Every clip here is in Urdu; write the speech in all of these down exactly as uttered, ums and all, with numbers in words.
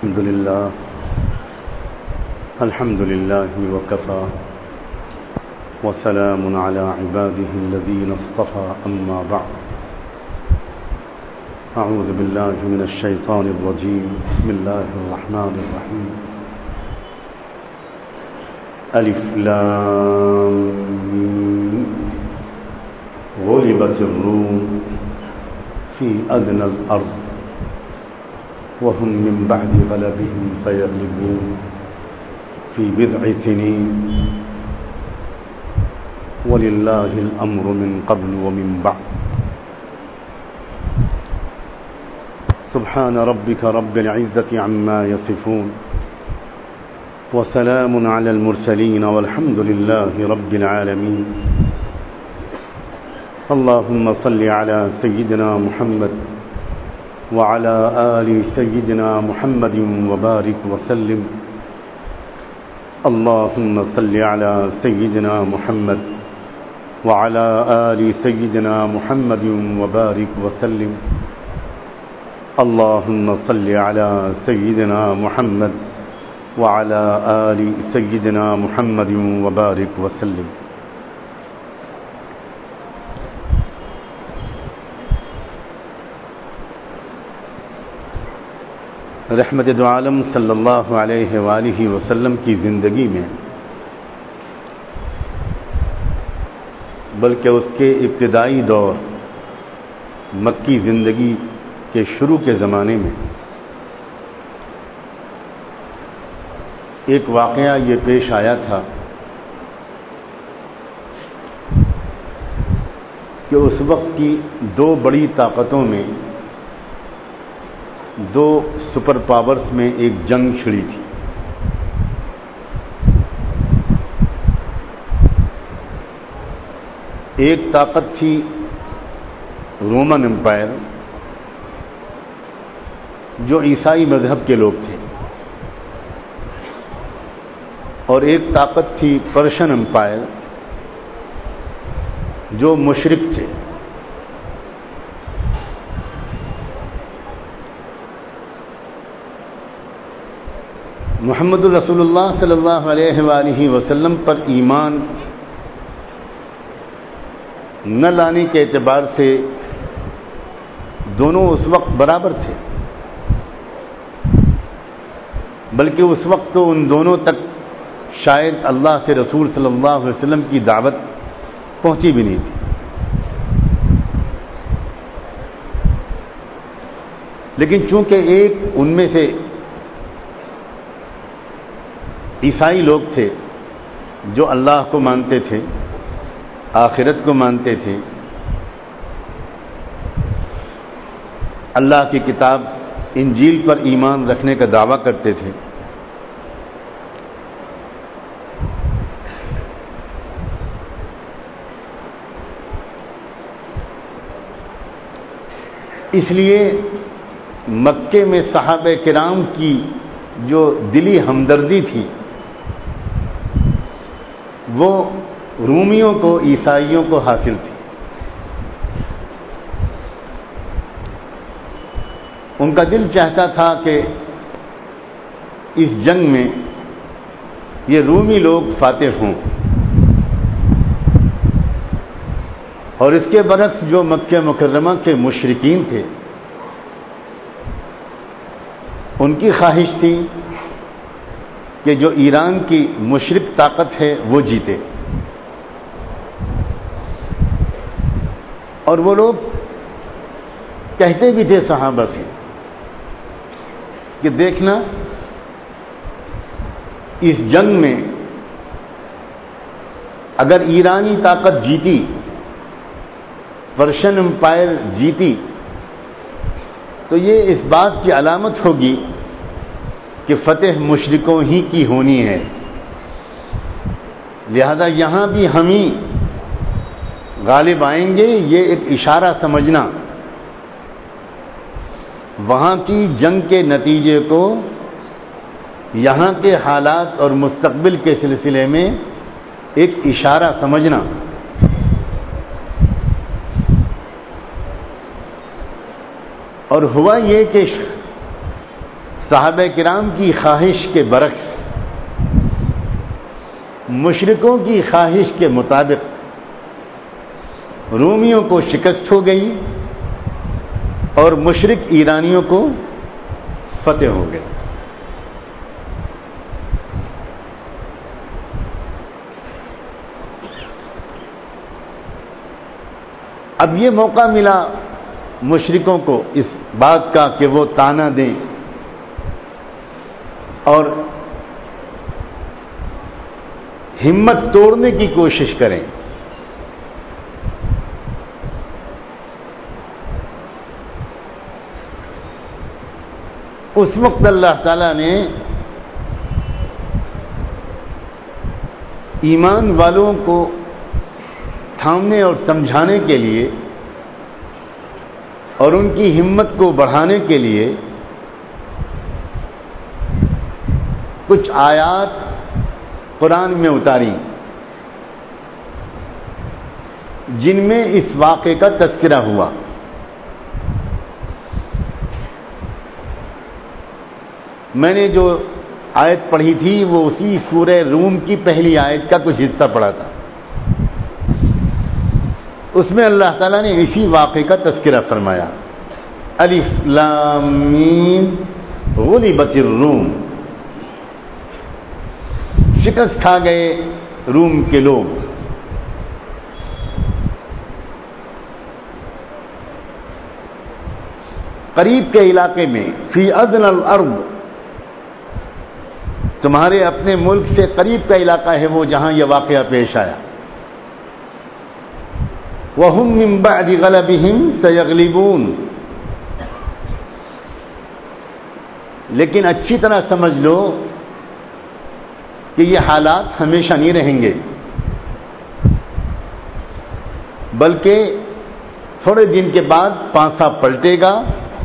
الحمد لله الحمد لله وكفى وسلام على عباده الذين اصطفى أما بعد أعوذ بالله من الشيطان الرجيم بسم الله الرحمن الرحيم ألف لام ميم غلبت الروم في أدنى الأرض وهم من بعد غلبهم سيغلبون في بضع سنين ولله الأمر من قبل ومن بعد سبحان ربك رب العزة عما يصفون وسلام على المرسلين والحمد لله رب العالمين اللهم صل على سيدنا محمد وعلى آل سيدنا محمد وبارك وسلم اللهم صل على سيدنا محمد وعلى آل سيدنا محمد وبارك وسلم اللهم صل على سيدنا محمد وعلى آل سيدنا محمد وبارك وسلم رحمت دو عالم صلی اللہ علیہ وآلہ وسلم کی زندگی میں بلکہ اس کے ابتدائی دور مکی زندگی کے شروع کے زمانے میں ایک واقعہ یہ پیش آیا تھا کہ اس وقت کی دو بڑی طاقتوں میں دو سپر پاورز میں ایک جنگ چھڑی تھی. ایک طاقت تھی رومن امپائر جو عیسائی مذہب کے لوگ تھے، اور ایک طاقت تھی پرشین امپائر جو مشرک تھے. محمد رسول اللہ صلی اللہ علیہ وآلہ وسلم پر ایمان نہ لانے کے اعتبار سے دونوں اس وقت برابر تھے، بلکہ اس وقت تو ان دونوں تک شاید اللہ کے رسول صلی اللہ علیہ وسلم کی دعوت پہنچی بھی نہیں تھی. لیکن چونکہ ایک ان میں سے عیسائی لوگ تھے جو اللہ کو مانتے تھے، آخرت کو مانتے تھے، اللہ کی کتاب انجیل پر ایمان رکھنے کا دعویٰ کرتے تھے، اس لیے مکے میں صحابہ کرام کی جو دلی ہمدردی تھی وہ رومیوں کو، عیسائیوں کو حاصل تھی. ان کا دل چاہتا تھا کہ اس جنگ میں یہ رومی لوگ فاتح ہوں، اور اس کے برعکس جو مکہ مکرمہ کے مشرکین تھے ان کی خواہش تھی کہ جو ایران کی مشرک طاقت ہے وہ جیتے. اور وہ لوگ کہتے بھی تھے صحابہ سے کہ دیکھنا اس جنگ میں اگر ایرانی طاقت جیتی، پرشین امپائر جیتی، تو یہ اس بات کی علامت ہوگی کہ فتح مشرکوں ہی کی ہونی ہے، لہذا یہاں بھی ہم ہی غالب آئیں گے. یہ ایک اشارہ سمجھنا وہاں کی جنگ کے نتیجے کو یہاں کے حالات اور مستقبل کے سلسلے میں ایک اشارہ سمجھنا. اور ہوا یہ کہ صحابہ کرام کی خواہش کے برعکس مشرکوں کی خواہش کے مطابق رومیوں کو شکست ہو گئی اور مشرک ایرانیوں کو فتح ہو گئے. اب یہ موقع ملا مشرکوں کو اس بات کا کہ وہ طعنہ دیں اور ہمت توڑنے کی کوشش کریں. اس وقت اللہ تعالیٰ نے ایمان والوں کو تھامنے اور سمجھانے کے لیے اور ان کی ہمت کو بڑھانے کے لیے کچھ آیات قرآن میں اتاری جن میں اس واقعے کا تذکرہ ہوا. میں نے جو آیت پڑھی تھی وہ اسی سورہ روم کی پہلی آیت کا کچھ حصہ پڑھا تھا. اس میں اللہ تعالیٰ نے اسی واقعے کا تذکرہ فرمایا. الف لام میم غلبت الروم، شکست کھا گئے روم کے لوگ. قریب کے علاقے میں فی ادنى الارض، تمہارے اپنے ملک سے قریب کا علاقہ ہے وہ جہاں یہ واقعہ پیش آیا. وَهُمْ مِنْ بَعْدِ غَلَبِهِمْ سَيَغْلِبُونَ، لیکن اچھی طرح سمجھ لو کہ یہ حالات ہمیشہ نہیں رہیں گے، بلکہ تھوڑے دن کے بعد پانسا پلٹے گا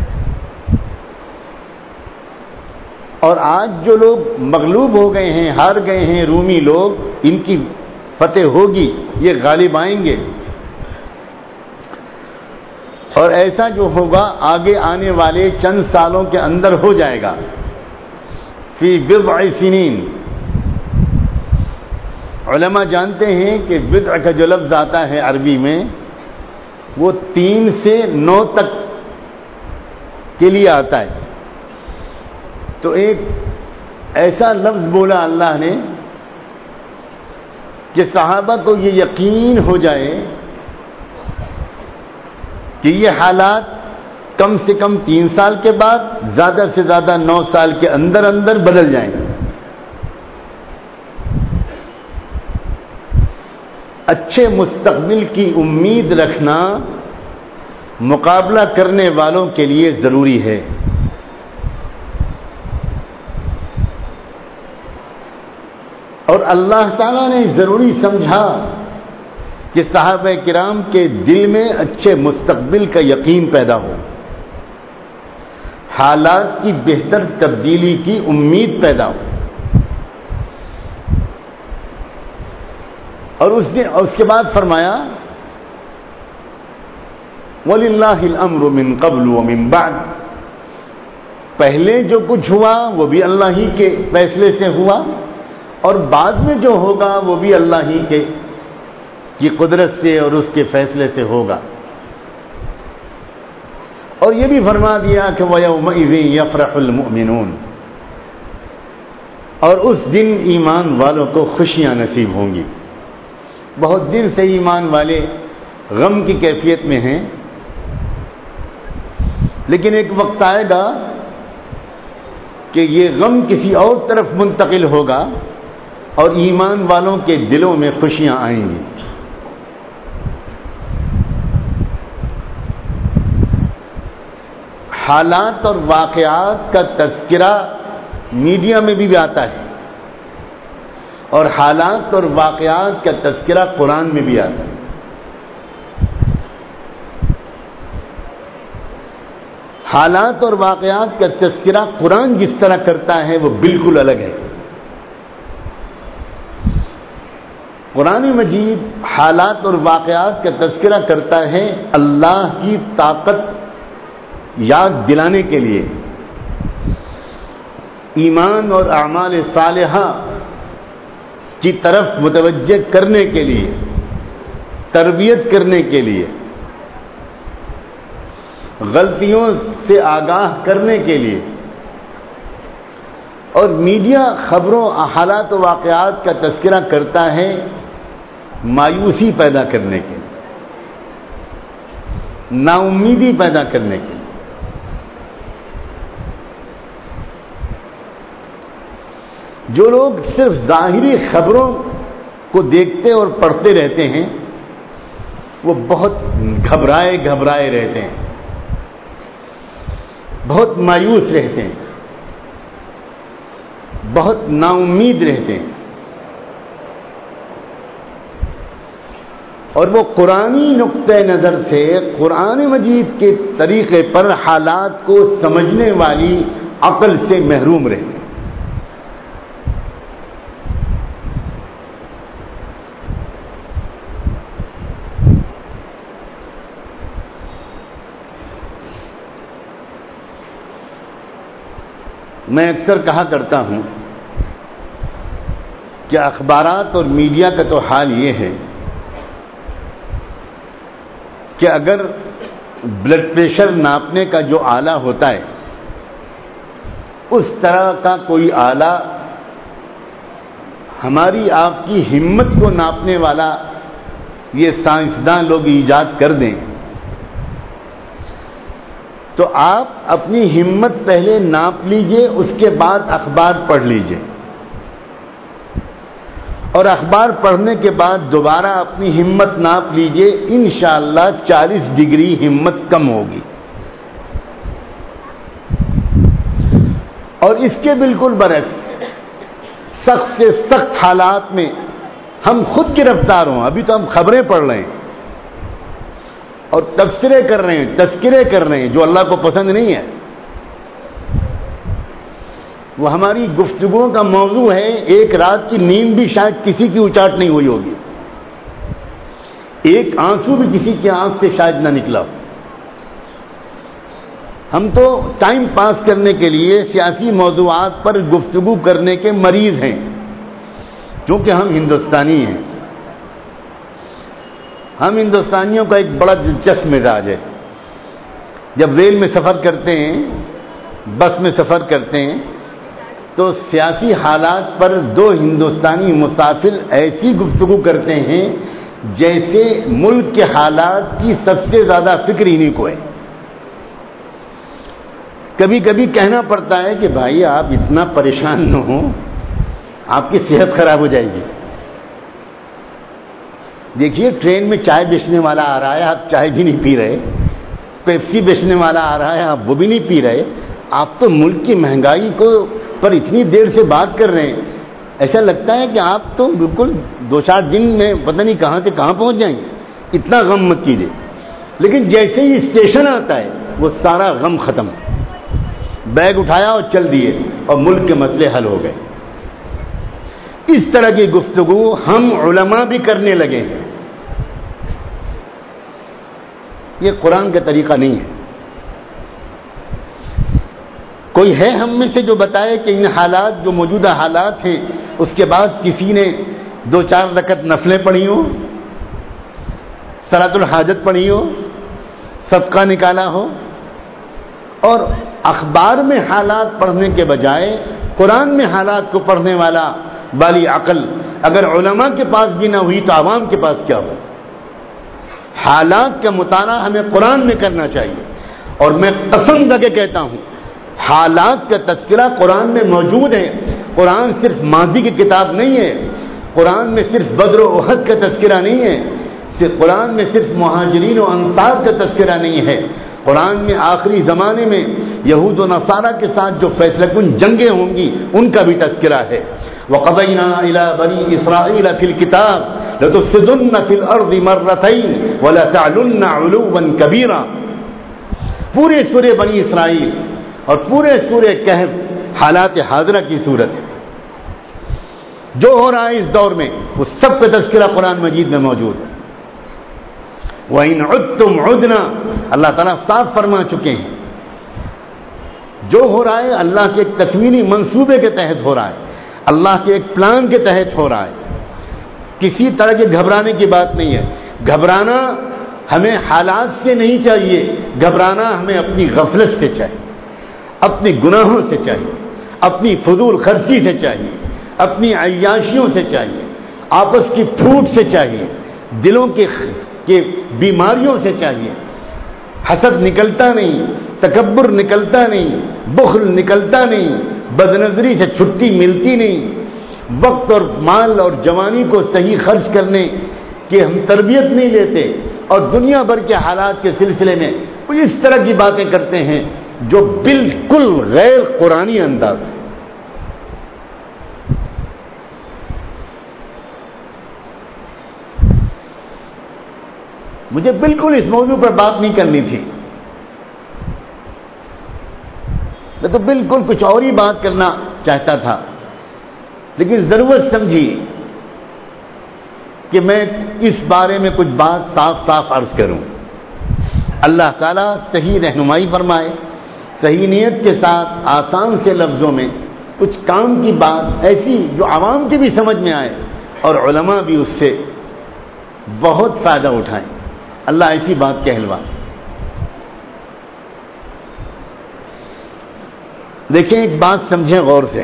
اور آج جو لوگ مغلوب ہو گئے ہیں، ہار گئے ہیں، رومی لوگ، ان کی فتح ہوگی، یہ غالب آئیں گے. اور ایسا جو ہوگا آگے آنے والے چند سالوں کے اندر ہو جائے گا. فی بضع سنین، علماء جانتے ہیں کہ بضع کا جو لفظ آتا ہے عربی میں وہ تین سے نو تک کے لیے آتا ہے. تو ایک ایسا لفظ بولا اللہ نے کہ صحابہ کو یہ یقین ہو جائے کہ یہ حالات کم سے کم تین سال کے بعد، زیادہ سے زیادہ نو سال کے اندر اندر بدل جائیں گے. اچھے مستقبل کی امید رکھنا مقابلہ کرنے والوں کے لیے ضروری ہے. اور اللہ تعالیٰ نے ضروری سمجھا کہ صحابہ کرام کے دل میں اچھے مستقبل کا یقین پیدا ہو، حالات کی بہتر تبدیلی کی امید پیدا ہو. اور اس نے اس کے بعد فرمایا وَلِلَّهِ الْأَمْرُ مِنْ قَبْلُ وَمِنْ بَعْدُ، پہلے جو کچھ ہوا وہ بھی اللہ ہی کے فیصلے سے ہوا اور بعد میں جو ہوگا وہ بھی اللہ ہی کے کی قدرت سے اور اس کے فیصلے سے ہوگا. اور یہ بھی فرما دیا کہ وَيَوْمَئِذٍ يَفْرَحُ الْمُؤْمِنُونَ، اور اس دن ایمان والوں کو خوشیاں نصیب ہوں گی. بہت دن سے ایمان والے غم کی کیفیت میں ہیں، لیکن ایک وقت آئے گا کہ یہ غم کسی اور طرف منتقل ہوگا اور ایمان والوں کے دلوں میں خوشیاں آئیں گی. حالات اور واقعات کا تذکرہ میڈیا میں بھی آتا ہے اور حالات اور واقعات کا تذکرہ قرآن میں بھی آتا ہے. حالات اور واقعات کا تذکرہ قرآن جس طرح کرتا ہے وہ بالکل الگ ہے. قرآن مجید حالات اور واقعات کا تذکرہ کرتا ہے اللہ کی طاقت یاد دلانے کے لیے ایمان اور اعمال صالحہ کی طرف متوجہ کرنے کے لیے، تربیت کرنے کے لیے، غلطیوں سے آگاہ کرنے کے لیے، اور میڈیا خبروں، حالات و واقعات کا تذکرہ کرتا ہے مایوسی پیدا کرنے کے لیے، نا امیدی پیدا کرنے کے لیے۔ جو لوگ صرف ظاہری خبروں کو دیکھتے اور پڑھتے رہتے ہیں وہ بہت گھبرائے گھبرائے رہتے ہیں، بہت مایوس رہتے ہیں، بہت نا امید رہتے ہیں، اور وہ قرآنی نقطۂ نظر سے قرآن مجید کے طریقے پر حالات کو سمجھنے والی عقل سے محروم رہتے ہیں۔ میں اکثر کہا کرتا ہوں کہ اخبارات اور میڈیا کا تو حال یہ ہے کہ اگر بلڈ پریشر ناپنے کا جو آلہ ہوتا ہے اس طرح کا کوئی آلہ ہماری آپ کی ہمت کو ناپنے والا یہ سائنسداں لوگ ایجاد کر دیں تو آپ اپنی ہمت پہلے ناپ لیجئے، اس کے بعد اخبار پڑھ لیجئے، اور اخبار پڑھنے کے بعد دوبارہ اپنی ہمت ناپ لیجئے، انشاءاللہ چالیس ڈگری ہمت کم ہوگی۔ اور اس کے بالکل برعکس سخت سے سخت حالات میں ہم خود گرفتار ہوں، ابھی تو ہم خبریں پڑھ رہے ہیں اور تبصرے کر رہے ہیں، تذکرے کر رہے ہیں جو اللہ کو پسند نہیں ہے، وہ ہماری گفتگو کا موضوع ہے، ایک رات کی نیند بھی شاید کسی کی اچاٹ نہیں ہوئی ہوگی، ایک آنسو بھی کسی کی آنکھ سے شاید نہ نکلا ہو۔ ہم تو ٹائم پاس کرنے کے لیے سیاسی موضوعات پر گفتگو کرنے کے مریض ہیں، کیونکہ ہم ہندوستانی ہیں۔ ہم ہندوستانیوں کا ایک بڑا دلچسپ مزاج ہے، جب ریل میں سفر کرتے ہیں، بس میں سفر کرتے ہیں تو سیاسی حالات پر دو ہندوستانی مسافر ایسی گفتگو کرتے ہیں جیسے ملک کے حالات کی سب سے زیادہ فکر انہیں کو ہے۔ کبھی کبھی کہنا پڑتا ہے کہ بھائی آپ اتنا پریشان نہ ہوں، آپ کی صحت خراب ہو جائے گی۔ دیکھیے ٹرین میں چائے بیچنے والا آ رہا ہے، آپ چائے بھی نہیں پی رہے، پیپسی بیچنے والا آ رہا ہے، آپ وہ بھی نہیں پی رہے، آپ تو ملک کی مہنگائی کو پر اتنی دیر سے بات کر رہے ہیں، ایسا لگتا ہے کہ آپ تو بالکل دو چار دن میں پتہ نہیں کہاں سے کہاں پہنچ جائیں گے، اتنا غم مت کیجیے۔ لیکن جیسے ہی اسٹیشن آتا ہے وہ سارا غم ختم، بیگ اٹھایا اور چل دیے اور ملک کے مسئلے حل ہو گئے۔ اس طرح کی گفتگو ہم علماء بھی کرنے لگے ہیں، یہ قرآن کا طریقہ نہیں ہے۔ کوئی ہے ہم میں سے جو بتائے کہ ان حالات جو موجودہ حالات ہیں اس کے بعد کسی نے دو چار رکعت نفلیں پڑھی ہو، صلاۃ الحاجت پڑھی ہو، صدقہ نکالا ہو، اور اخبار میں حالات پڑھنے کے بجائے قرآن میں حالات کو پڑھنے والا والی عقل اگر علماء کے پاس بھی نہ ہوئی تو عوام کے پاس کیا ہو؟ حالات کا مطالعہ ہمیں قرآن میں کرنا چاہیے، اور میں قسم کر کے کہتا ہوں حالات کا تذکرہ قرآن میں موجود ہے۔ قرآن صرف ماضی کی کتاب نہیں ہے، قرآن میں صرف بدر و احد کا تذکرہ نہیں ہے، صرف قرآن میں صرف مہاجرین و انصار کا تذکرہ نہیں ہے، قرآن میں آخری زمانے میں یہود و نصارہ کے ساتھ جو فیصلہ کن جنگیں ہوں گی ان کا بھی تذکرہ ہے۔ وَقَضَيْنَا إِلَى بَنِي إِسْرَائِيلَ فِي الْكِتَابِ لَتُفْسِدُنَّ فِي الْأَرْضِ مَرَّتَيْنِ وَلَتَعْلُنَّ عُلُوًّا كَبِيرًا۔ پورے سورہ بنی اسرائیل اور پورے سورہ کہف حالات حاضرہ کی صورت ہے، جو ہو رہا ہے اس دور میں وہ سب کا تذکرہ قرآن مجید میں موجود ہے۔ وَإِنْ عُدْتُمْ عُدْنَا، اللہ تعالیٰ صاف فرما چکے ہیں جو ہو رہا ہے اللہ کے ایک تکوینی منصوبے کے تحت ہو رہا ہے، اللہ کے ایک پلان کے تحت ہو رہا ہے. کسی طرح کے گھبرانے کی بات نہیں ہے. گھبرانا ہمیں حالات سے نہیں چاہیے، گھبرانا ہمیں اپنی غفلت سے چاہیے، اپنے گناہوں سے چاہیے، اپنی فضول خرچی سے چاہیے، اپنی عیاشیوں سے چاہیے، آپس کی پھوٹ سے چاہیے، دلوں کے کے بیماریوں سے چاہیے. حسد نکلتا نہیں، تکبر نکلتا نہیں، بخل نکلتا نہیں، بدنظری سے چھٹی ملتی نہیں، وقت اور مال اور جوانی کو صحیح خرچ کرنے کی ہم تربیت نہیں لیتے، اور دنیا بھر کے حالات کے سلسلے میں وہ اس طرح کی باتیں کرتے ہیں جو بالکل غیر قرآنی انداز ہے. مجھے بالکل اس موضوع پر بات نہیں کرنی تھی، میں تو بالکل کچھ اور ہی بات کرنا چاہتا تھا، لیکن ضرورت سمجھی کہ میں اس بارے میں کچھ بات صاف صاف عرض کروں. اللہ تعالیٰ صحیح رہنمائی فرمائے، صحیح نیت کے ساتھ آسان سے لفظوں میں کچھ کام کی بات ایسی جو عوام کی بھی سمجھ میں آئے اور علماء بھی اس سے بہت فائدہ اٹھائیں. اللہ ایسی بات کہلوا. دیکھیں ایک بات سمجھیں غور سے.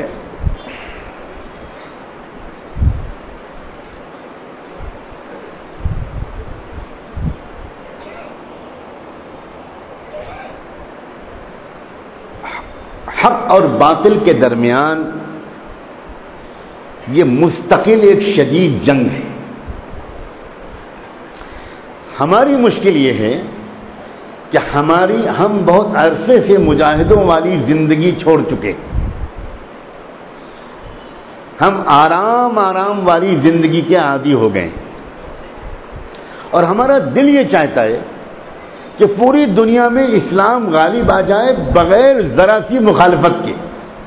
حق اور باطل کے درمیان یہ مستقل ایک شدید جنگ ہے. ہماری مشکل یہ ہے کہ ہماری ہم بہت عرصے سے مجاہدوں والی زندگی چھوڑ چکے، ہم آرام آرام والی زندگی کے عادی ہو گئے، اور ہمارا دل یہ چاہتا ہے کہ پوری دنیا میں اسلام غالب آ جائے بغیر ذرا سی مخالفت کے،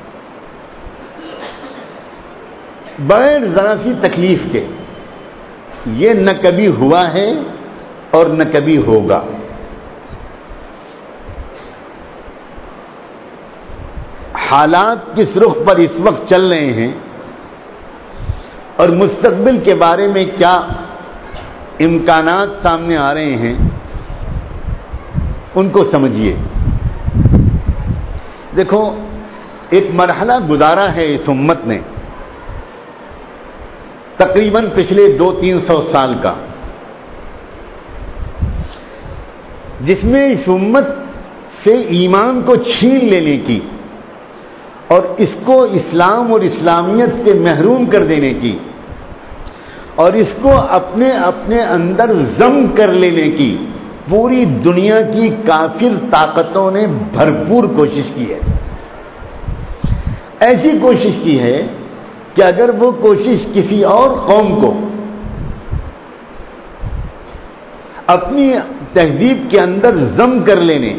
بغیر ذرا سی تکلیف کے. یہ نہ کبھی ہوا ہے اور نہ کبھی ہوگا. حالات کس رخ پر اس وقت چل رہے ہیں اور مستقبل کے بارے میں کیا امکانات سامنے آ رہے ہیں ان کو سمجھیے. دیکھو ایک مرحلہ گزارا ہے اس امت نے تقریباً پچھلے دو تین سو سال کا، جس میں اس امت سے ایمان کو چھین لینے کی اور اس کو اسلام اور اسلامیت سے محروم کر دینے کی اور اس کو اپنے اپنے اندر ضم کر لینے کی پوری دنیا کی کافر طاقتوں نے بھرپور کوشش کی ہے. ایسی کوشش کی ہے کہ اگر وہ کوشش کسی اور قوم کو اپنی تہذیب کے اندر ضم کر لینے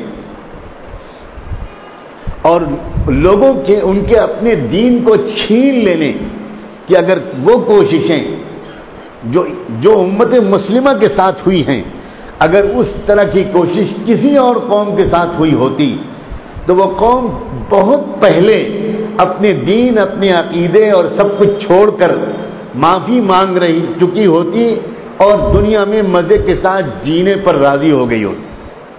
اور لوگوں کے ان کے اپنے دین کو چھین لینے کی اگر وہ کوششیں جو جو امت مسلمہ کے ساتھ ہوئی ہیں، اگر اس طرح کی کوشش کسی اور قوم کے ساتھ ہوئی ہوتی تو وہ قوم بہت پہلے اپنے دین، اپنے عقیدے اور سب کچھ چھوڑ کر معافی مانگ رہی چکی ہوتی اور دنیا میں مزے کے ساتھ جینے پر راضی ہو گئی ہوتی.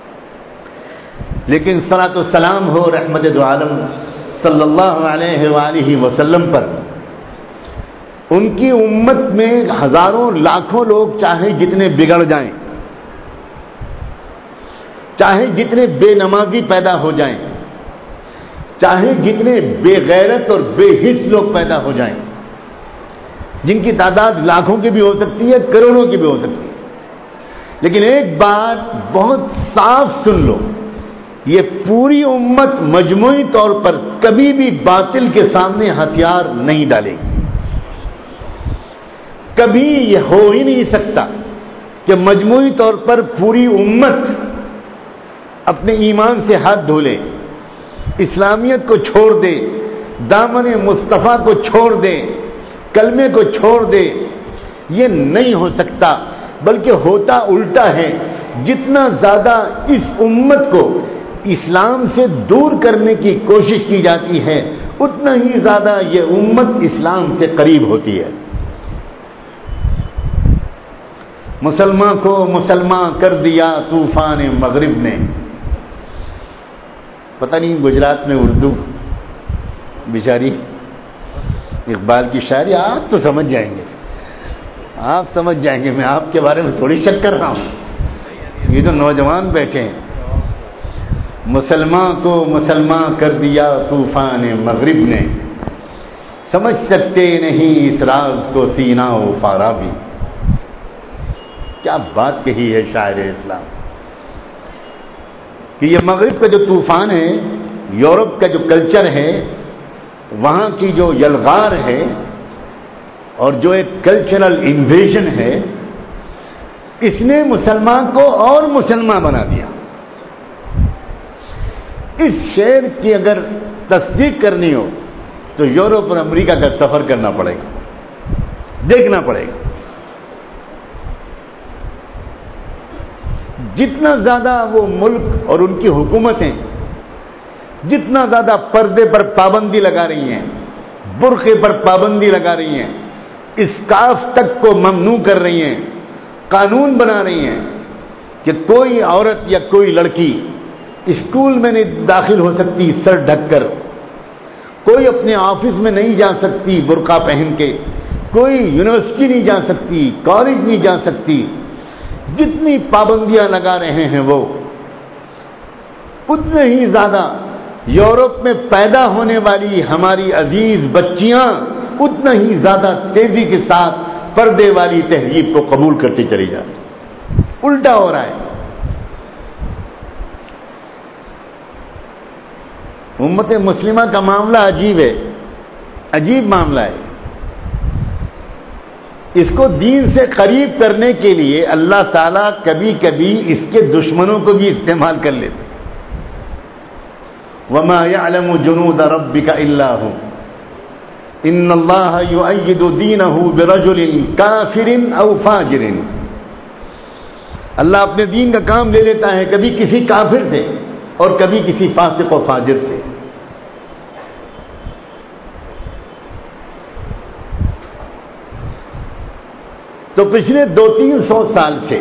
لیکن صلاۃ و سلام ہو رحمت دو عالم صلی اللہ علیہ وآلہ وسلم پر، ان کی امت میں ہزاروں لاکھوں لوگ چاہے جتنے بگڑ جائیں، چاہے جتنے بے نمازی پیدا ہو جائیں، چاہے جتنے بے غیرت اور بے حس لوگ پیدا ہو جائیں، جن کی تعداد لاکھوں کی بھی ہو سکتی ہے، کروڑوں کی بھی ہو سکتی ہے، لیکن ایک بات بہت صاف سن لو، یہ پوری امت مجموعی طور پر کبھی بھی باطل کے سامنے ہتھیار نہیں ڈالے گی. کبھی یہ ہو ہی نہیں سکتا کہ مجموعی طور پر پوری امت اپنے ایمان سے ہاتھ دھو لے، اسلامیت کو چھوڑ دے، دامن مصطفیٰ کو چھوڑ دے، کلمے کو چھوڑ دے. یہ نہیں ہو سکتا، بلکہ ہوتا الٹا ہے. جتنا زیادہ اس امت کو اسلام سے دور کرنے کی کوشش کی جاتی ہے اتنا ہی زیادہ یہ امت اسلام سے قریب ہوتی ہے. مسلمان کو مسلمان کر دیا طوفان مغرب نے. پتہ نہیں گجرات میں اردو بیچاری اقبال کی شاعری آپ تو سمجھ جائیں گے, آپ سمجھ جائیں گے, میں آپ کے بارے میں تھوڑی شک کر رہا ہوں. یہ تو نوجوان بیٹھے ہیں. مسلمان کو مسلمان کر دیا طوفان مغرب نے, سمجھ سکتے نہیں اس راز کو سینہ و فارابی. کیا بات کہی ہے شاعر اسلام کہ یہ مغرب کا جو طوفان ہے, یورپ کا جو کلچر ہے, وہاں کی جو یلغار ہے اور جو ایک کلچرل انویژن ہے, اس نے مسلمان کو اور مسلمان بنا دیا. اس شعر کی اگر تصدیق کرنی ہو تو یورپ اور امریکہ کا سفر کرنا پڑے گا, دیکھنا پڑے گا. جتنا زیادہ وہ ملک اور ان کی حکومتیں جتنا زیادہ پردے پر پابندی لگا رہی ہیں, برقعے پر پابندی لگا رہی ہیں, اسکارف تک کو ممنوع کر رہی ہیں, قانون بنا رہی ہیں کہ کوئی عورت یا کوئی لڑکی اسکول میں نہیں داخل ہو سکتی سر ڈھک کر, کوئی اپنے آفس میں نہیں جا سکتی برقع پہن کے, کوئی یونیورسٹی نہیں جا سکتی, کالج نہیں جا سکتی. جتنی پابندیاں لگا رہے ہیں وہ, اتنے ہی زیادہ یورپ میں پیدا ہونے والی ہماری عزیز بچیاں اتنا ہی زیادہ تیزی کے ساتھ پردے والی تہذیب کو قبول کرتی چلی جاتی. الٹا ہو رہا ہے. امت مسلمہ کا معاملہ عجیب ہے, عجیب معاملہ ہے. اس کو دین سے قریب کرنے کے لیے اللہ تعالیٰ کبھی کبھی اس کے دشمنوں کو بھی استعمال کر لیتے. وما يعلم جنود ربك الا هو ان اللہ يؤيد دینه برجل کافر او فاجر. اللہ اپنے دین کا کام لے لیتا ہے کبھی کسی کافر سے اور کبھی کسی فاسق و فاجر سے. تو پچھلے دو تین سو سال سے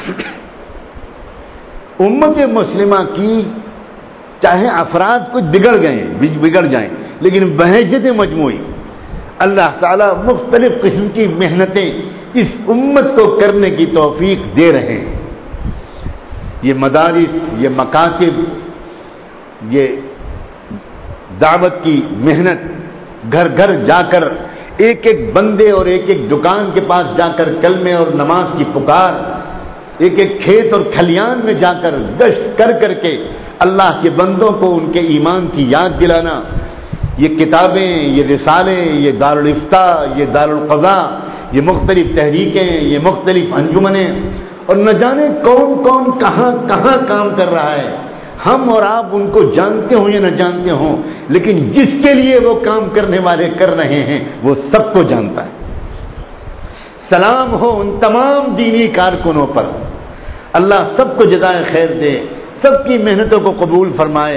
امت مسلمہ کی چاہے افراد کچھ بگڑ گئے بگڑ جائیں لیکن بحیثیت مجموعی اللہ تعالیٰ مختلف قسم کی محنتیں اس امت کو کرنے کی توفیق دے رہے ہیں. یہ مدارس, یہ مکاتب, یہ دعوت کی محنت, گھر گھر جا کر ایک ایک بندے اور ایک ایک دکان کے پاس جا کر کلمے اور نماز کی پکار, ایک ایک کھیت اور کھلیان میں جا کر گشت کر کر کے اللہ کے بندوں کو ان کے ایمان کی یاد دلانا, یہ کتابیں, یہ رسالے, یہ دارالفتہ, یہ دارالقضاء, یہ مختلف تحریکیں, یہ مختلف انجمنیں, اور نہ جانے کون کون کہاں کہاں کام کر رہا ہے. ہم اور آپ ان کو جانتے ہوں یا نہ جانتے ہوں, لیکن جس کے لیے وہ کام کرنے والے کر رہے ہیں وہ سب کو جانتا ہے. سلام ہو ان تمام دینی کارکنوں پر, اللہ سب کو جزائے خیر دے, سب کی محنتوں کو قبول فرمائے.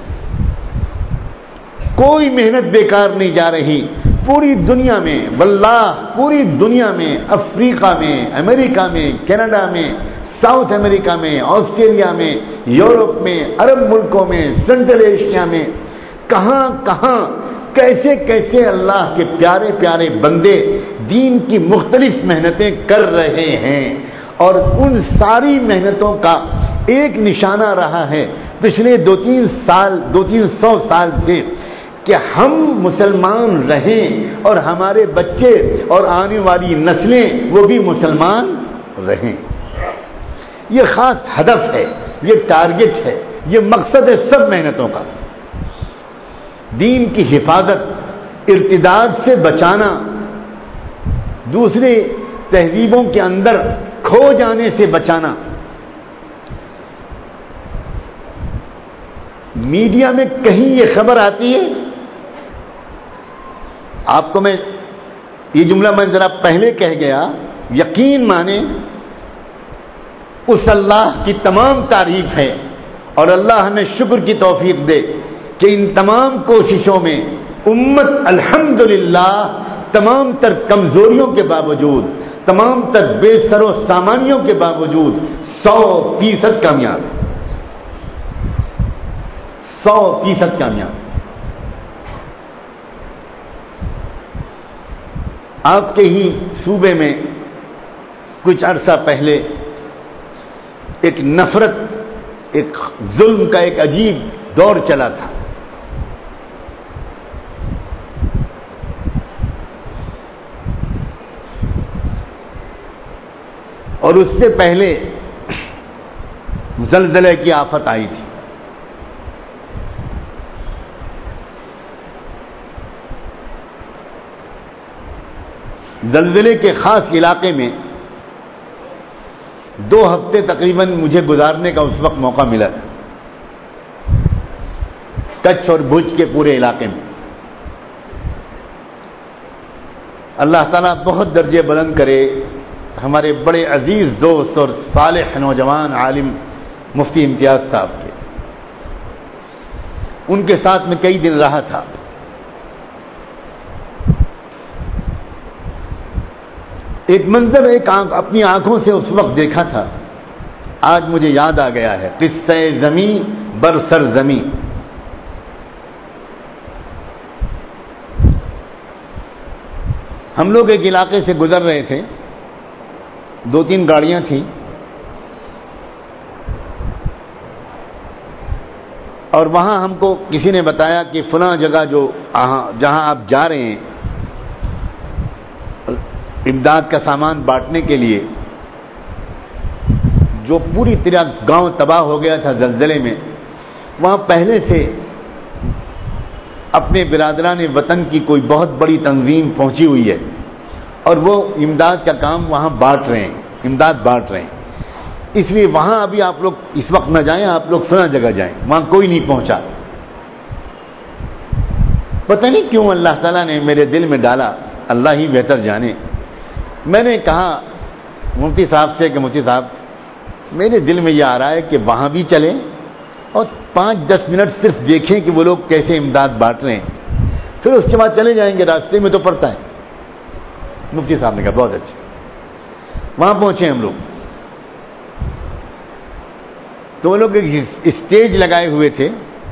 کوئی محنت بیکار نہیں جا رہی. پوری دنیا میں, واللہ پوری دنیا میں, افریقہ میں, امریکہ میں, کینیڈا میں, ساؤتھ امریکہ میں, آسٹریلیا میں, یورپ میں, عرب ملکوں میں, سینٹرل ایشیا میں, کہاں کہاں کیسے کیسے اللہ کے پیارے پیارے بندے دین کی مختلف محنتیں کر رہے ہیں. اور ان ساری محنتوں کا ایک نشانہ رہا ہے پچھلے دو تین سال دو تین سو سال سے کہ ہم مسلمان رہیں اور ہمارے بچے اور آنے والی نسلیں وہ بھی مسلمان رہیں. یہ خاص ہدف ہے, یہ ٹارگٹ ہے, یہ مقصد ہے سب محنتوں کا. دین کی حفاظت, ارتداد سے بچانا, دوسرے تہذیبوں کے اندر کھو جانے سے بچانا. میڈیا میں کہیں یہ خبر آتی ہے, آپ کو میں یہ جملہ میں ذرا پہلے کہہ گیا, یقین مانے اس اللہ کی تمام تعریف ہے اور اللہ ہمیں شکر کی توفیق دے کہ ان تمام کوششوں میں امت الحمدللہ تمام تر کمزوریوں کے باوجود، تمام تر بے سر و سامانیوں کے باوجود سو فیصد کامیاب، سو فیصد کامیاب۔ آپ کے ہی صوبے میں کچھ عرصہ پہلے ایک نفرت، ایک ظلم کا ایک عجیب دور چلا تھا۔ اور اس سے پہلے زلزلے کی آفت آئی تھی۔ زلزلے کے خاص علاقے میں دو ہفتے تقریباً مجھے گزارنے کا اس وقت موقع ملا تھا، کچھ اور بھوج کے پورے علاقے میں۔ اللہ تعالیٰ بہت درجے بلند کرے ہمارے بڑے عزیز دوست اور صالح نوجوان عالم مفتی امتیاز صاحب کے، ان کے ساتھ میں کئی دن رہا تھا۔ ایک منظر ایک آنکھ اپنی آنکھوں سے اس وقت دیکھا تھا، آج مجھے یاد آ گیا ہے، قصہ زمیں بر سر زمیں۔ ہم لوگ ایک علاقے سے گزر رہے تھے، دو تین گاڑیاں تھیں، اور وہاں ہم کو کسی نے بتایا کہ فلاں جگہ جو جہاں آپ جا رہے ہیں امداد کا سامان بانٹنے کے لیے، جو پوری طرح گاؤں تباہ ہو گیا تھا زلزلے میں، وہاں پہلے سے اپنے برادران وطن کی کوئی بہت بڑی تنظیم پہنچی ہوئی ہے اور وہ امداد کا کام وہاں بانٹ رہے ہیں، امداد بانٹ رہے ہیں۔ اس لیے وہاں ابھی آپ لوگ اس وقت نہ جائیں، آپ لوگ فلاں جگہ جائیں، وہاں کوئی نہیں پہنچا۔ پتہ نہیں کیوں اللہ تعالیٰ نے میرے دل میں ڈالا، اللہ ہی بہتر جانے۔ میں نے کہا مفتی صاحب سے کہ مفتی صاحب میرے دل میں یہ آ رہا ہے کہ وہاں بھی چلیں اور پانچ دس منٹ صرف دیکھیں کہ وہ لوگ کیسے امداد بانٹ رہے ہیں، پھر اس کے بعد چلے جائیں گے، راستے میں تو پڑتا ہے۔ مفتی صاحب نے کہا بہت اچھا۔ وہاں پہنچے ہم لوگ، تو وہ لوگ ایک اسٹیج لگائے ہوئے تھے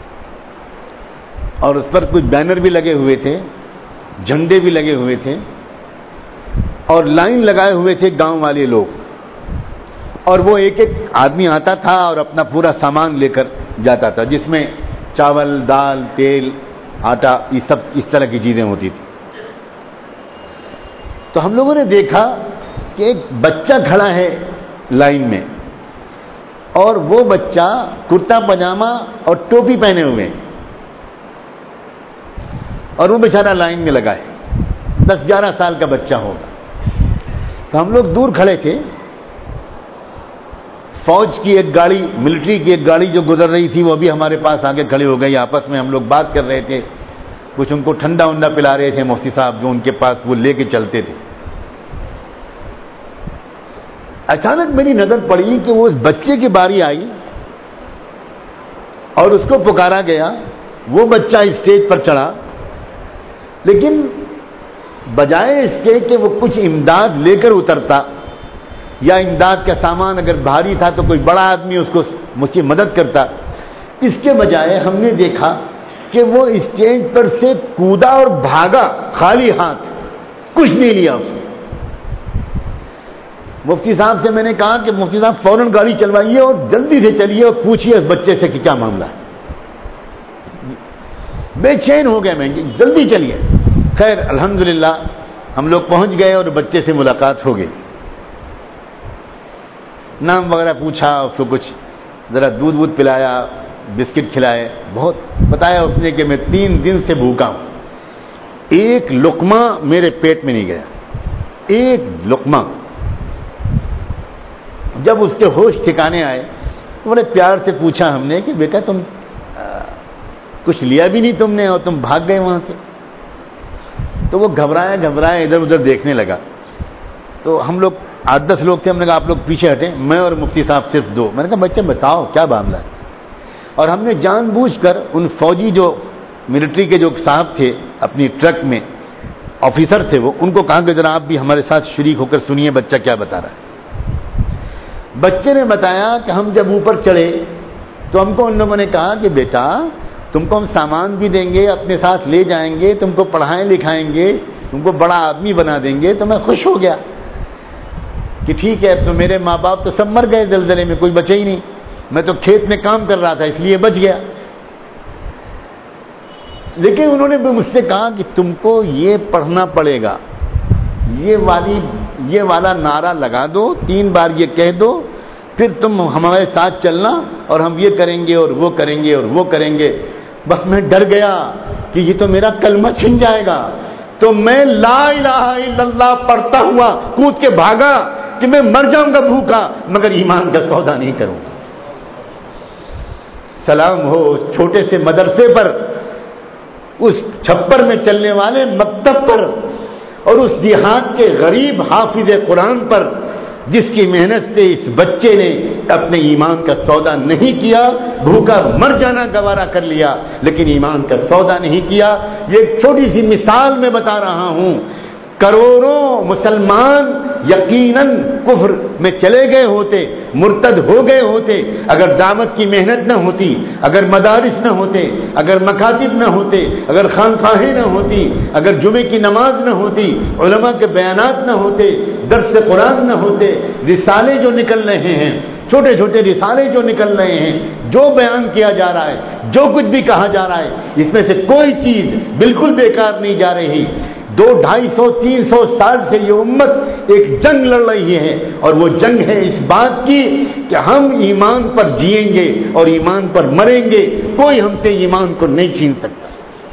اور اس پر کچھ بینر بھی لگے ہوئے تھے، جھنڈے بھی لگے ہوئے تھے، اور لائن لگائے ہوئے تھے گاؤں والے لوگ، اور وہ ایک ایک آدمی آتا تھا اور اپنا پورا سامان لے کر جاتا تھا، جس میں چاول، دال، تیل، آٹا، یہ سب اس طرح کی چیزیں ہوتی تھی۔ تو ہم لوگوں نے دیکھا کہ ایک بچہ کھڑا ہے لائن میں، اور وہ بچہ کرتا پاجامہ اور ٹوپی پہنے ہوئے ہیں، اور وہ بیچارہ لائن میں لگا ہے، دس گیارہ سال کا بچہ ہوگا۔ تو ہم لوگ دور کھڑے تھے، فوج کی ایک گاڑی، ملٹری کی ایک گاڑی جو گزر رہی تھی وہ بھی ہمارے پاس آگے کھڑی ہو گئی، آپس میں ہم لوگ بات کر رہے تھے، کچھ ان کو ٹھنڈا ونڈا پلا رہے تھے مفتی صاحب، جو ان کے پاس وہ لے کے چلتے تھے۔ اچانک میری نظر پڑی کہ وہ اس بچے کی باری آئی اور اس کو پکارا گیا، وہ بچہ اسٹیج پر چڑھا، لیکن بجائے اس کے کہ وہ کچھ امداد لے کر اترتا، یا امداد کا سامان اگر بھاری تھا تو کوئی بڑا آدمی اس کو مجھ کی مدد کرتا، اس کے بجائے ہم نے دیکھا کہ وہ اسٹیج پر سے کودا اور بھاگا خالی ہاتھ، کچھ نہیں لیا اس نے۔ مفتی صاحب سے میں نے کہا کہ مفتی صاحب فوراً گاڑی چلوائیے اور جلدی سے چلیے اور پوچھیے اس بچے سے کہ کیا معاملہ ہے۔ بے چین ہو گئے، میں جلدی چلیے۔ خیر الحمدللہ ہم لوگ پہنچ گئے اور بچے سے ملاقات ہو گئی، نام وغیرہ پوچھا، اس کو کچھ ذرا دودھ وودھ پلایا، بسکٹ کھلائے، بہت بتایا اس نے کہ میں تین دن سے بھوکا ہوں، ایک لقمہ میرے پیٹ میں نہیں گیا، ایک لقمہ۔ جب اس کے ہوش ٹھکانے آئے تو بڑے پیار سے پوچھا ہم نے کہ بیٹا تم کچھ لیا بھی نہیں تم نے اور تم بھاگ گئے وہاں سے؟ تو وہ گھبرایا گھبرایا ادھر ادھر دیکھنے لگا۔ تو ہم لوگ آٹھ دس لوگ تھے، ہم نے کہا آپ لوگ پیچھے ہٹیں، میں اور مفتی صاحب صرف دو۔ میں نے کہا بچہ بتاؤ کیا معاملہ ہے؟ اور ہم نے جان بوجھ کر ان فوجی جو ملٹری کے جو صاحب تھے اپنی ٹرک میں آفیسر تھے وہ، ان کو کہا کہ ذرا آپ بھی ہمارے ساتھ شریک ہو کر سنیے بچہ کیا بتا رہا ہے۔ بچے نے بتایا کہ ہم جب اوپر چڑھے تو ہم کو ان لوگوں نے کہا کہ بیٹا تم کو ہم سامان بھی دیں گے، اپنے ساتھ لے جائیں گے، تم کو پڑھائیں لکھائیں گے، تم کو بڑا آدمی بنا دیں گے۔ تو میں خوش ہو گیا کہ ٹھیک ہے، تو میرے ماں باپ تو سب مر گئے زلزلے میں، کوئی بچے ہی نہیں، میں تو کھیت میں کام کر رہا تھا اس لیے بچ گیا۔ لیکن انہوں نے بھی مجھ سے کہا کہ تم کو یہ پڑھنا پڑے گا، یہ والی یہ والا نعرہ لگا دو، تین بار یہ کہہ دو، پھر تم ہمارے ساتھ چلنا اور ہم یہ کریں گے اور وہ کریں گے اور وہ کریں گے۔ بس میں ڈر گیا کہ یہ تو میرا کلمہ چھن جائے گا، تو میں لا الہ الا اللہ پڑھتا ہوا کود کے بھاگا کہ میں مر جاؤں گا بھوکا مگر ایمان کا سودا نہیں کروں گا۔ سلام ہو اس چھوٹے سے مدرسے پر، اس چھپر میں چلنے والے مکتب پر، اور اس دیہات کے غریب حافظ قرآن پر جس کی محنت سے اس بچے نے اپنے ایمان کا سودا نہیں کیا، بھوکا مر جانا گوارا کر لیا لیکن ایمان کا سودا نہیں کیا۔ یہ ایک چھوٹی سی مثال میں بتا رہا ہوں، کروڑوں مسلمان یقیناً کفر میں چلے گئے ہوتے، مرتد ہو گئے ہوتے اگر دعوت کی محنت نہ ہوتی، اگر مدارس نہ ہوتے، اگر مکاتب نہ ہوتے، اگر خانقاہیں نہ ہوتی، اگر جمعے کی نماز نہ ہوتی، علماء کے بیانات نہ ہوتے، درس قرآن نہ ہوتے، رسالے جو نکل رہے ہیں، چھوٹے چھوٹے رسالے جو نکل رہے ہیں، جو بیان کیا جا رہا ہے، جو کچھ بھی کہا جا رہا ہے، اس میں سے کوئی چیز بالکل بیکار نہیں جا رہی۔ دو ڈھائی سو تین سو سال سے یہ امت ایک جنگ لڑ رہی ہے، اور وہ جنگ ہے اس بات کی کہ ہم ایمان پر جئیں گے اور ایمان پر مریں گے، کوئی ہم سے ایمان کو نہیں چھین سکتا۔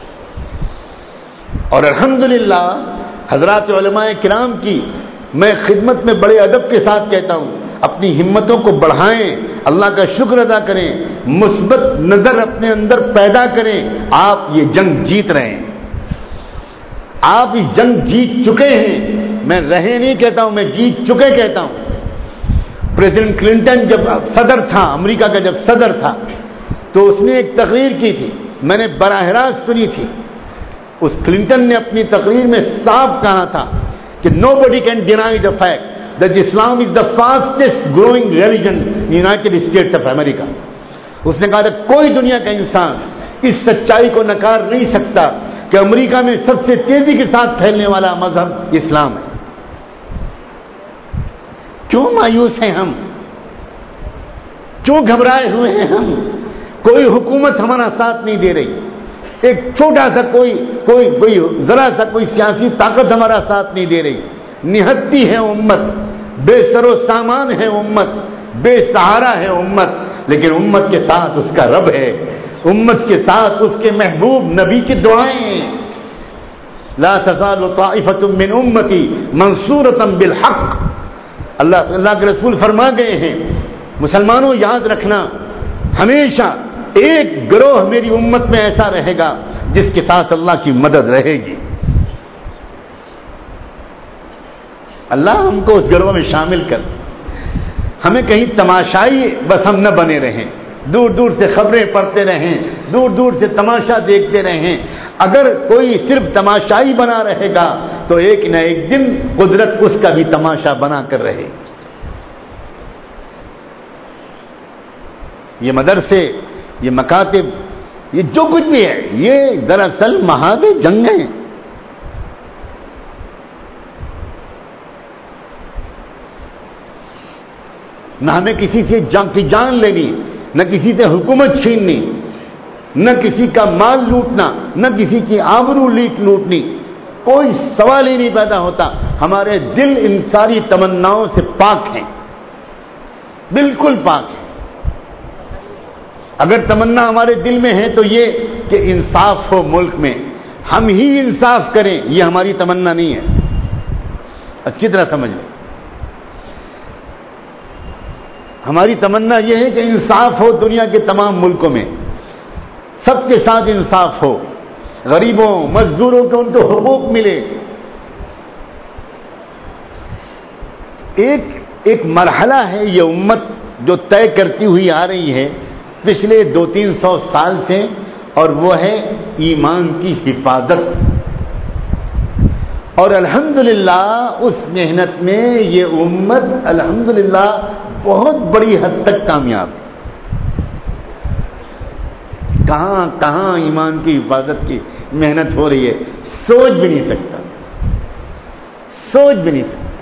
اور الحمدللہ حضرات علماء کرام کی میں خدمت میں بڑے ادب کے ساتھ کہتا ہوں، اپنی ہمتوں کو بڑھائیں، اللہ کا شکر ادا کریں، مثبت نظر اپنے اندر پیدا کریں۔ آپ یہ جنگ جیت رہے ہیں، آپ اس جنگ جیت چکے ہیں، میں رہے نہیں کہتا ہوں، میں جیت چکے کہتا ہوں۔ پریزیڈنٹ کلنٹن جب صدر تھا، امریکہ کا جب صدر تھا، تو اس نے ایک تقریر کی تھی، میں نے براہ راست سنی تھی۔ اس کلنٹن نے اپنی تقریر میں صاف کہا تھا کہ nobody can deny the fact that Islam is the fastest growing religion in United States of America. اس نے کہا تھا کوئی دنیا کا انسان اس سچائی کو نکار نہیں سکتا کہ امریکہ میں سب سے تیزی کے ساتھ پھیلنے والا مذہب اسلام ہے۔ کیوں مایوس ہیں ہم؟ کیوں گھبرائے ہوئے ہیں ہم؟ کوئی حکومت ہمارا ساتھ نہیں دے رہی، ایک چھوٹا سا کوئی کوئی کوئی ذرا سا کوئی سیاسی طاقت ہمارا ساتھ نہیں دے رہی، نہتی ہے امت، بے سر و سامان ہے امت، بے سہارا ہے امت، لیکن امت کے ساتھ اس کا رب ہے، امت کے ساتھ اس کے محبوب نبی کی دعائیں۔ لا تزال طائفة من امتی منصورة بالحق، اللہ اللہ کے رسول فرما گئے ہیں مسلمانوں یاد رکھنا ہمیشہ ایک گروہ میری امت میں ایسا رہے گا جس کے ساتھ اللہ کی مدد رہے گی۔ اللہ ہم کو اس گروہ میں شامل کر، ہمیں کہیں تماشائی بس ہم نہ بنے رہیں، دور دور سے خبریں پڑھتے رہیں، دور دور سے تماشا دیکھتے رہیں۔ اگر کوئی صرف تماشائی بنا رہے گا تو ایک نہ ایک دن قدرت اس کا بھی تماشا بنا کر رہے۔ یہ مدرسے، یہ مکاتب، یہ جو کچھ بھی ہے، یہ دراصل محاذ جنگ ہیں۔ نہ ہمیں کسی سے جان کی جان لینی، نہ کسی سے حکومت چھیننی، نہ کسی کا مال لوٹنا، نہ کسی کی آبرو لیٹ لوٹنی، کوئی سوال ہی نہیں پیدا ہوتا۔ ہمارے دل ان ساری تمناؤں سے پاک ہیں، بالکل پاک ہیں۔ اگر تمنا ہمارے دل میں ہے تو یہ کہ انصاف ہو ملک میں، ہم ہی انصاف کریں، یہ ہماری تمنا نہیں ہے، اچھی طرح سمجھ لیں۔ ہماری تمنا یہ ہے کہ انصاف ہو دنیا کے تمام ملکوں میں، سب کے ساتھ انصاف ہو، غریبوں مزدوروں کو ان کو حقوق ملے۔ ایک ایک مرحلہ ہے یہ امت جو طے کرتی ہوئی آ رہی ہے پچھلے دو تین سو سال سے، اور وہ ہے ایمان کی حفاظت. اور الحمدللہ اس محنت میں یہ امت الحمدللہ بہت بڑی حد تک کامیاب ہے. کہاں کہاں ایمان کی حفاظت کی محنت ہو رہی ہے، سوچ بھی نہیں سکتا، سوچ بھی نہیں سکتا.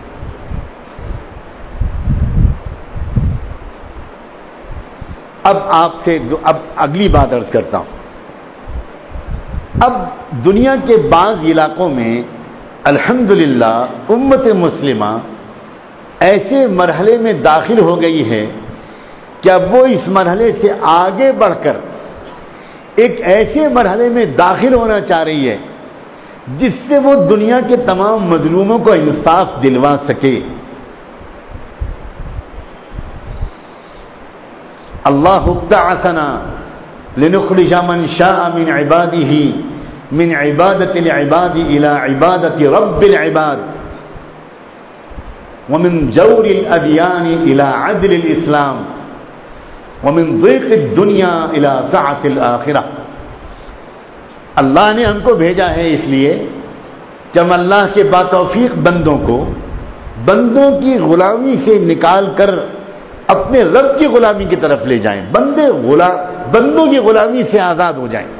اب آپ سے اب اگلی بات عرض کرتا ہوں. اب دنیا کے بعض علاقوں میں الحمدللہ امت مسلمہ ایسے مرحلے میں داخل ہو گئی ہے کہ اب وہ اس مرحلے سے آگے بڑھ کر ایک ایسے مرحلے میں داخل ہونا چاہ رہی ہے جس سے وہ دنیا کے تمام مظلوموں کو انصاف دلوا سکے. اللہ ابتعثنا لنخرج من شاء من عباده من عبادة العباد إلى عبادة رب العباد ومن جور الأديان إلى عدل الإسلام ومن ضيق الدنيا إلى سعة الآخرة. اللہ نے ہم کو بھیجا ہے اس لیے کہ ہم اللہ کے باتوفیق بندوں کو بندوں کی غلامی سے نکال کر اپنے رب کی غلامی کی طرف لے جائیں، بندے غلام بندوں کی غلامی سے آزاد ہو جائیں.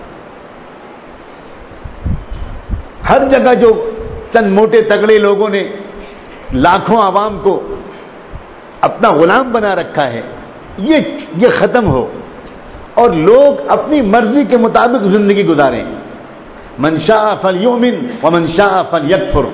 ہر جگہ جو چند موٹے تگڑے لوگوں نے لاکھوں عوام کو اپنا غلام بنا رکھا ہے، یہ یہ ختم ہو اور لوگ اپنی مرضی کے مطابق زندگی گزاریں. من شاء فلیؤمن ومن شاء فلیکفر.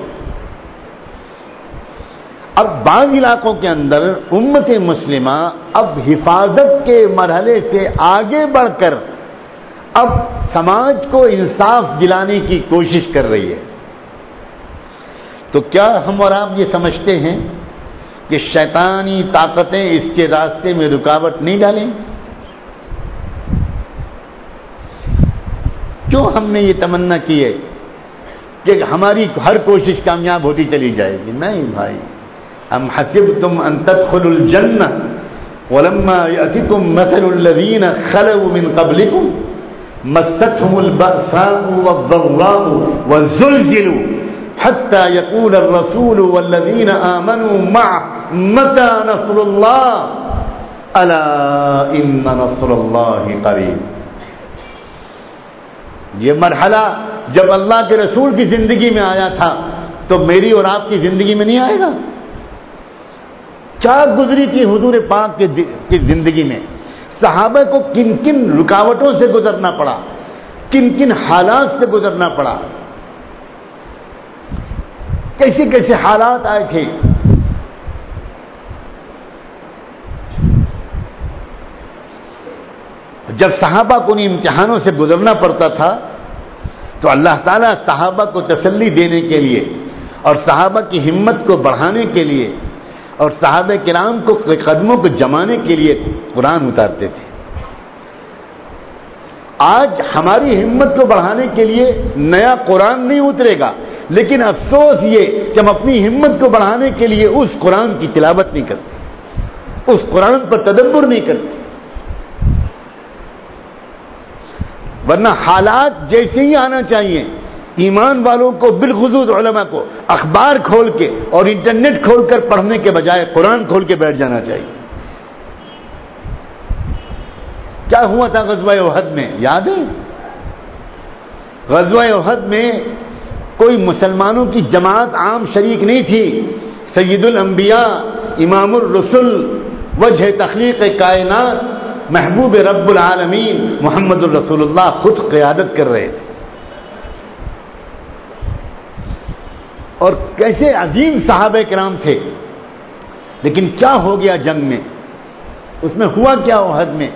اب بعض علاقوں کے اندر امت مسلمہ اب حفاظت کے مرحلے سے آگے بڑھ کر اب سماج کو انصاف دلانے کی کوشش کر رہی ہے. تو کیا ہم اور آپ یہ سمجھتے ہیں کہ شیطانی طاقتیں اس کے راستے میں رکاوٹ نہیں ڈالیں؟ کیوں ہم نے یہ تمنا کی ہے کہ ہماری ہر کوشش کامیاب ہوتی چلی جائے گی؟ نہیں بھائی. ام حسبتم ان تدخلوا الجنہ ولما یأتکم مثل الذین خلوا من قبلکم مستهم البأساء والضراء وزلزلوا حتى يقول الرسول والذين آمنوا معه متى نصر الله ألا إن نصر الله قريب. یہ مرحلہ جب اللہ کے رسول کی زندگی میں آیا تھا تو میری اور آپ کی زندگی میں نہیں آئے گا؟ کیا گزری تھی حضور پاک کی زندگی میں؟ صحابہ کو کن کن رکاوٹوں سے گزرنا پڑا، کن کن حالات سے گزرنا پڑا، کیسے کیسے حالات آئے تھے. جب صحابہ کو ان امتحانوں سے گزرنا پڑتا تھا تو اللہ تعالیٰ صحابہ کو تسلی دینے کے لیے اور صحابہ کی ہمت کو بڑھانے کے لیے اور صحابہ کرام کو قدموں کو جمانے کے لیے قرآن اتارتے تھے. آج ہماری ہمت کو بڑھانے کے لیے نیا قرآن نہیں اترے گا، لیکن افسوس یہ کہ ہم اپنی ہمت کو بڑھانے کے لیے اس قرآن کی تلاوت نہیں کرتے، اس قرآن پر تدبر نہیں کرتے. ورنہ حالات جیسے ہی آنا چاہیے ایمان والوں کو بالخصوص علماء کو اخبار کھول کے اور انٹرنیٹ کھول کر پڑھنے کے بجائے قرآن کھول کے بیٹھ جانا چاہیے. کیا ہوا تھا غزوہ احد میں؟ یاد ہے؟ غزوہ احد میں کوئی مسلمانوں کی جماعت عام شریک نہیں تھی. سید الانبیاء، امام الرسل، وجہ تخلیق کائنات، محبوب رب العالمین محمد الرسول اللہ خود قیادت کر رہے تھے. اور کیسے عظیم صحابہ کرام تھے، لیکن کیا ہو گیا جنگ میں؟ اس میں ہوا کیا احد میں؟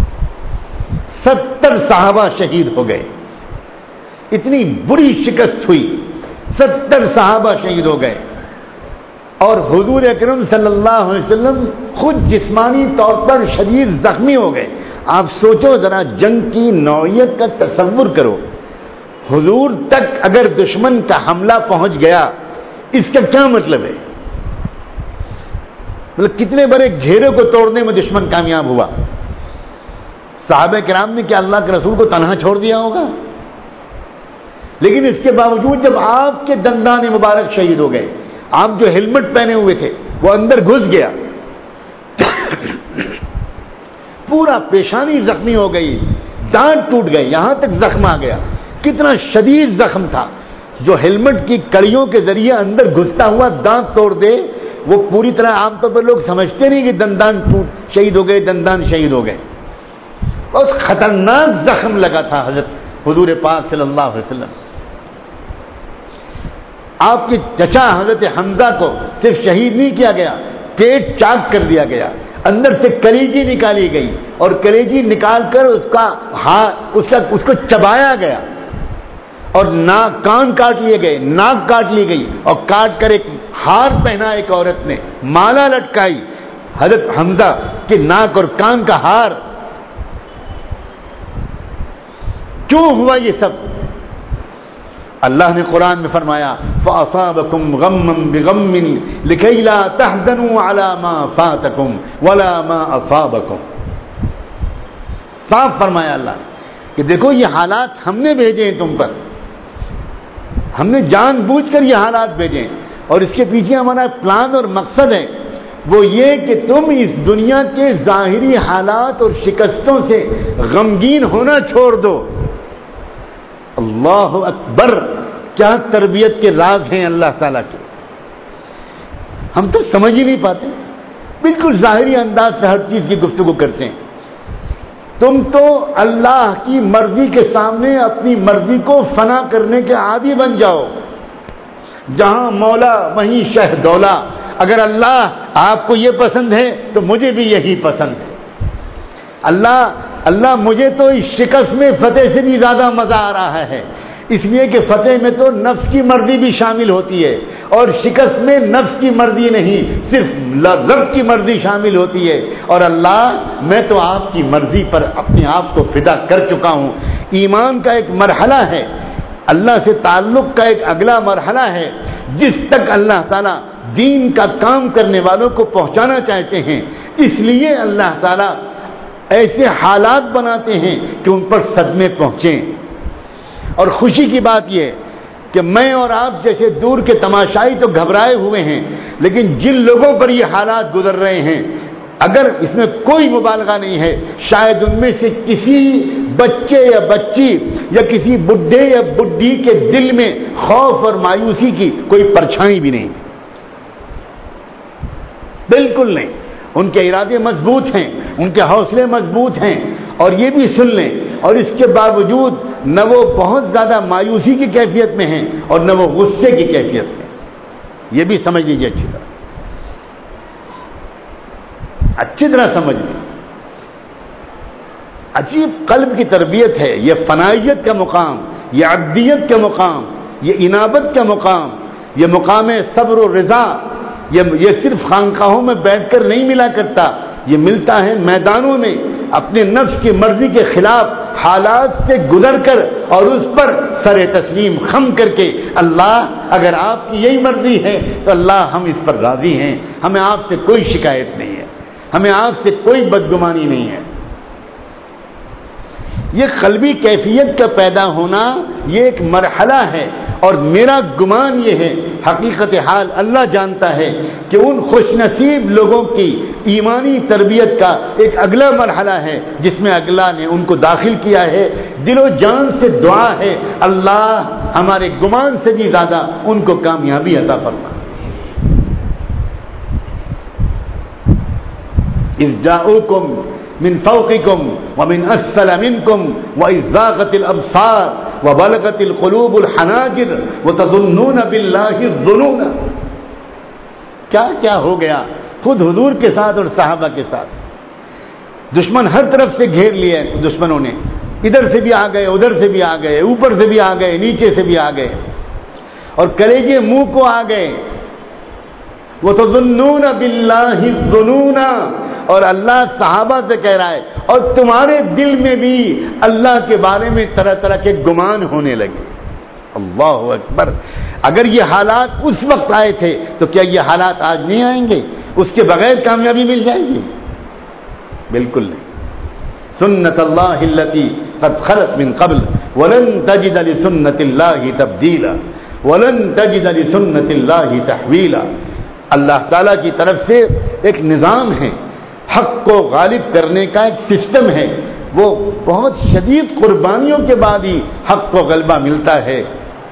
ستر صحابہ شہید ہو گئے. اتنی بری شکست ہوئی، ستر صحابہ شہید ہو گئے. اور حضور اکرم صلی اللہ علیہ وسلم خود جسمانی طور پر شدید زخمی ہو گئے. آپ سوچو ذرا جنگ کی نوعیت کا تصور کرو. حضور تک اگر دشمن کا حملہ پہنچ گیا اس کا کیا مطلب ہے؟ مطلب کتنے بڑے گھیرے کو توڑنے میں دشمن کامیاب ہوا. صحابہ کرام نے کیا اللہ کے رسول کو تنہا چھوڑ دیا ہوگا؟ لیکن اس کے باوجود جب آپ کے دندان مبارک شہید ہو گئے، آپ جو ہیلمٹ پہنے ہوئے تھے وہ اندر گھس گیا، پورا پیشانی زخمی ہو گئی، دانت ٹوٹ گئے، یہاں تک زخم آ گیا، کتنا شدید زخم تھا، جو ہیلمٹ کی کڑیوں کے ذریعے اندر گھستا ہوا دانت توڑ دے، وہ پوری طرح عام طور پر لوگ سمجھتے نہیں کہ دندان ٹوٹ شہید ہو گئے، دندان شہید ہو گئے. بہت خطرناک زخم لگا تھا حضرت حضور پاک صلی اللہ علیہ وسلم. آپ کے چچا حضرت حمزہ کو صرف شہید نہیں کیا گیا، پیٹ چاک کر دیا گیا، اندر سے کلیجی نکالی گئی اور کلیجی نکال کر اس کا ہاتھ اس کا اس کو چبایا گیا، اور ناک کان کاٹ لیے گئے، ناک کاٹ لی گئی، اور کاٹ کر ایک ہار پہنا ایک عورت نے، مالا لٹکائی حضرت حمزہ کے ناک اور کان کا ہار. کیوں ہوا یہ سب؟ اللہ نے قرآن میں فرمایا فَأَصَابَكُمْ غَمًّا بِغَمٍّ لِكَيْ لَا تَحْزَنُوا عَلَى مَا فَاتَكُمْ وَلَا مَا أَصَابَكُمْ. صاف فرمایا اللہ نے کہ دیکھو یہ حالات ہم نے بھیجے ہیں تم پر، ہم نے جان بوجھ کر یہ حالات بھیجے ہیں، اور اس کے پیچھے ہمارا پلان اور مقصد ہے وہ یہ کہ تم اس دنیا کے ظاہری حالات اور شکستوں سے غمگین ہونا چھوڑ دو. اللہ اکبر، کیا تربیت کے راز ہیں اللہ تعالیٰ کے، ہم تو سمجھ ہی نہیں پاتے، بالکل ظاہری انداز سے ہر چیز کی گفتگو کرتے ہیں. تم تو اللہ کی مرضی کے سامنے اپنی مرضی کو فنا کرنے کے عادی بن جاؤ. جہاں مولا وہیں شہ دولا. اگر اللہ آپ کو یہ پسند ہے تو مجھے بھی یہی پسند ہے. اللہ اللہ مجھے تو اس شکست میں فتح سے بھی زیادہ مزہ آ رہا ہے، اس لیے کہ فتح میں تو نفس کی مرضی بھی شامل ہوتی ہے، اور شکست میں نفس کی مرضی نہیں، صرف رب کی مرضی شامل ہوتی ہے. اور اللہ میں تو آپ کی مرضی پر اپنے آپ کو فدا کر چکا ہوں. ایمان کا ایک مرحلہ ہے، اللہ سے تعلق کا ایک اگلا مرحلہ ہے جس تک اللہ تعالیٰ دین کا کام کرنے والوں کو پہنچانا چاہتے ہیں. اس لیے اللہ تعالیٰ ایسے حالات بناتے ہیں کہ ان پر صدمے پہنچیں. اور خوشی کی بات یہ کہ میں اور آپ جیسے دور کے تماشائی تو گھبرائے ہوئے ہیں، لیکن جن لوگوں پر یہ حالات گزر رہے ہیں، اگر اس میں کوئی مبالغہ نہیں ہے، شاید ان میں سے کسی بچے یا بچی یا کسی بڈھے یا بڈھی کے دل میں خوف اور مایوسی کی کوئی پرچھائی بھی نہیں، بالکل نہیں. ان کے ارادے مضبوط ہیں، ان کے حوصلے مضبوط ہیں. اور یہ بھی سن لیں، اور اس کے باوجود نہ وہ بہت زیادہ مایوسی کی کیفیت میں ہیں اور نہ وہ غصے کی کیفیت میں. یہ بھی سمجھ لیجیے اچھی طرح، اچھی طرح سمجھ لیں. عجیب قلب کی تربیت ہے یہ، فنائیت کا مقام، یہ عبدیت کا مقام، یہ انابت کا مقام، یہ مقام صبر و رضا. یہ یہ صرف خانقاہوں میں بیٹھ کر نہیں ملا کرتا، یہ ملتا ہے میدانوں میں، اپنے نفس کی مرضی کے خلاف حالات سے گزر کر اور اس پر سر تسلیم خم کر کے، اللہ اگر آپ کی یہی مرضی ہے تو اللہ ہم اس پر راضی ہیں، ہمیں آپ سے کوئی شکایت نہیں ہے، ہمیں آپ سے کوئی بدگمانی نہیں ہے. یہ قلبی کیفیت کا پیدا ہونا یہ ایک مرحلہ ہے. اور میرا گمان یہ ہے، حقیقت حال اللہ جانتا ہے کہ ان خوش نصیب لوگوں کی ایمانی تربیت کا ایک اگلا مرحلہ ہے جس میں اللہ نے ان کو داخل کیا ہے. دل و جان سے دعا ہے اللہ ہمارے گمان سے بھی زیادہ ان کو کامیابی عطا فرما. اذ جاءوکم من فوقکم ومن اسفل منکم واذ زاغت الابصار وبلغت القلوب الحناجر وتظنون باللہ الظنون. کیا کیا ہو گیا خود حضور کے ساتھ اور صحابہ کے ساتھ. دشمن ہر طرف سے گھیر لیے، دشمنوں نے ادھر سے بھی آ گئے، ادھر سے بھی آ گئے، اوپر سے بھی آ گئے، نیچے سے بھی آ گئے، اور کلیجے منہ کو آ گئے. وتظنون باللہ الظنون. اور اللہ صحابہ سے کہہ رہا ہے اور تمہارے دل میں بھی اللہ کے بارے میں طرح طرح کے گمان ہونے لگے. اللہ اکبر. اگر یہ حالات اس وقت آئے تھے تو کیا یہ حالات آج نہیں آئیں گے؟ اس کے بغیر کامیابی مل جائے گی؟ بالکل نہیں. سنت اللہ التی قد خلت من قبل ولن تجد لسنت اللہ تبدیلا ولن تجد لسنت اللہ تحویلا. اللہ تعالیٰ کی طرف سے ایک نظام ہے، حق کو غالب کرنے کا ایک سسٹم ہے. وہ بہت شدید قربانیوں کے بعد ہی حق کو غلبہ ملتا ہے.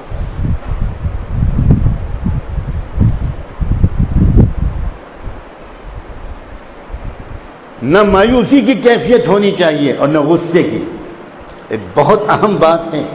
نہ مایوسی کی کیفیت ہونی چاہیے اور نہ غصے کی. ایک بہت اہم بات ہے.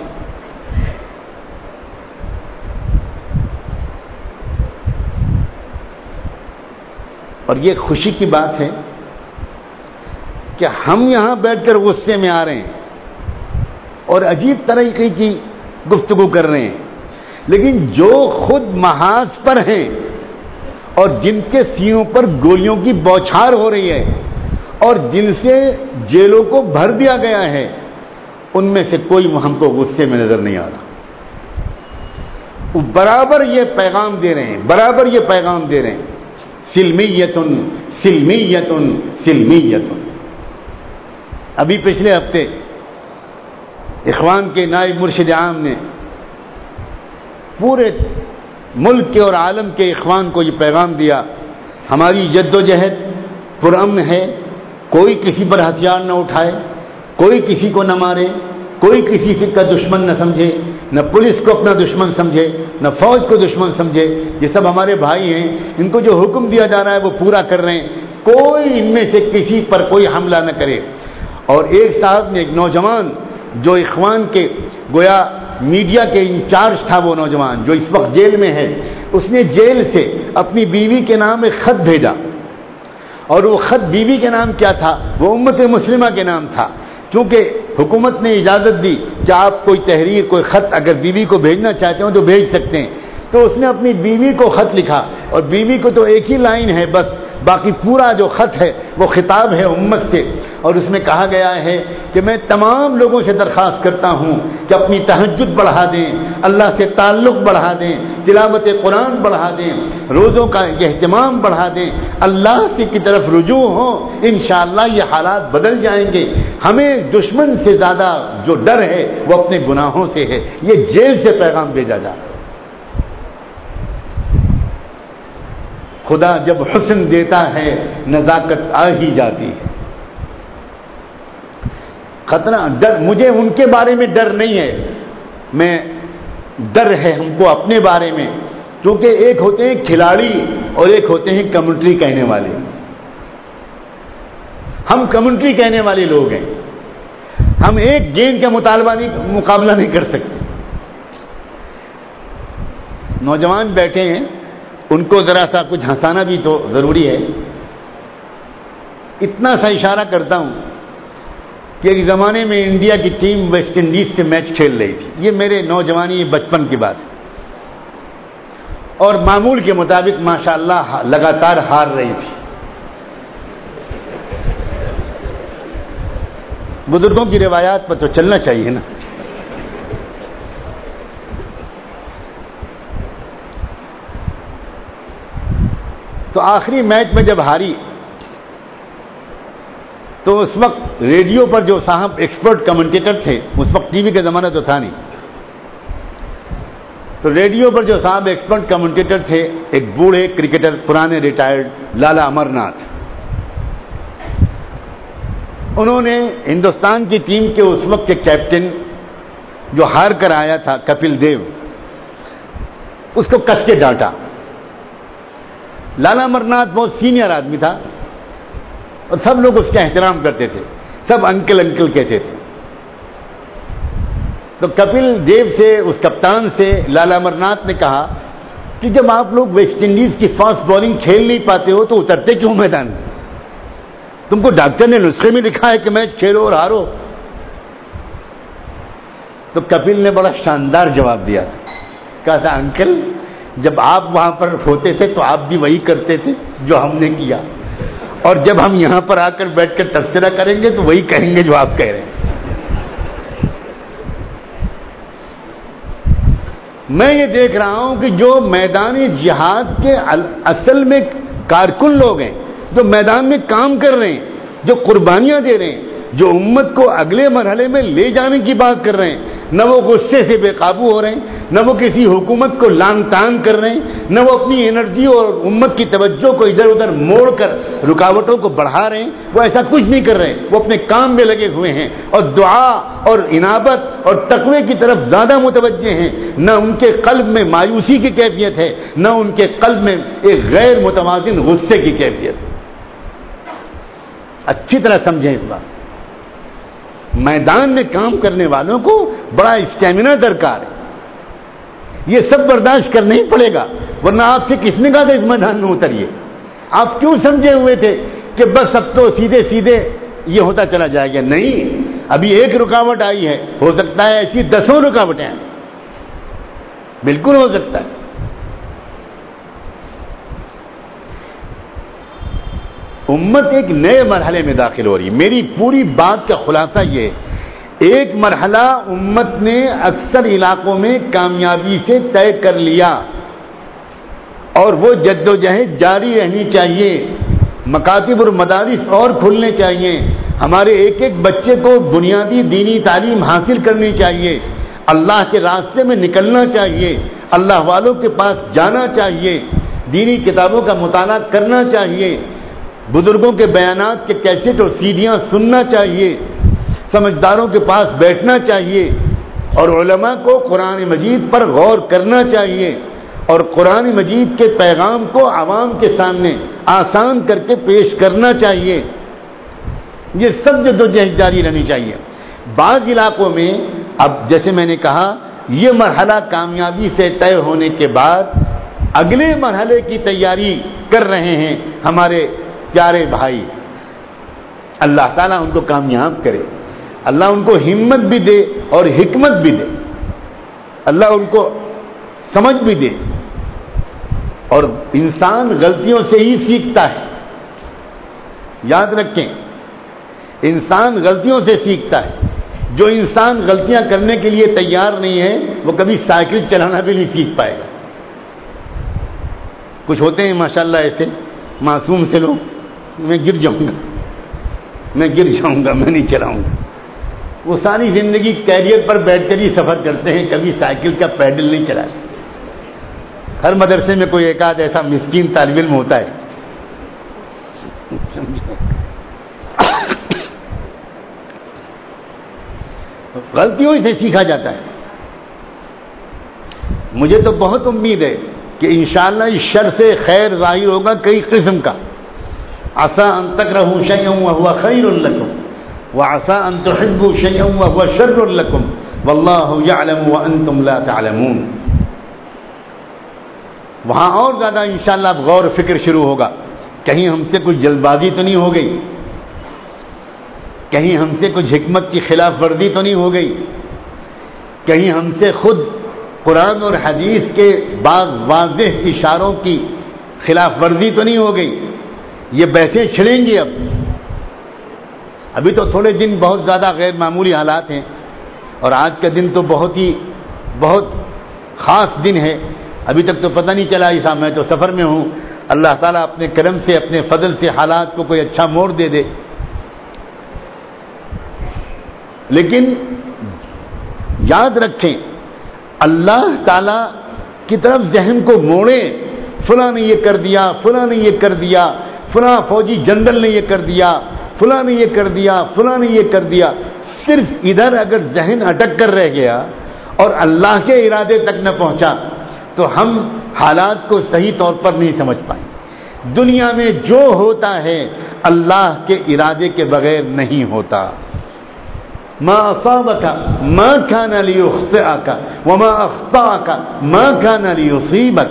اور یہ خوشی کی بات ہے کہ ہم یہاں بیٹھ کر غصے میں آ رہے ہیں اور عجیب طریقے کی گفتگو کر رہے ہیں، لیکن جو خود محاذ پر ہیں اور جن کے سینوں پر گولیوں کی بوچھار ہو رہی ہے اور جن سے جیلوں کو بھر دیا گیا ہے، ان میں سے کوئی ہم کو غصے میں نظر نہیں آ رہا. وہ برابر یہ پیغام دے رہے ہیں برابر یہ پیغام دے رہے ہیں سلمیتن سلمیتن سلمیتن. ابھی پچھلے ہفتے اخوان کے نائب مرشد عام نے پورے ملک کے اور عالم کے اخوان کو یہ پیغام دیا، ہماری جد و جہد پرامن ہے، کوئی کسی پر ہتھیار نہ اٹھائے، کوئی کسی کو نہ مارے، کوئی کسی کا دشمن نہ سمجھے، نہ پولیس کو اپنا دشمن سمجھے، نہ فوج کو دشمن سمجھے. یہ سب ہمارے بھائی ہیں، ان کو جو حکم دیا جا رہا ہے وہ پورا کر رہے ہیں، کوئی ان میں سے کسی پر کوئی حملہ نہ کرے. اور ایک صاحب نے، ایک نوجوان جو اخوان کے گویا میڈیا کے انچارج تھا، وہ نوجوان جو اس وقت جیل میں ہے، اس نے جیل سے اپنی بیوی کے نام ایک خط بھیجا. اور وہ خط بیوی کے نام کیا تھا؟ وہ امت مسلمہ کے نام تھا. چونکہ حکومت نے اجازت دی کہ آپ کوئی تحریر کوئی خط اگر بیوی کو بھیجنا چاہتے ہو تو بھیج سکتے ہیں، تو اس نے اپنی بیوی کو خط لکھا. اور بیوی کو تو ایک ہی لائن ہے بس، باقی پورا جو خط ہے وہ خطاب ہے امت سے. اور اس میں کہا گیا ہے کہ میں تمام لوگوں سے درخواست کرتا ہوں کہ اپنی تہجد بڑھا دیں، اللہ سے تعلق بڑھا دیں، تلاوت قرآن بڑھا دیں، روزوں کا اہتمام بڑھا دیں، اللہ سے کی طرف رجوع ہوں. انشاءاللہ یہ حالات بدل جائیں گے. ہمیں دشمن سے زیادہ جو ڈر ہے وہ اپنے گناہوں سے ہے. یہ جیل سے پیغام بھیجا جا رہا ہے. خدا جب حسن دیتا ہے نزاکت آ ہی جاتی ہے. خطرہ ڈر، مجھے ان کے بارے میں ڈر نہیں ہے، میں ڈر ہے ہم کو اپنے بارے میں، کیونکہ ایک ہوتے ہیں کھلاڑی اور ایک ہوتے ہیں کمنٹری کہنے والے. ہم کمنٹری کہنے والے لوگ ہیں، ہم ایک گیند کا مطالبہ نہیں مقابلہ نہیں کر سکتے. نوجوان بیٹھے ہیں، ان کو ذرا سا کچھ ہنسانا بھی تو ضروری ہے. اتنا سا اشارہ کرتا ہوں کہ ایک زمانے میں انڈیا کی ٹیم ویسٹ انڈیز سے میچ کھیل رہی تھی. یہ میرے نوجوانی بچپن کی بات ہے. اور معمول کے مطابق ماشاءاللہ لگاتار ہار رہی تھی. بزرگوں کی روایات پر تو چلنا چاہیے نا. تو آخری میچ میں جب ہاری تو اس وقت ریڈیو پر جو صاحب ایکسپرٹ کمنٹیٹر تھے، اس وقت ٹی وی کا زمانہ تو تھا نہیں، تو ریڈیو پر جو صاحب ایکسپرٹ کمنٹیٹر تھے، ایک بوڑھے کرکٹر پرانے ریٹائرڈ لالا امر ناتھ، انہوں نے ہندوستان کی ٹیم کے اس وقت کے کیپٹن جو ہار کر آیا تھا کپل دیو، اس کو کس کے ڈانٹا. لالا امر ناتھ بہت سینئر آدمی تھا اور سب لوگ اس کا احترام کرتے تھے، سب انکل انکل کہتے تھے. تو کپل دیو سے، اس کپتان سے لالا امر ناتھ نے کہا کہ جب آپ لوگ ویسٹ انڈیز کی فاسٹ بالنگ کھیل نہیں پاتے ہو تو اترتے کیوں میدان میں؟ تم کو ڈاکٹر نے نسخے میں لکھا ہے کہ میچ کھیلو اور ہارو. تو کپل نے بڑا شاندار جواب دیا، کہا تھا انکل جب آپ وہاں پر ہوتے تھے تو آپ بھی وہی کرتے تھے جو ہم نے کیا، اور جب ہم یہاں پر آ کر بیٹھ کر تبصرہ کریں گے تو وہی کہیں گے جو آپ کہہ رہے ہیں. میں یہ دیکھ رہا ہوں کہ جو میدان جہاد کے اصل میں کارکن لوگ ہیں، جو میدان میں کام کر رہے ہیں، جو قربانیاں دے رہے ہیں، جو امت کو اگلے مرحلے میں لے جانے کی بات کر رہے ہیں، نہ وہ غصے سے بے قابو ہو رہے ہیں، نہ وہ کسی حکومت کو لان تان کر رہے ہیں، نہ وہ اپنی انرجی اور امت کی توجہ کو ادھر ادھر موڑ کر رکاوٹوں کو بڑھا رہے ہیں، وہ ایسا کچھ نہیں کر رہے ہیں، وہ اپنے کام میں لگے ہوئے ہیں اور دعا اور انابت اور تقوی کی طرف زیادہ متوجہ ہیں۔ نہ ان کے قلب میں مایوسی کی کیفیت ہے، نہ ان کے قلب میں ایک غیر متوازن غصے کی کیفیت ہے۔ اچھی طرح سمجھیں اس بات۔ میدان میں کام کرنے والوں کو بڑا اسٹیمنا درکار ہے، یہ سب برداشت کرنا ہی پڑے گا، ورنہ آپ سے کس نے کہا تھا اس میدان میں اتریے؟ آپ کیوں سمجھے ہوئے تھے کہ بس اب تو سیدھے سیدھے یہ ہوتا چلا جائے گا؟ نہیں، ابھی ایک رکاوٹ آئی ہے، ہو سکتا ہے ایسی دسوں رکاوٹیں ہیں، بالکل ہو سکتا ہے۔ امت ایک نئے مرحلے میں داخل ہو رہی ہے۔ میری پوری بات کا خلاصہ یہ ہے، ایک مرحلہ امت نے اکثر علاقوں میں کامیابی سے طے کر لیا اور وہ جد و جہد جاری رہنی چاہیے، مکاتب اور مدارس اور کھلنے چاہیے، ہمارے ایک ایک بچے کو بنیادی دینی تعلیم حاصل کرنی چاہیے، اللہ کے راستے میں نکلنا چاہیے، اللہ والوں کے پاس جانا چاہیے، دینی کتابوں کا مطالعہ کرنا چاہیے، بزرگوں کے بیانات کے کیسٹ اور سیڈیاں سننا چاہیے، سمجھداروں کے پاس بیٹھنا چاہیے اور علماء کو قرآن مجید پر غور کرنا چاہیے اور قرآن مجید کے پیغام کو عوام کے سامنے آسان کر کے پیش کرنا چاہیے۔ یہ سب جدوجہد جاری رہنی چاہیے۔ بعض علاقوں میں اب جیسے میں نے کہا یہ مرحلہ کامیابی سے طے ہونے کے بعد اگلے مرحلے کی تیاری کر رہے ہیں ہمارے پیارے بھائی۔ اللہ تعالیٰ ان کو کامیاب کرے، اللہ ان کو ہمت بھی دے اور حکمت بھی دے، اللہ ان کو سمجھ بھی دے۔ اور انسان غلطیوں سے ہی سیکھتا ہے، یاد رکھیں، انسان غلطیوں سے سیکھتا ہے۔ جو انسان غلطیاں کرنے کے لیے تیار نہیں ہے وہ کبھی سائیکل چلانا بھی نہیں سیکھ پائے گا۔ کچھ ہوتے ہیں ماشاءاللہ ایسے معصوم سے لوگ، میں گر جاؤں گا میں گر جاؤں گا میں نہیں چلاؤں گا، وہ ساری زندگی کیریئر پر بیٹھ کر ہی سفر کرتے ہیں، کبھی سائیکل کا پیڈل نہیں چلاتے۔ ہر مدرسے میں کوئی ایک آدھ ایسا مسکین طالب علم ہوتا ہے۔ غلطیوں سے سیکھا جاتا ہے۔ مجھے تو بہت امید ہے کہ انشاءاللہ اس شر سے خیر ظاہر ہوگا کئی قسم کا۔ عسى ان تكرهوا شيئا وهو خير لكم وعسى ان تحبوا شيئا وهو شر لكم والله يعلم وانتم لا تعلمون۔ وہاں اور زیادہ انشاءاللہ اب غور و فکر شروع ہوگا، کہیں ہم سے کچھ جلد بازی تو نہیں ہو گئی، کہیں ہم سے کچھ حکمت کی خلاف ورزی تو نہیں ہو گئی، کہیں ہم سے خود قرآن اور حدیث کے بعض واضح اشاروں کی خلاف ورزی تو نہیں ہو گئی۔ یہ بحثیں چھڑیں گی۔ اب ابھی تو تھوڑے دن بہت زیادہ غیر معمولی حالات ہیں اور آج کا دن تو بہت ہی بہت خاص دن ہے۔ ابھی تک تو پتہ نہیں چلا ایسا، میں تو سفر میں ہوں، اللہ تعالیٰ اپنے کرم سے اپنے فضل سے حالات کو کوئی اچھا موڑ دے دے۔ لیکن یاد رکھیں اللہ تعالیٰ کی طرف ذہن کو موڑیں، فلاں نے یہ کر دیا، فلاں نے یہ کر دیا، فلاں فوجی جنرل نے یہ کر دیا، فلاں نے یہ کر دیا، فلاں نے یہ کر دیا، صرف ادھر اگر ذہن اٹک کر رہ گیا اور اللہ کے ارادے تک نہ پہنچا تو ہم حالات کو صحیح طور پر نہیں سمجھ پائیں۔ دنیا میں جو ہوتا ہے اللہ کے ارادے کے بغیر نہیں ہوتا۔ ما اصابك ما كان ليخطئك وما اخطأك ما كان ليصيبك۔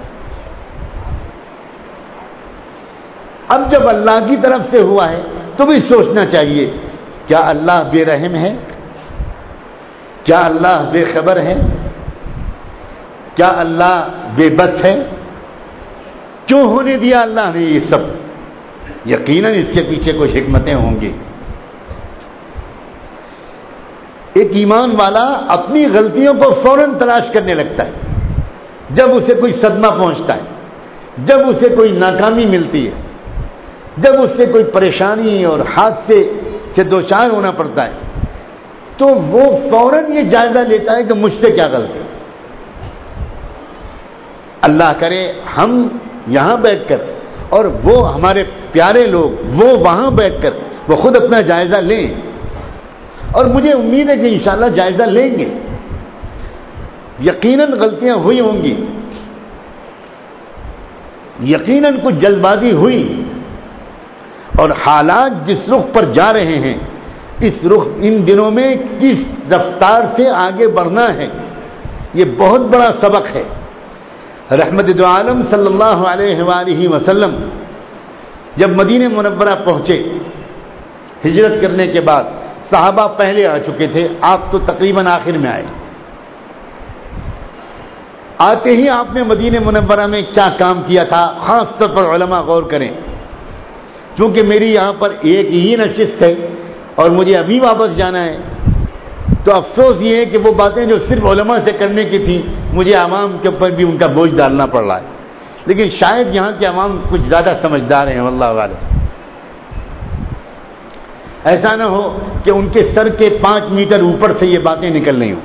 اب جب اللہ کی طرف سے ہوا ہے تو بھی سوچنا چاہیے، کیا اللہ بے رحم ہے؟ کیا اللہ بے خبر ہے؟ کیا اللہ بے بس ہے؟ کیوں ہونے دیا اللہ نے یہ سب؟ یقیناً اس کے پیچھے کچھ حکمتیں ہوں گی۔ ایک ایمان والا اپنی غلطیوں کو فوراً تلاش کرنے لگتا ہے جب اسے کوئی صدمہ پہنچتا ہے، جب اسے کوئی ناکامی ملتی ہے، جب اس سے کوئی پریشانی اور حادثے سے دو چار ہونا پڑتا ہے تو وہ فوراً یہ جائزہ لیتا ہے کہ مجھ سے کیا غلطی. اللہ کرے ہم یہاں بیٹھ کر اور وہ ہمارے پیارے لوگ وہ وہاں بیٹھ کر وہ خود اپنا جائزہ لیں, اور مجھے امید ہے کہ انشاءاللہ جائزہ لیں گے. یقیناً غلطیاں ہوئی ہوں گی, یقیناً کچھ جلد بازی ہوئی, اور حالات جس رخ پر جا رہے ہیں اس رخ ان دنوں میں کس رفتار سے آگے بڑھنا ہے یہ بہت بڑا سبق ہے. رحمت دو عالم صلی اللہ علیہ وآلہ وسلم جب مدینہ منورہ پہنچے ہجرت کرنے کے بعد, صحابہ پہلے آ چکے تھے, آپ تو تقریباً آخر میں آئے. آتے ہی آپ نے مدینہ منورہ میں کیا کام کیا تھا خاص طور پر علماء غور کریں, کیونکہ میری یہاں پر ایک ہی نشست ہے اور مجھے ابھی واپس جانا ہے, تو افسوس یہ ہے کہ وہ باتیں جو صرف علماء سے کرنے کی تھیں مجھے عوام کے اوپر بھی ان کا بوجھ ڈالنا پڑ رہا ہے. لیکن شاید یہاں کے عوام کچھ زیادہ سمجھدار ہیں واللہ عالم. ایسا نہ ہو کہ ان کے سر کے پانچ میٹر اوپر سے یہ باتیں نکل رہی ہوں.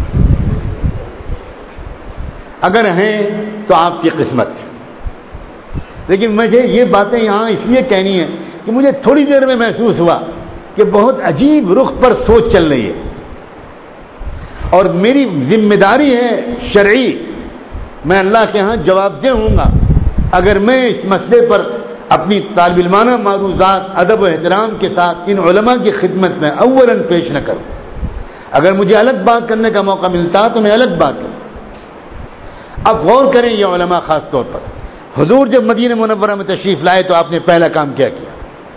اگر ہیں تو آپ کی قسمت ہے, لیکن مجھے یہ باتیں یہاں اس لیے کہنی ہے کہ مجھے تھوڑی دیر میں محسوس ہوا کہ بہت عجیب رخ پر سوچ چل رہی ہے, اور میری ذمہ داری ہے شرعی, میں اللہ کے ہاں جواب دہ ہوں گا اگر میں اس مسئلے پر اپنی طالب علمانہ معروضات ادب و احترام کے ساتھ ان علماء کی خدمت میں اولاً پیش نہ کروں. اگر مجھے الگ بات کرنے کا موقع ملتا تو میں الگ بات کروں. اب غور کریں یہ علماء خاص طور پر, حضور جب مدینہ منورہ میں تشریف لائے تو آپ نے پہلا کام کیا کیا؟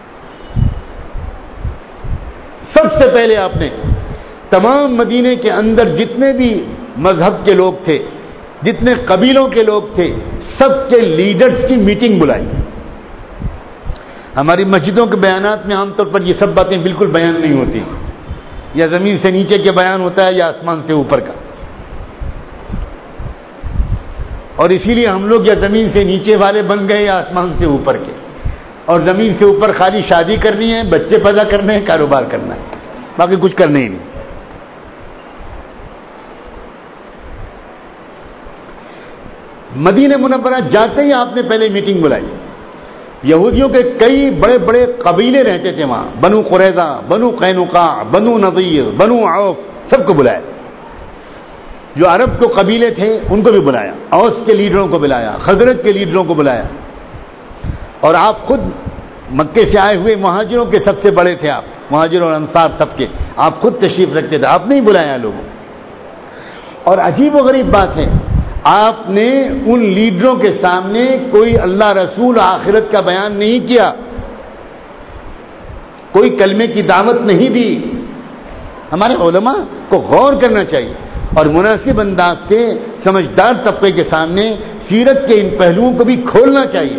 سب سے پہلے آپ نے تمام مدینے کے اندر جتنے بھی مذہب کے لوگ تھے, جتنے قبیلوں کے لوگ تھے, سب کے لیڈرز کی میٹنگ بلائی. ہماری مسجدوں کے بیانات میں عام طور پر یہ سب باتیں بالکل بیان نہیں ہوتی, یا زمین سے نیچے کے بیان ہوتا ہے یا آسمان سے اوپر کا, اور اسی لیے ہم لوگ یا زمین سے نیچے والے بن گئے یا آسمان سے اوپر کے, اور زمین سے اوپر خالی شادی کرنی ہے, بچے پیدا کرنے ہیں, کاروبار کرنا ہے, باقی کچھ کرنا ہی نہیں. مدینہ منورہ جاتے ہی آپ نے پہلے میٹنگ بلائی. یہودیوں کے کئی بڑے بڑے قبیلے رہتے تھے وہاں, بنو قریظہ, بنو قینقاع, بنو نضیر, بنو عوف, سب کو بلایا. جو عرب کو قبیلے تھے ان کو بھی بلایا, اوس کے لیڈروں کو بلایا, خزرج کے لیڈروں کو بلایا, اور آپ خود مکے سے آئے ہوئے مہاجروں کے سب سے بڑے تھے آپ, مہاجر اور انصار سب کے آپ خود تشریف رکھتے تھے, آپ نے ہی بلایا لوگوں. اور عجیب و غریب بات ہے, آپ نے ان لیڈروں کے سامنے کوئی اللہ رسول آخرت کا بیان نہیں کیا, کوئی کلمے کی دعوت نہیں دی. ہمارے علماء کو غور کرنا چاہیے اور مناسب انداز سے سمجھدار طبقے کے سامنے سیرت کے ان پہلوؤں کو بھی کھولنا چاہیے.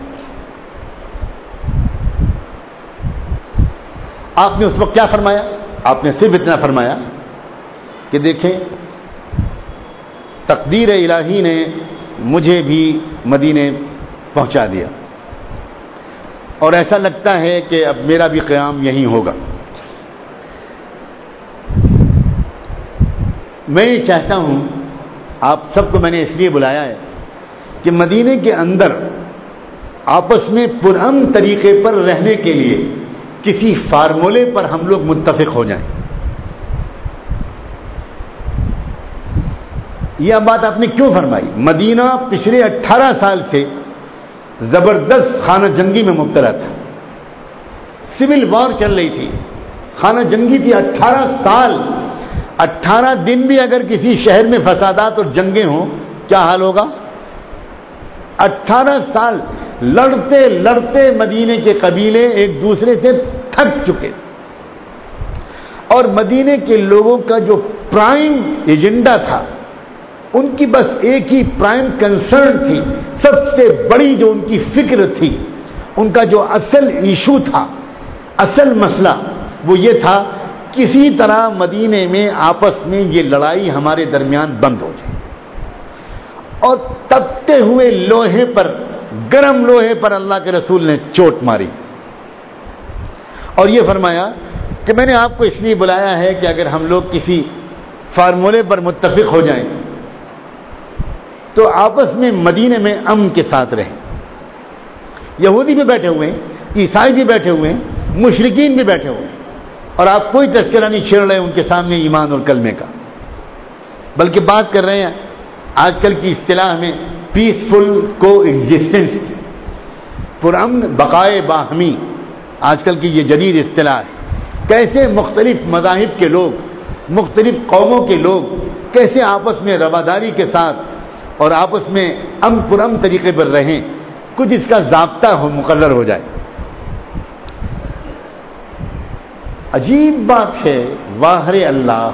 آپ نے اس وقت کیا فرمایا؟ آپ نے صرف اتنا فرمایا کہ دیکھیں تقدیر الہی نے مجھے بھی مدینے پہنچا دیا, اور ایسا لگتا ہے کہ اب میرا بھی قیام یہیں ہوگا. میں یہ چاہتا ہوں, آپ سب کو میں نے اس لیے بلایا ہے کہ مدینے کے اندر آپس میں پرامن طریقے پر رہنے کے لیے کسی فارمولے پر ہم لوگ متفق ہو جائیں. یہ بات آپ نے کیوں فرمائی؟ مدینہ پچھلے اٹھارہ سال سے زبردست خانہ جنگی میں مبتلا تھا, سول وار چل رہی تھی, خانہ جنگی تھی. اٹھارہ سال, اٹھارہ دن بھی اگر کسی شہر میں فسادات اور جنگیں ہوں کیا حال ہوگا؟ اٹھارہ سال لڑتے لڑتے مدینے کے قبیلے ایک دوسرے سے تھک چکے, اور مدینے کے لوگوں کا جو پرائم ایجنڈا تھا, ان کی بس ایک ہی پرائم کنسرن تھی, سب سے بڑی جو ان کی فکر تھی, ان کا جو اصل ایشو تھا, اصل مسئلہ وہ یہ تھا کسی طرح مدینے میں آپس میں یہ لڑائی ہمارے درمیان بند ہو جائے. اور تپتے ہوئے لوہے پر, گرم لوہے پر اللہ کے رسول نے چوٹ ماری اور یہ فرمایا کہ میں نے آپ کو اس لیے بلایا ہے کہ اگر ہم لوگ کسی فارمولے پر متفق ہو جائیں تو آپس میں مدینے میں امن کے ساتھ رہیں. یہودی بھی بیٹھے ہوئے ہیں, عیسائی بھی بیٹھے ہوئے ہیں, مشرکین بھی بیٹھے ہوئے ہیں, اور آپ کوئی تذکرہ نہیں چھیڑ رہے ان کے سامنے ایمان اور کلمے کا, بلکہ بات کر رہے ہیں آج کل کی اصطلاح میں پیسفل کو ایگزسٹنس, پرامن بقائے باہمی آج کل کی یہ جدید اصطلاح ہے. کیسے مختلف مذاہب کے لوگ, مختلف قوموں کے لوگ کیسے آپس میں رواداری کے ساتھ اور آپس میں امن پرامن طریقے پر رہیں, کچھ اس کا ضابطہ ہو مقرر ہو جائے. عجیب بات ہے, واہر اللہ,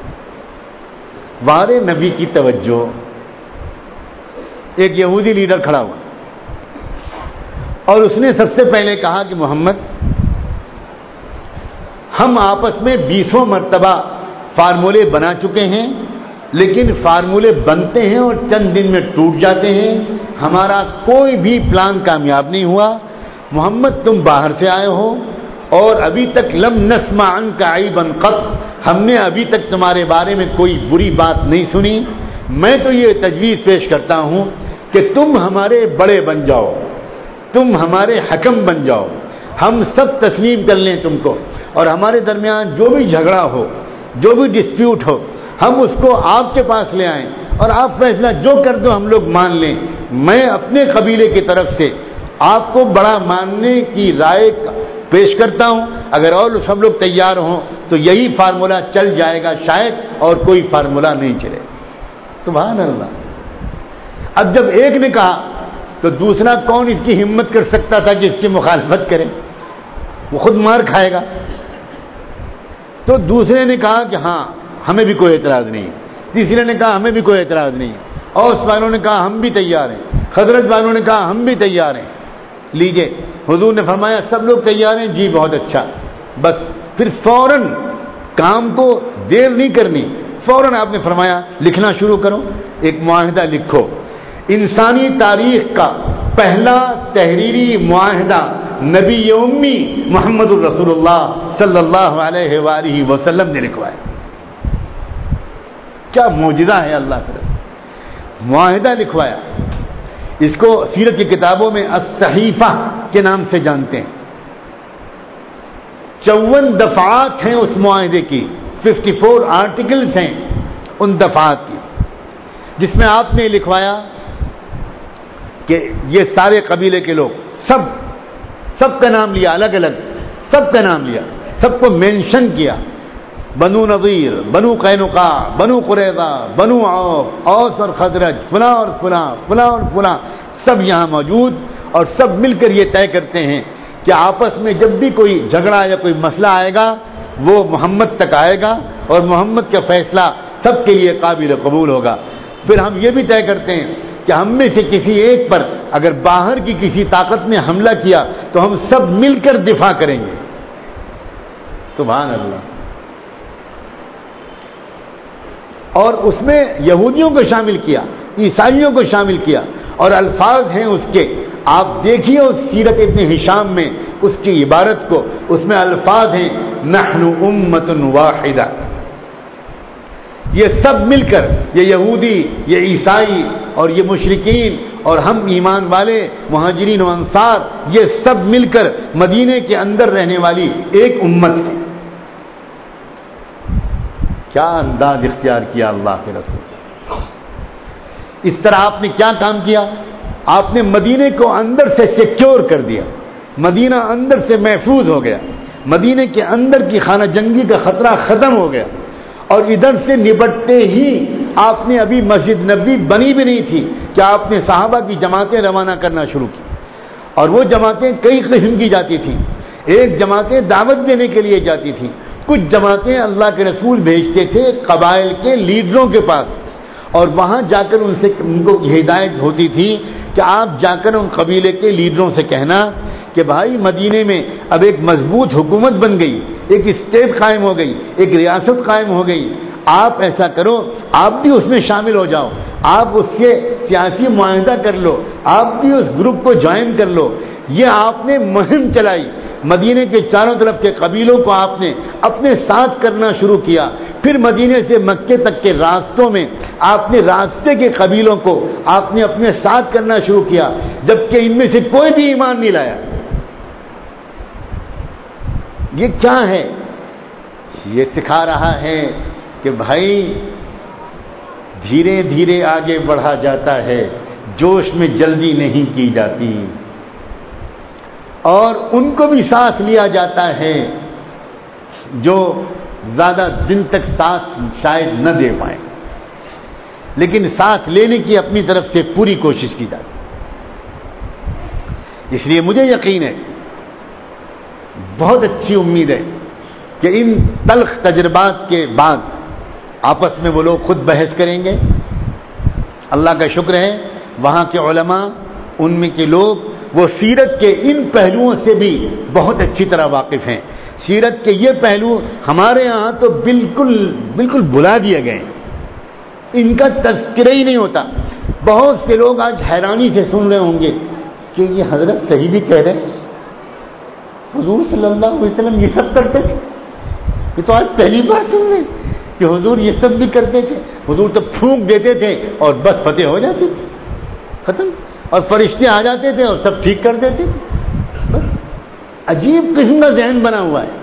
واہر نبی کی توجہ. ایک یہودی لیڈر کھڑا ہوا اور اس نے سب سے پہلے کہا کہ محمد, ہم آپس میں بیسوں مرتبہ فارمولے بنا چکے ہیں, لیکن فارمولے بنتے ہیں اور چند دن میں ٹوٹ جاتے ہیں, ہمارا کوئی بھی پلان کامیاب نہیں ہوا. محمد تم باہر سے آئے ہو اور ابھی تک لم نسمع عنک عیبا قط, ہم نے ابھی تک تمہارے بارے میں کوئی بری بات نہیں سنی. میں تو یہ تجویز پیش کرتا ہوں کہ تم ہمارے بڑے بن جاؤ, تم ہمارے حکم بن جاؤ, ہم سب تسلیم کر لیں تم کو, اور ہمارے درمیان جو بھی جھگڑا ہو, جو بھی ڈسپیوٹ ہو, ہم اس کو آپ کے پاس لے آئیں اور آپ فیصلہ جو کر دو ہم لوگ مان لیں. میں اپنے قبیلے کی طرف سے آپ کو بڑا ماننے کی رائے پیش کرتا ہوں, اگر اور سب لوگ تیار ہوں تو یہی فارمولہ چل جائے گا شاید, اور کوئی فارمولہ نہیں چلے. سبحان اللہ. اب جب ایک نے کہا تو دوسرا کون اس کی ہمت کر سکتا تھا کہ اس کی مخالفت کرے, وہ خود مار کھائے گا. تو دوسرے نے کہا کہ ہاں ہمیں بھی کوئی اعتراض نہیں, تیسرے نے کہا ہمیں بھی کوئی اعتراض نہیں, اوس والوں نے کہا ہم بھی تیار ہیں, خزرج والوں نے کہا ہم بھی تیار ہیں. لیجئے, حضور نے فرمایا سب لوگ تیار ہیں, جی بہت اچھا. بس پھر فوراً کام کو دیر نہیں کرنی, فوراً آپ نے فرمایا لکھنا شروع کرو, ایک معاہدہ لکھو. انسانی تاریخ کا پہلا تحریری معاہدہ نبی امی محمد الرسول اللہ صلی اللہ علیہ وآلہ وسلم نے لکھوایا. کیا معجزہ ہے اللہ تعالی. معاہدہ لکھوایا, اس کو سیرت کی کتابوں میں الصحیفہ کے نام سے جانتے ہیں. چون دفعات ہیں اس معاہدے کی, ففٹی فور آرٹیکلز ہیں ان دفعات کی, جس میں آپ نے لکھوایا کہ یہ سارے قبیلے کے لوگ سب سب کا نام لیا, الگ الگ سب کا نام لیا, سب کو مینشن کیا, بنو نذیر, بنو قینقاع, بنو قریظہ, بنو عوف, اوس اور خزرج, فلاں اور فلاں, فلاں اور فلاں, سب یہاں موجود, اور سب مل کر یہ طے کرتے ہیں کہ آپس میں جب بھی کوئی جھگڑا یا کوئی مسئلہ آئے گا وہ محمد تک آئے گا اور محمد کا فیصلہ سب کے لیے قابل قبول ہوگا. پھر ہم یہ بھی طے کرتے ہیں کہ ہم میں سے کسی ایک پر اگر باہر کی کسی طاقت نے حملہ کیا تو ہم سب مل کر دفاع کریں گے. سبحان اللہ. اور اس میں یہودیوں کو شامل کیا, عیسائیوں کو شامل کیا, اور الفاظ ہیں اس کے, آپ دیکھیے اس سیرت ابن ہشام میں اس کی عبارت کو, اس میں الفاظ ہیں نحن امت واحدہ. یہ سب مل کر, یہ یہودی, یہ عیسائی اور یہ مشرکین اور ہم ایمان والے مہاجرین و انصار, یہ سب مل کر مدینے کے اندر رہنے والی ایک امت ہے. کیا انداز اختیار کیا اللہ کے رسول. اس طرح آپ نے کیا کام کیا, آپ نے مدینے کو اندر سے سیکیور کر دیا, مدینہ اندر سے محفوظ ہو گیا, مدینے کے اندر کی خانہ جنگی کا خطرہ ختم ہو گیا, اور ادھر سے نبٹتے ہی آپ نے ابھی مسجد نبوی بنی بھی نہیں تھی کہ آپ نے صحابہ کی جماعتیں روانہ کرنا شروع کی, اور وہ جماعتیں کئی قسم کی جاتی تھیں. ایک جماعتیں دعوت دینے کے لیے جاتی تھیں, کچھ جماعتیں اللہ کے رسول بھیجتے تھے قبائل کے لیڈروں کے پاس, اور وہاں جا کر ان سے ان کو ہدایت ہوتی تھی کہ آپ جا کر ان قبیلے کے لیڈروں سے کہنا کہ بھائی مدینے میں اب ایک مضبوط حکومت بن گئی, ایک اسٹیٹ قائم ہو گئی, ایک ریاست قائم ہو گئی, آپ ایسا کرو آپ بھی اس میں شامل ہو جاؤ, آپ اس کے سیاسی معاہدہ کر لو, آپ بھی اس گروپ کو جوائن کر لو. یہ آپ نے مہم چلائی, مدینے کے چاروں طرف کے قبیلوں کو آپ نے اپنے ساتھ کرنا شروع کیا. پھر مدینے سے مکے تک کے راستوں میں آپ نے راستے کے قبیلوں کو آپ نے اپنے ساتھ کرنا شروع کیا, جبکہ ان میں سے کوئی بھی ایمان نہیں لایا. یہ کیا ہے؟ یہ سکھا رہا ہے کہ بھائی دھیرے دھیرے آگے بڑھا جاتا ہے, جوش میں جلدی نہیں کی جاتی, اور ان کو بھی ساتھ لیا جاتا ہے جو زیادہ دن تک ساتھ شاید نہ دے پائیں, لیکن ساتھ لینے کی اپنی طرف سے پوری کوشش کی جاتی. اس لیے مجھے یقین ہے, بہت اچھی امید ہے کہ ان تلخ تجربات کے بعد آپس میں وہ لوگ خود بحث کریں گے. اللہ کا شکر ہے وہاں کے علماء, ان میں کے لوگ وہ سیرت کے ان پہلوؤں سے بھی بہت اچھی طرح واقف ہیں. سیرت کے یہ پہلو ہمارے ہاں تو بالکل بالکل بھلا دیے گئے, ان کا تذکرہ ہی نہیں ہوتا. بہت سے لوگ آج حیرانی سے سن رہے ہوں گے کہ یہ حضرت صحیح بھی کہہ رہے ہیں, حضور صلی اللہ علیہ وسلم یہ سب کرتے تھے. یہ تو آج پہلی بار سن رہے کہ حضور یہ سب بھی کرتے تھے. حضور تو پھونک دیتے تھے اور بس فتح ہو جاتی تھی, ختم, اور فرشتے آ جاتے تھے اور سب ٹھیک کر دیتے تھے. عجیب قسم کا ذہن بنا ہوا ہے.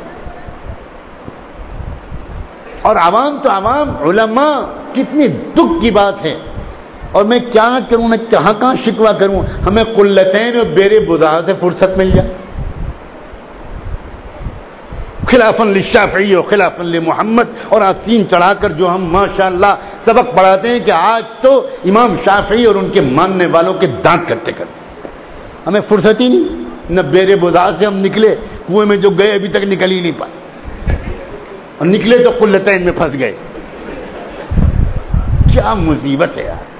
اور عوام تو عوام, علماء, کتنی دکھ کی بات ہے. اور میں کیا کروں, میں کہاں کہاں شکوہ کروں, ہمیں قلتین اور بیرے بدا سے فرصت مل جائے. خلافاً للشافعی و خلافاً لمحمد, اور آستین چڑھا کر جو ہم ماشاءاللہ سبق پڑھاتے ہیں کہ آج تو امام شافعی اور ان کے ماننے والوں کے دانت کرتے کرتے ہمیں فرصت ہی نہیں. نہ بیرے بدا سے ہم نکلے, کنویں میں جو گئے ابھی تک نکل ہی نہیں پائے, اور نکلے تو قلتین میں پھنس گئے. کیا مصیبت ہے یار,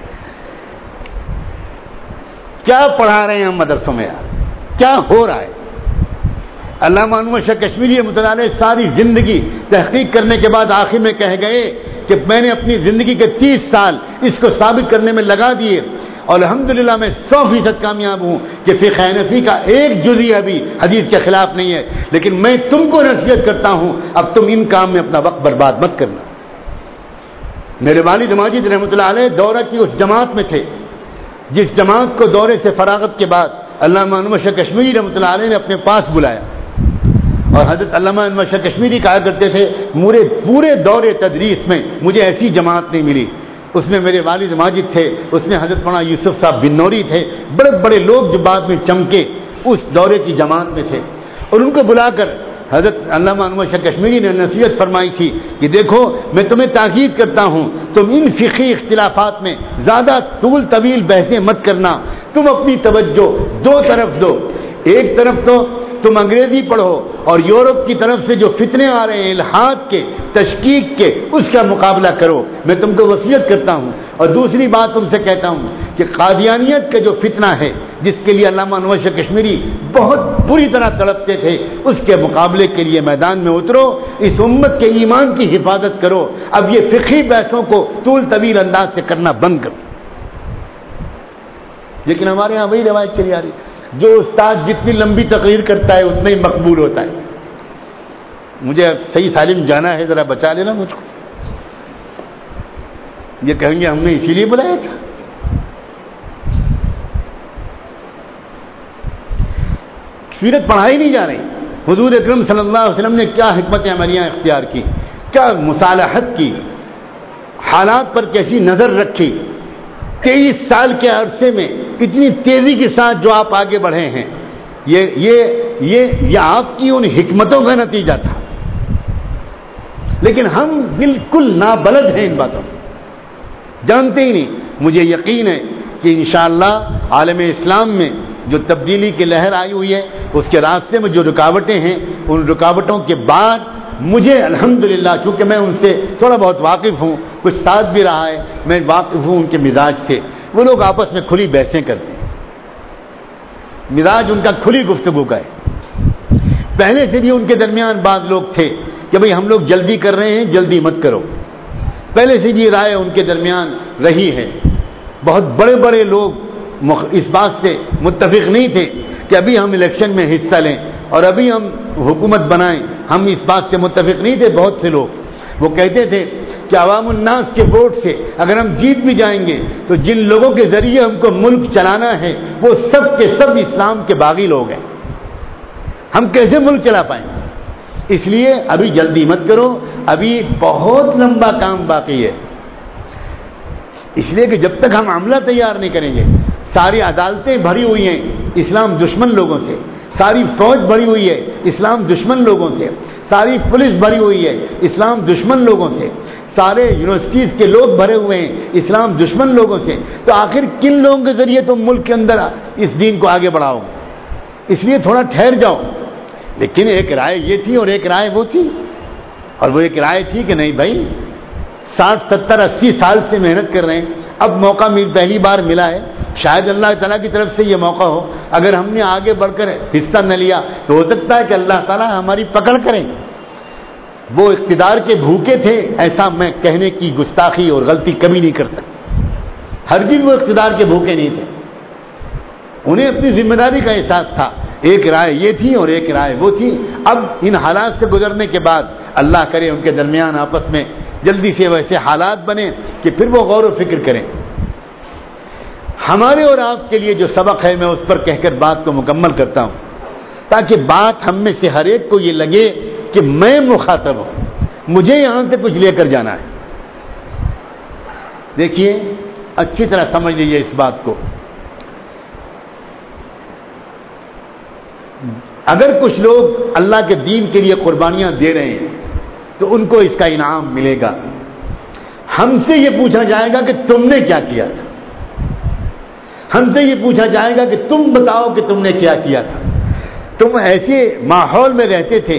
کیا پڑھا رہے ہیں ہم مدرسوں میں یار, کیا ہو رہا ہے. علامہ انور شاہ کشمیری مطالعہ نے ساری زندگی تحقیق کرنے کے بعد آخر میں کہہ گئے کہ میں نے اپنی زندگی کے تیس سال اس کو ثابت کرنے میں لگا دیے, اور الحمدللہ میں سو فیصد کامیاب ہوں کہ فقہ حنفی کا ایک جزیہ بھی حدیث کے خلاف نہیں ہے. لیکن میں تم کو نصیحت کرتا ہوں, اب تم ان کام میں اپنا وقت برباد مت کرنا. میرے والد ماجد رحمۃ اللہ علیہ دورہ کی اس جماعت میں تھے جس جماعت کو دورے سے فراغت کے بعد علامہ انور شاہ کشمیری رحمۃ اللہ علیہ نے اپنے پاس بلایا, اور حضرت علامہ انور شاہ کشمیری کہا کرتے تھے مورے پورے دور تدریس میں مجھے ایسی جماعت نہیں ملی. اس میں میرے والد ماجد تھے, اس میں حضرت مولانا یوسف صاحب بن نوری تھے, بڑے بڑے لوگ جو بعد میں چمکے اس دورے کی جماعت میں تھے. اور ان کو بلا کر حضرت علامہ انور شاہ کشمیری نے نصیحت فرمائی تھی کہ دیکھو میں تمہیں تاکید کرتا ہوں, تم ان فقہی اختلافات میں زیادہ طول طویل بحثیں مت کرنا, تم اپنی توجہ دو طرف دو. ایک طرف تو تم انگریزی پڑھو اور یورپ کی طرف سے جو فتنے آ رہے ہیں الحاد کے, تشکیک کے, اس کا مقابلہ کرو, میں تم کو وصیت کرتا ہوں. اور دوسری بات تم سے کہتا ہوں کہ قادیانیت کا جو فتنہ ہے جس کے لیے علامہ انور شاہ کشمیری بہت بری طرح تڑپتے تھے, اس کے مقابلے کے لیے میدان میں اترو, اس امت کے ایمان کی حفاظت کرو. اب یہ فقہی بحثوں کو طول طویل انداز سے کرنا بند کرو. لیکن ہمارے یہاں وہی روایت چلی آ رہی, جو استاد جتنی لمبی تقریر کرتا ہے اتنا ہی مقبول ہوتا ہے. مجھے صحیح سالم جانا ہے, ذرا بچا لینا مجھ کو. یہ کہیں گے ہم نے اسی لیے بلایا تھا. سیرت پڑھائی نہیں جا رہی. حضور اکرم صلی اللہ علیہ وسلم نے کیا حکمت عملیاں اختیار کی, کیا مصالحت کی, حالات پر کیسی نظر رکھی. تیئیس سال کے عرصے میں اتنی تیزی کے ساتھ جو آپ آگے بڑھے ہیں, یہ یہ یہ یہ آپ کی ان حکمتوں کا نتیجہ تھا. لیکن ہم بالکل نابلد ہیں ان باتوں سے, جانتے ہی نہیں. مجھے یقین ہے کہ انشاءاللہ عالم اسلام میں جو تبدیلی کی لہر آئی ہوئی ہے, اس کے راستے میں جو رکاوٹیں ہیں, ان رکاوٹوں کے بعد مجھے الحمدللہ, چونکہ میں ان سے تھوڑا بہت واقف ہوں, کچھ ساتھ بھی رہا ہے, میں واقف ہوں ان کے مزاج سے. وہ لوگ آپس میں کھلی بحثیں کرتے ہیں, مزاج ان کا کھلی گفتگو کا ہے. پہلے سے بھی ان کے درمیان بعض لوگ تھے کہ بھئی ہم لوگ جلدی کر رہے ہیں, جلدی مت کرو. پہلے سے بھی رائے ان کے درمیان رہی ہے. بہت بڑے بڑے لوگ اس بات سے متفق نہیں تھے کہ ابھی ہم الیکشن میں حصہ لیں, اور ابھی ہم حکومت بنائیں، ہم اس بات سے متفق نہیں تھے. بہت سے لوگ وہ کہتے تھے کہ عوام الناس کے ووٹ سے اگر ہم جیت بھی جائیں گے تو جن لوگوں کے ذریعے ہم کو ملک چلانا ہے وہ سب کے سب اسلام کے باغی لوگ ہیں، ہم کیسے ملک چلا پائیں؟ اس لیے ابھی جلدی مت کرو، ابھی بہت لمبا کام باقی ہے. اس لیے کہ جب تک ہم عملہ تیار نہیں کریں گے، ساری عدالتیں بھری ہوئی ہیں اسلام دشمن لوگوں سے، ساری فوج بھری ہوئی ہے اسلام دشمن لوگوں سے، ساری پولیس بھری ہوئی ہے اسلام دشمن لوگوں سے، سارے یونیورسٹیز کے لوگ بھرے ہوئے ہیں اسلام دشمن لوگوں سے، تو آخر کن لوگوں کے ذریعے تم ملک کے اندر اس دین کو آگے بڑھاؤ؟ اس لیے تھوڑا ٹھہر جاؤ. لیکن ایک رائے یہ تھی اور ایک رائے وہ تھی، اور وہ ایک رائے تھی کہ نہیں بھائی ساٹھ ستر اسی سال سے محنت کر رہے ہیں، اب موقع پہلی بار ملا ہے، شاید اللہ تعالیٰ کی طرف سے یہ موقع ہو، اگر ہم نے آگے بڑھ کر حصہ نہ لیا تو ہو سکتا ہے کہ اللہ تعالیٰ ہماری پکڑ کریں. وہ اقتدار کے بھوکے تھے ایسا میں کہنے کی گستاخی اور غلطی کبھی نہیں کر سکتا. ہرگز وہ اقتدار کے بھوکے نہیں تھے، انہیں اپنی ذمہ داری کا احساس تھا. ایک رائے یہ تھی اور ایک رائے وہ تھی. اب ان حالات سے گزرنے کے بعد اللہ کرے ان کے درمیان آپس میں جلدی سے ویسے حالات بنے کہ پھر وہ غور و فکر کریں. ہمارے اور آپ کے لیے جو سبق ہے میں اس پر کہہ کر بات کو مکمل کرتا ہوں تاکہ بات ہم میں سے ہر ایک کو یہ لگے کہ میں مخاطب ہوں، مجھے یہاں سے کچھ لے کر جانا ہے. دیکھیے اچھی طرح سمجھ لیجیے اس بات کو. اگر کچھ لوگ اللہ کے دین کے لیے قربانیاں دے رہے ہیں تو ان کو اس کا انعام ملے گا. ہم سے یہ پوچھا جائے گا کہ تم نے کیا کیا تھا، ہم سے یہ پوچھا جائے گا کہ تم بتاؤ کہ تم نے کیا کیا تھا. تم ایسے ماحول میں رہتے تھے،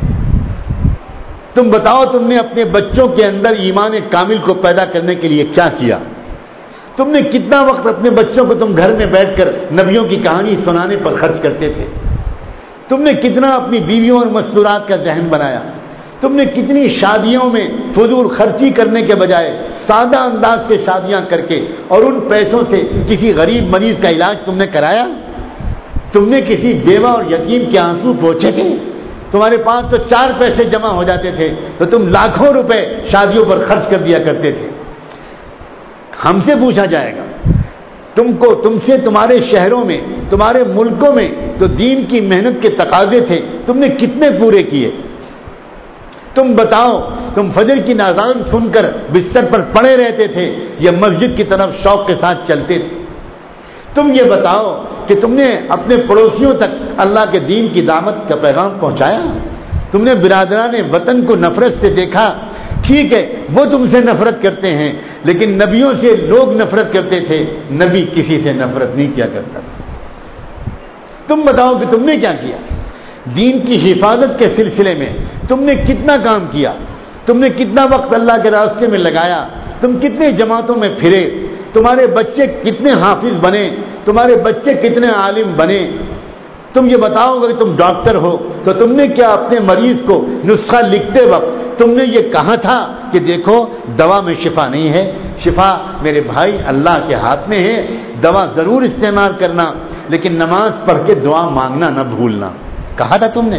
تم بتاؤ تم نے اپنے بچوں کے اندر ایمان کامل کو پیدا کرنے کے لیے کیا کیا. تم نے کتنا وقت اپنے بچوں کو تم گھر میں بیٹھ کر نبیوں کی کہانی سنانے پر خرچ کرتے تھے. تم نے کتنا اپنی بیویوں اور مستورات کا ذہن بنایا. تم نے کتنی شادیوں میں فضول خرچی کرنے کے بجائے سادہ انداز سے شادیاں کر کے اور ان پیسوں سے کسی غریب مریض کا علاج تم نے کرایا. تم نے کسی بیوہ اور یتیم کے آنسو پوچھے تھے. تمہارے پاس تو چار پیسے جمع ہو جاتے تھے تو تم لاکھوں روپے شادیوں پر خرچ کر دیا کرتے تھے. ہم سے پوچھا جائے گا تم کو، تم سے تمہارے شہروں میں تمہارے ملکوں میں تو دین کی محنت کے تقاضے تھے، تم نے کتنے پورے کیے؟ تم بتاؤ تم فجر کی اذان سن کر بستر پر پڑے رہتے تھے یا مسجد کی طرف شوق کے ساتھ چلتے تھے؟ تم یہ بتاؤ کہ تم نے اپنے پڑوسیوں تک اللہ کے دین کی دعوت کا پیغام پہنچایا؟ تم نے برادران وطن کو نفرت سے دیکھا؟ ٹھیک ہے وہ تم سے نفرت کرتے ہیں لیکن نبیوں سے لوگ نفرت کرتے تھے، نبی کسی سے نفرت نہیں کیا کرتا. تم بتاؤ کہ تم نے کیا کیا؟ دین کی حفاظت کے سلسلے میں تم نے کتنا کام کیا؟ تم نے کتنا وقت اللہ کے راستے میں لگایا؟ تم کتنے جماعتوں میں پھرے؟ تمہارے بچے کتنے حافظ بنے؟ تمہارے بچے کتنے عالم بنے؟ تم یہ بتاؤ کہ تم ڈاکٹر ہو تو تم نے کیا اپنے مریض کو نسخہ لکھتے وقت تم نے یہ کہا تھا کہ دیکھو دوا میں شفا نہیں ہے، شفا میرے بھائی اللہ کے ہاتھ میں ہے، دوا ضرور استعمال کرنا لیکن نماز پڑھ کے دعا مانگنا نہ بھولنا؟ کہا تھا تم نے؟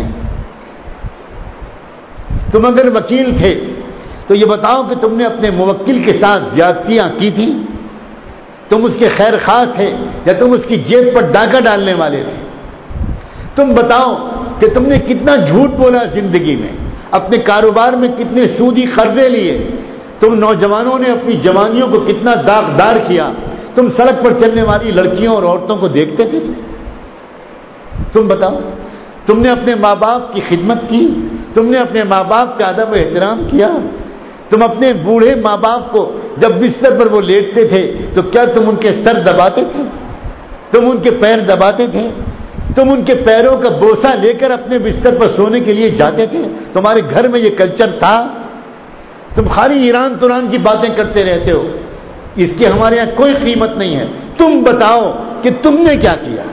تم اگر وکیل تھے تو یہ بتاؤ کہ تم نے اپنے موکل کے ساتھ زیادتیاں کی تھی؟ تم اس کے خیر خواہ تھے یا تم اس کی جیب پر ڈاکہ ڈالنے والے تھے؟ تم بتاؤ کہ تم نے کتنا جھوٹ بولا زندگی میں، اپنے کاروبار میں کتنے سودی قرضے لیے؟ تم نوجوانوں نے اپنی جوانیوں کو کتنا داغدار کیا؟ تم سڑک پر چلنے والی لڑکیوں اور عورتوں کو دیکھتے تھے؟ تم بتاؤ تم نے اپنے ماں باپ کی خدمت کی؟ تم نے اپنے ماں باپ کا ادب و احترام کیا؟ تم اپنے بوڑھے ماں باپ کو جب بستر پر وہ لیٹتے تھے تو کیا تم ان کے سر دباتے تھے؟ تم ان کے پیر دباتے تھے؟ تم ان کے پیروں کا بوسہ لے کر اپنے بستر پر سونے کے لیے جاتے تھے؟ تمہارے گھر میں یہ کلچر تھا؟ تم خالی ایران توران کی باتیں کرتے رہتے ہو، اس کی ہمارے یہاں کوئی قیمت نہیں ہے. تم بتاؤ کہ تم نے کیا کیا؟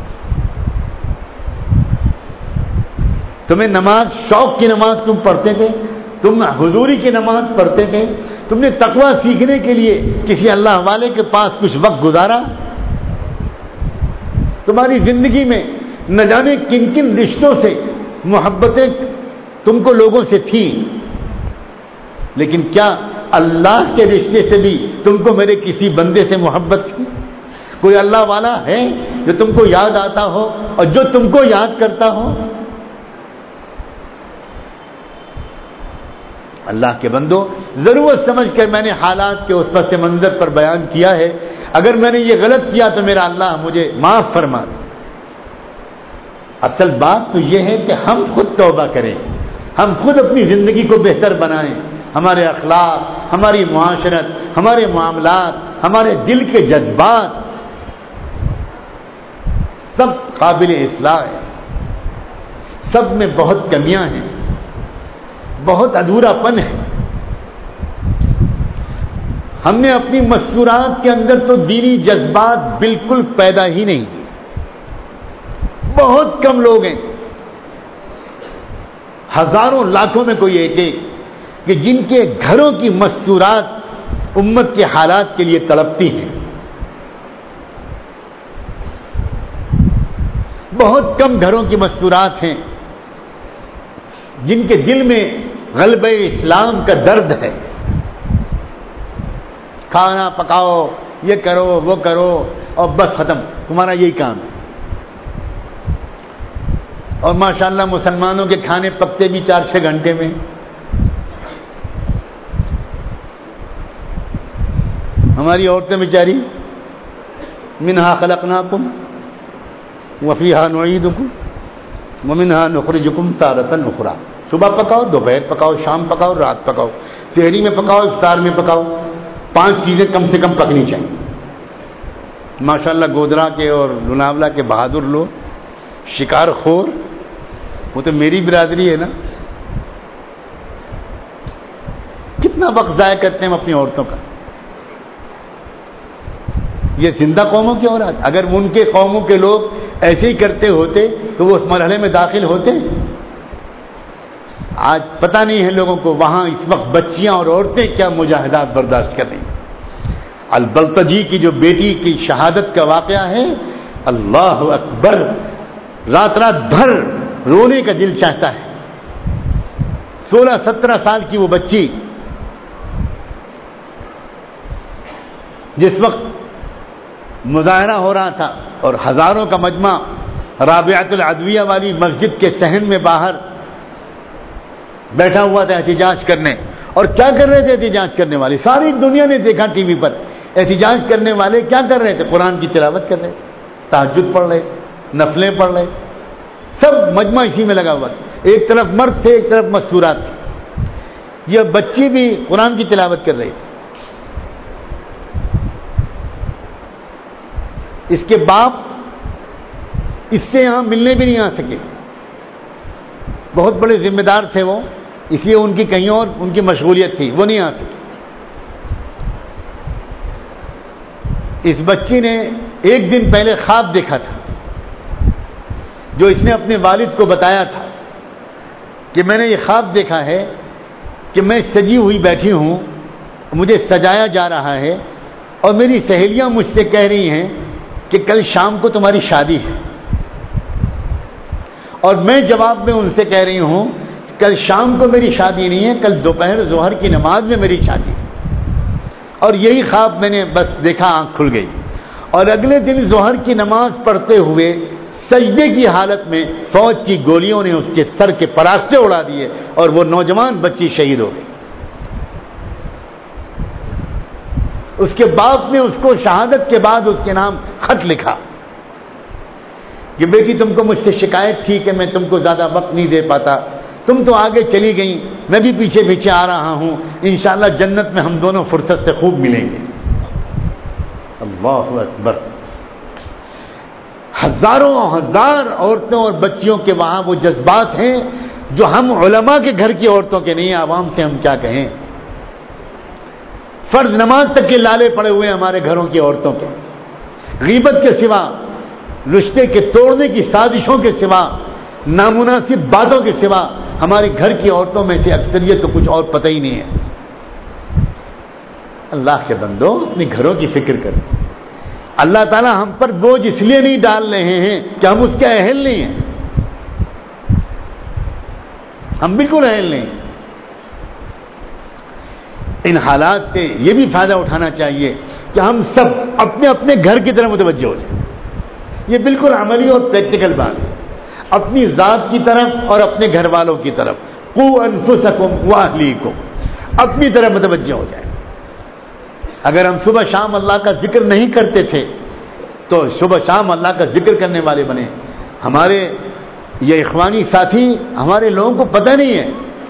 تمہیں نماز، شوق کی نماز تم پڑھتے تھے؟ تم حضوری کی نماز پڑھتے تھے؟ تم نے تقویٰ سیکھنے کے لیے کسی اللہ والے کے پاس کچھ وقت گزارا؟ تمہاری زندگی میں نہ جانے کن کن رشتوں سے محبتیں تم کو لوگوں سے تھیں، لیکن کیا اللہ کے رشتے سے بھی تم کو میرے کسی بندے سے محبت تھی؟ کوئی اللہ والا ہے جو تم کو یاد آتا ہو اور جو تم کو یاد کرتا ہو؟ اللہ کے بندو، ضرورت سمجھ کر میں نے حالات کے اس پس منظر پر بیان کیا ہے. اگر میں نے یہ غلط کیا تو میرا اللہ مجھے معاف فرما دے. اصل بات تو یہ ہے کہ ہم خود توبہ کریں، ہم خود اپنی زندگی کو بہتر بنائیں. ہمارے اخلاق، ہماری معاشرت، ہمارے معاملات، ہمارے دل کے جذبات سب قابل اصلاح ہیں. سب میں بہت کمیاں ہیں، بہت ادھورا پن ہے. ہم نے اپنی مستورات کے اندر تو دینی جذبات بالکل پیدا ہی نہیں کیے. بہت کم لوگ ہیں، ہزاروں لاکھوں میں کوئی ایک ایک، کہ جن کے گھروں کی مستورات امت کے حالات کے لیے تڑپتی ہیں. بہت کم گھروں کی مستورات ہیں جن کے دل میں غلبہ اسلام کا درد ہے. کھانا پکاؤ، یہ کرو وہ کرو، اور بس ختم، تمہارا یہی کام ہے. اور ماشاءاللہ مسلمانوں کے کھانے پکتے بھی چار چھ گھنٹے میں. ہماری عورتیں بیچاری منہا خلقناکم وفیہا نعیدکم ومنہا نخرجکم تارۃ اخری. صبح پکاؤ، دوپہر پکاؤ، شام پکاؤ، رات پکاؤ، سحری میں پکاؤ، افطار میں پکاؤ. پانچ چیزیں کم سے کم پکنی چاہیے. ماشاءاللہ گودرا کے اور لوناولا کے بہادر لوگ، شکار خور، وہ تو میری برادری ہے نا. کتنا وقت ضائع کرتے ہیں ہم اپنی عورتوں کا. یہ زندہ قوموں کی اولاد. اگر ان کے قوموں کے لوگ ایسے ہی کرتے ہوتے تو وہ اس مرحلے میں داخل ہوتے. آج پتہ نہیں ہے لوگوں کو وہاں اس وقت بچیاں اور عورتیں کیا مجاہدات برداشت کر رہی ہیں. البلتجی کی جو بیٹی کی شہادت کا واقعہ ہے، اللہ اکبر، رات رات بھر رونے کا دل چاہتا ہے. سولہ سترہ سال کی وہ بچی جس وقت مظاہرہ ہو رہا تھا اور ہزاروں کا مجمع رابعۃ العدویہ والی مسجد کے صحن میں باہر بیٹھا ہوا تھا احتجاج کرنے. اور کیا کر رہے تھے احتجاج کرنے والے؟ ساری دنیا نے دیکھا ٹی وی پر. احتجاج کرنے والے کیا کر رہے تھے؟ قرآن کی تلاوت کر رہے، تہجد پڑھ رہے، نفلیں پڑھ رہے. سب مجمع اسی میں لگا ہوا تھا. ایک طرف مرد تھے، ایک طرف مستورات تھے. یہ بچی بھی قرآن کی تلاوت کر رہی تھی. اس کے باپ اس سے یہاں ملنے بھی نہیں آ سکے. بہت بڑے ذمہ دار تھے وہ، اس لیے ان کی کہیں اور ان کی مشغولیت تھی، وہ نہیں آ سکے. اس بچی نے ایک دن پہلے خواب دیکھا تھا جو اس نے اپنے والد کو بتایا تھا کہ میں نے یہ خواب دیکھا ہے کہ میں سجی ہوئی بیٹھی ہوں، مجھے سجایا جا رہا ہے اور میری سہیلیاں مجھ سے کہہ رہی ہیں کہ کل شام کو تمہاری شادی ہے. اور میں جواب میں ان سے کہہ رہی ہوں کل شام کو میری شادی نہیں ہے، کل دوپہر ظہر کی نماز میں میری شادی ہے. اور یہی خواب میں نے بس دیکھا، آنکھ کھل گئی. اور اگلے دن ظہر کی نماز پڑھتے ہوئے سجدے کی حالت میں فوج کی گولیوں نے اس کے سر کے پراستے اڑا دیے اور وہ نوجوان بچی شہید ہو گئی. اس کے باپ نے اس کو شہادت کے بعد اس کے نام خط لکھا کہ بیٹی تم کو مجھ سے شکایت تھی کہ میں تم کو زیادہ وقت نہیں دے پاتا، تم تو آگے چلی گئی، میں بھی پیچھے پیچھے آ رہا ہوں، انشاءاللہ جنت میں ہم دونوں فرصت سے خوب ملیں گے. اللہ اکبر. ہزاروں ہزار عورتوں اور بچیوں کے وہاں وہ جذبات ہیں جو ہم علماء کے گھر کی عورتوں کے نہیں، عوام سے ہم کیا کہیں. فرض نماز تک کے لالے پڑے ہوئے ہمارے گھروں کی عورتوں کے. غیبت کے سوا، رشتے کے توڑنے کی سازشوں کے سوا، نامناسب باتوں کے سوا ہمارے گھر کی عورتوں میں سے اکثریت کو کچھ اور پتہ ہی نہیں ہے. اللہ کے بندو اپنے گھروں کی فکر کرو. اللہ تعالیٰ ہم پر بوجھ اس لیے نہیں ڈال رہے ہیں کہ ہم اس کے اہل نہیں ہیں، ہم بالکل اہل نہیں۔ ان حالات سے یہ بھی فائدہ اٹھانا چاہیے کہ ہم سب اپنے اپنے گھر کی طرف متوجہ ہو جائیں۔ یہ بالکل عملی اور پریکٹیکل بات ہے، اپنی ذات کی طرف اور اپنے گھر والوں کی طرف، قوا انفسکم واہلیکم، اپنی طرف متوجہ ہو جائیں۔ اگر ہم صبح شام اللہ کا ذکر نہیں کرتے تھے تو صبح شام اللہ کا ذکر کرنے والے بنے۔ ہمارے یہ اخوانی ساتھی ہمارے لوگوں کو پتہ نہیں ہے،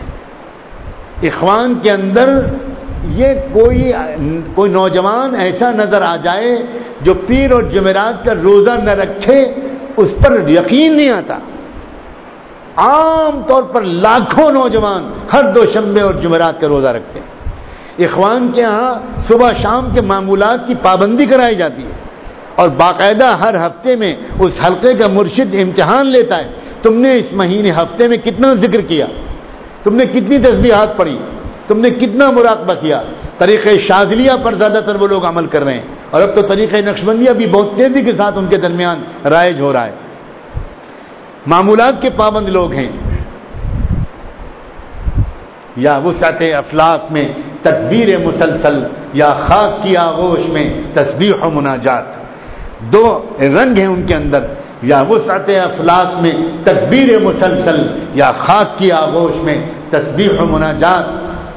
اخوان کے اندر یہ کوئی کوئی نوجوان ایسا نظر آ جائے جو پیر اور جمعرات کا روزہ نہ رکھے، اس پر یقین نہیں آتا۔ عام طور پر لاکھوں نوجوان ہر دوشنبے اور جمعرات کا روزہ رکھتے ہیں۔ اخوان کے ہاں صبح شام کے معمولات کی پابندی کرائی جاتی ہے، اور باقاعدہ ہر ہفتے میں اس حلقے کا مرشد امتحان لیتا ہے، تم نے اس مہینے ہفتے میں کتنا ذکر کیا، تم نے کتنی تسبیحات پڑھی، تم نے کتنا مراقبہ کیا۔ طریقہ شاذلیہ پر زیادہ تر وہ لوگ عمل کر رہے ہیں، اور اب تو طریقہ نقشبندیہ بھی بہت تیزی کے ساتھ ان کے درمیان رائج ہو رہا ہے۔ معمولات کے پابند لوگ ہیں، یا وسعت افلاک میں تکبیر مسلسل، یا خاک کی آغوش میں تسبیح و مناجات، دو رنگ ہیں ان کے اندر، یا وسعت افلاک میں تکبیر مسلسل، یا خاک کی آغوش میں تسبیح و مناجات۔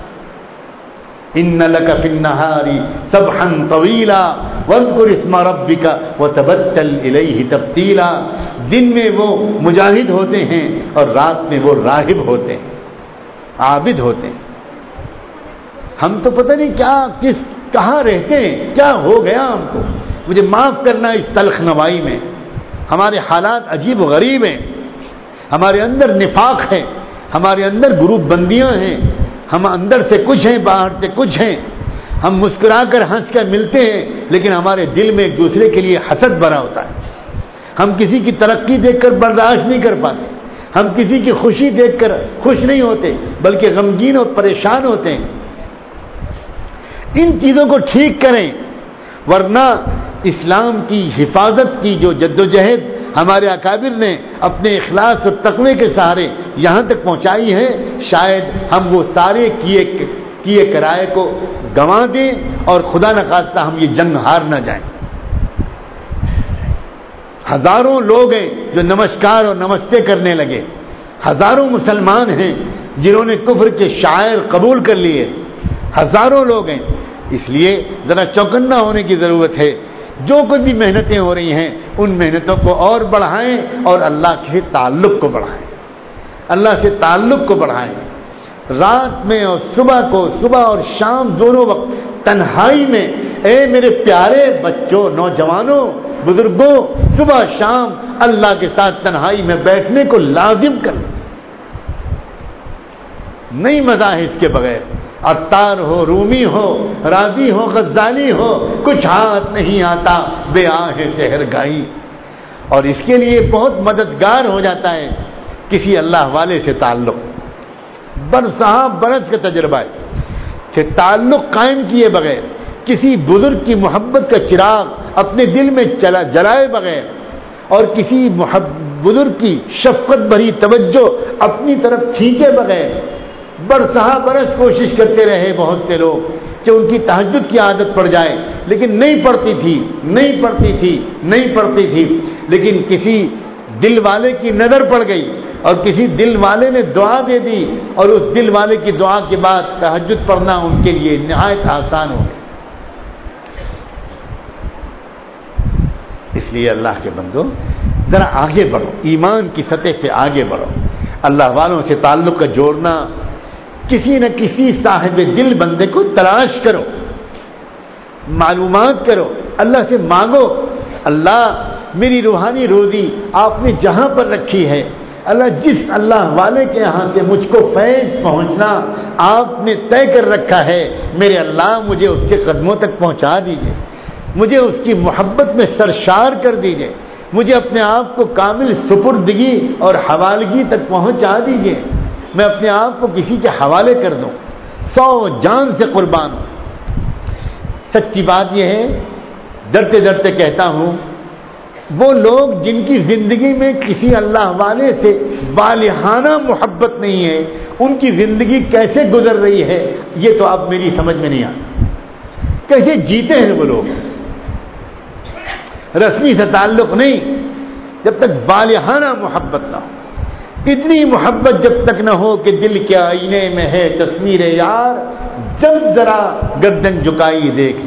ان لک فی النہار سبحا طویلا واذکر اسم ربک وتبتل الیہ تبتیلا۔ دن میں وہ مجاہد ہوتے ہیں اور رات میں وہ راہب ہوتے ہیں، عابد ہوتے ہیں۔ ہم تو پتہ نہیں کیا کس کہاں رہتے ہیں، کیا ہو گیا ہم کو، مجھے معاف کرنا اس تلخ نوائی میں۔ ہمارے حالات عجیب و غریب ہیں، ہمارے اندر نفاق ہے، ہمارے اندر گروپ بندیاں ہیں، ہم اندر سے کچھ ہیں باہر سے کچھ ہیں۔ ہم مسکرا کر ہنس کر ملتے ہیں، لیکن ہمارے دل میں ایک دوسرے کے لیے حسد بھرا ہوتا ہے۔ ہم کسی کی ترقی دیکھ کر برداشت نہیں کر پاتے، ہم کسی کی خوشی دیکھ کر خوش نہیں ہوتے بلکہ غمگین اور پریشان ہوتے ہیں۔ ان چیزوں کو ٹھیک کریں، ورنہ اسلام کی حفاظت کی جو جدوجہد ہمارے اکابر نے اپنے اخلاص اور تقوی کے سہارے یہاں تک پہنچائی ہے، شاید ہم وہ سارے کیے کیے کرائے کو گنوا دیں اور خدا نخواستہ ہم یہ جنگ ہار نہ جائیں۔ ہزاروں لوگ ہیں جو نمسکار اور نمستے کرنے لگے، ہزاروں مسلمان ہیں جنہوں نے کفر کے شاعر قبول کر لیے، ہزاروں لوگ ہیں۔ اس لیے ذرا چوکنا ہونے کی ضرورت ہے۔ جو کوئی بھی محنتیں ہو رہی ہیں ان محنتوں کو اور بڑھائیں اور اللہ کے تعلق کو بڑھائیں، اللہ سے تعلق کو بڑھائیں۔ رات میں اور صبح کو، صبح اور شام دونوں وقت تنہائی میں، اے میرے پیارے بچوں، نوجوانوں، بزرگوں، صبح شام اللہ کے ساتھ تنہائی میں بیٹھنے کو لازم کریں۔ نہیں مزہ ہے اس کے بغیر، عطار ہو، رومی ہو، رازی ہو، غزالی ہو، کچھ ہاتھ نہیں آتا بے آہ سحر گائی۔ اور اس کے لیے بہت مددگار ہو جاتا ہے کسی اللہ والے سے تعلق، برسہ برس کا تجربہ ہے کہ تعلق قائم کیے بغیر، کسی بزرگ کی محبت کا چراغ اپنے دل میں چلا جلائے بغیر، اور کسی بزرگ کی شفقت بھری توجہ اپنی طرف کھینچے بغیر، برسہ برس کوشش کرتے رہے بہت سے لوگ کہ ان کی تہجد کی عادت پڑ جائے، لیکن نہیں پڑتی تھی نہیں پڑتی تھی نہیں پڑتی تھی لیکن کسی دل والے کی نظر پڑ گئی اور کسی دل والے نے دعا دے دی، اور اس دل والے کی دعا کے بعد تہجد پڑھنا ان کے لیے نہایت آسان ہو گیا۔ اس لیے اللہ کے بندو ذرا آگے بڑھو، ایمان کی سطح پہ آگے بڑھو، اللہ والوں سے تعلق کا جوڑنا، کسی نہ کسی صاحب دل بندے کو تلاش کرو، معلومات کرو، اللہ سے مانگو، اللہ میری روحانی روزی آپ نے جہاں پر رکھی ہے، اللہ جس اللہ والے کے یہاں سے مجھ کو فیض پہنچنا آپ نے طے کر رکھا ہے، میرے اللہ مجھے اس کے قدموں تک پہنچا دیجئے، مجھے اس کی محبت میں سرشار کر دیجئے، مجھے اپنے آپ کو کامل سپردگی اور حوالگی تک پہنچا دیجئے، میں اپنے آپ کو کسی کے حوالے کر دوں، سو جان سے قربان ہوں۔ سچی بات یہ ہے ڈرتے ڈرتے کہتا ہوں، وہ لوگ جن کی زندگی میں کسی اللہ والے سے والہانہ محبت نہیں ہے، ان کی زندگی کیسے گزر رہی ہے یہ تو اب میری سمجھ میں نہیں آتا۔ کیسے جیتے ہیں وہ لوگ؟ رسمی سے تعلق نہیں، جب تک والہانہ محبت نہ ہو، اتنی محبت جب تک نہ ہو کہ دل کے آئینے میں ہے تصویر یار، جب ذرا گردن جھکائی دیکھ،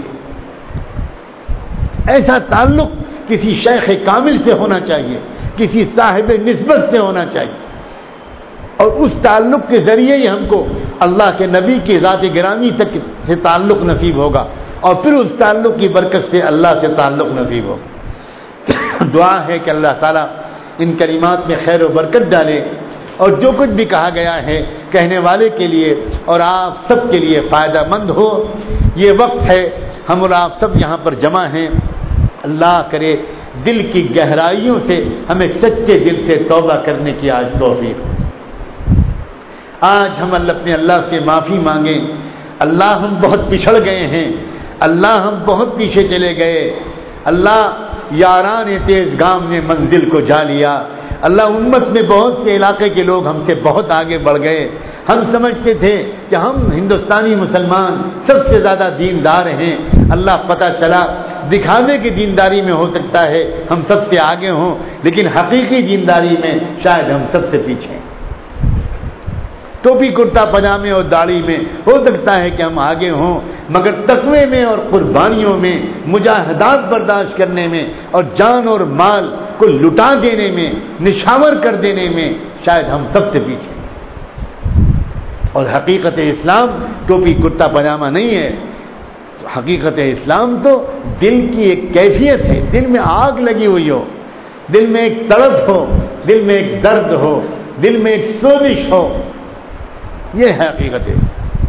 ایسا تعلق کسی شیخ کامل سے ہونا چاہیے، کسی صاحب نسبت سے ہونا چاہیے، اور اس تعلق کے ذریعے ہی ہم کو اللہ کے نبی کی ذات گرامی تک سے تعلق نصیب ہوگا، اور پھر اس تعلق کی برکت سے اللہ سے تعلق نصیب ہوگا۔ دعا ہے کہ اللہ تعالیٰ ان کلمات میں خیر و برکت ڈالے، اور جو کچھ بھی کہا گیا ہے کہنے والے کے لیے اور آپ سب کے لیے فائدہ مند ہو۔ یہ وقت ہے، ہم اور آپ سب یہاں پر جمع ہیں، اللہ کرے دل کی گہرائیوں سے ہمیں سچے دل سے توبہ کرنے کی آج توفیق ہو۔ آج ہم اپنے اللہ سے معافی مانگیں، اللہ ہم بہت پچھڑ گئے ہیں، اللہ ہم بہت پیچھے چلے گئے، اللہ یاران تیز گام نے منزل کو جا لیا، اللہ امت میں بہت سے علاقے کے لوگ ہم سے بہت آگے بڑھ گئے۔ ہم سمجھتے تھے کہ ہم ہندوستانی مسلمان سب سے زیادہ دیندار ہیں، اللہ پتہ چلا دکھاوے کی دینداری میں ہو سکتا ہے ہم سب سے آگے ہوں، لیکن حقیقی دینداری میں شاید ہم سب سے پیچھے ہیں۔ ٹوپی کرتا پجامے اور داڑھی میں ہو سکتا ہے کہ ہم آگے ہوں، مگر تقوی میں اور قربانیوں میں، مجاہدات برداشت کرنے میں اور جان اور مال کو لٹا دینے میں، نشاور کر دینے میں شاید ہم سب سے پیچھے ہیں۔ اور حقیقت اسلام ٹوپی کرتا پجامہ نہیں ہے، حقیقت اسلام تو دل کی ایک کیفیت ہے، دل میں آگ لگی ہوئی ہو، دل میں ایک تڑپ ہو، دل میں ایک درد ہو، دل میں ایک سوزش ہو، یہ ہے حقیقت ہے۔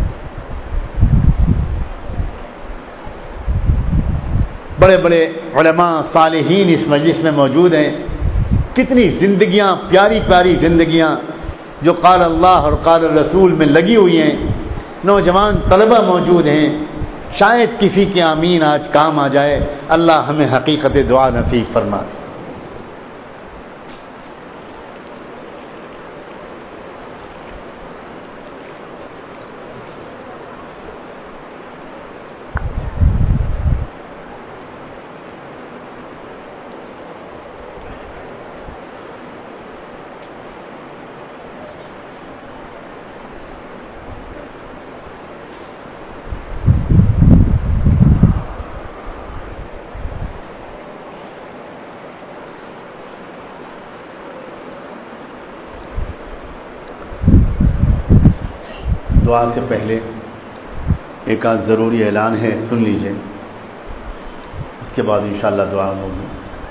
بڑے بڑے علماء صالحین اس مجلس میں موجود ہیں، کتنی زندگیاں، پیاری پیاری زندگیاں جو قال اللہ اور قال رسول میں لگی ہوئی ہیں، نوجوان طلبہ موجود ہیں، شاید کسی کے آمین آج کام آ جائے، اللہ ہمیں حقیقت دعا نصیب فرما۔ دعا سے پہلے ایک آدھ ضروری اعلان ہے، سن لیجئے، اس کے بعد انشاءاللہ دعا ہوگی۔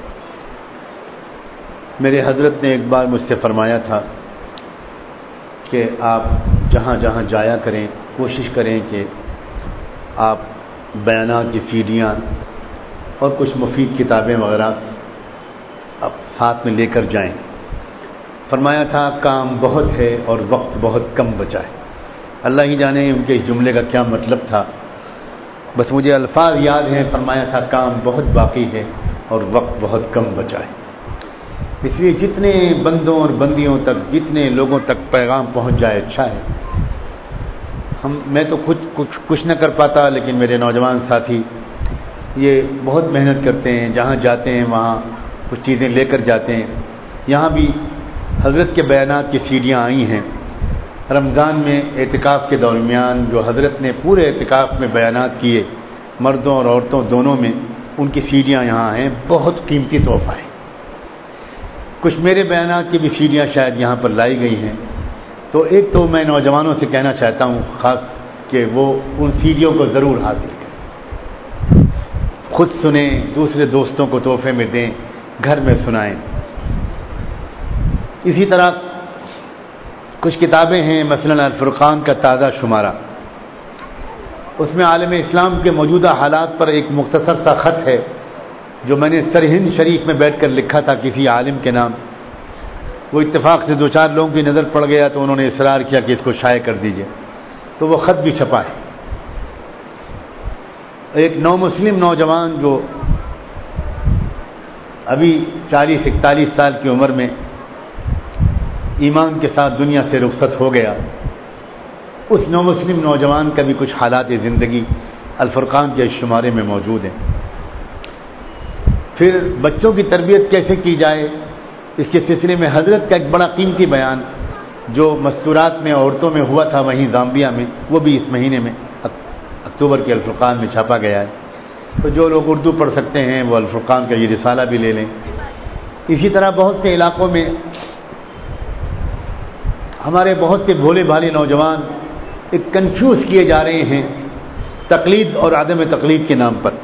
میرے حضرت نے ایک بار مجھ سے فرمایا تھا کہ آپ جہاں جہاں جایا کریں کوشش کریں کہ آپ بیانات کی سیڈیاں اور کچھ مفید کتابیں وغیرہ آپ ساتھ میں لے کر جائیں۔ فرمایا تھا کام بہت ہے اور وقت بہت کم بچا ہے۔ اللہ ہی جانے ان کے اس جملے کا کیا مطلب تھا، بس مجھے الفاظ یاد ہیں۔ فرمایا تھا کام بہت باقی ہے اور وقت بہت کم بچا ہے، اس لیے جتنے بندوں اور بندیوں تک، جتنے لوگوں تک پیغام پہنچ جائے اچھا ہے۔ ہم میں تو خود کچھ کچھ نہ کر پاتا، لیکن میرے نوجوان ساتھی یہ بہت محنت کرتے ہیں، جہاں جاتے ہیں وہاں کچھ چیزیں لے کر جاتے ہیں۔ یہاں بھی حضرت کے بیانات کی سیڈیاں آئی ہیں۔ رمضان میں اعتکاف کے درمیان جو حضرت نے پورے اعتکاف میں بیانات کیے، مردوں اور عورتوں دونوں میں، ان کی سیڈیاں یہاں ہیں، بہت قیمتی تحفہ ہے۔ کچھ میرے بیانات کی بھی سیڈیاں شاید یہاں پر لائی گئی ہیں، تو ایک تو میں نوجوانوں سے کہنا چاہتا ہوں خاص کہ وہ ان سیڈیوں کو ضرور حاصل کریں، خود سنیں، دوسرے دوستوں کو تحفے میں دیں، گھر میں سنائیں۔ اسی طرح کچھ کتابیں ہیں، مثلا الفرقان کا تازہ شمارہ، اس میں عالم اسلام کے موجودہ حالات پر ایک مختصر سا خط ہے جو میں نے سرہند شریف میں بیٹھ کر لکھا تھا کسی عالم کے نام۔ وہ اتفاق سے دو چار لوگوں کی نظر پڑ گیا تو انہوں نے اصرار کیا کہ اس کو شائع کر دیجئے، تو وہ خط بھی چھپا ہے۔ ایک نو مسلم نوجوان جو ابھی چالیس اکتالیس سال کی عمر میں ایمان کے ساتھ دنیا سے رخصت ہو گیا، اس نو مسلم نوجوان کا بھی کچھ حالات زندگی الفرقان کے شمارے میں موجود ہیں۔ پھر بچوں کی تربیت کیسے کی جائے، اس کے سلسلے میں حضرت کا ایک بڑا قیمتی بیان جو مستورات میں عورتوں میں ہوا تھا وہیں زامبیا میں، وہ بھی اس مہینے میں اکتوبر کے الفرقان میں چھاپا گیا ہے۔ تو جو لوگ اردو پڑھ سکتے ہیں وہ الفرقان کا یہ رسالہ بھی لے لیں۔ اسی طرح بہت سے علاقوں میں ہمارے بہت سے بھولے بھالے نوجوان ایک کنفیوز کیے جا رہے ہیں تقلید اور عدم تقلید کے نام پر۔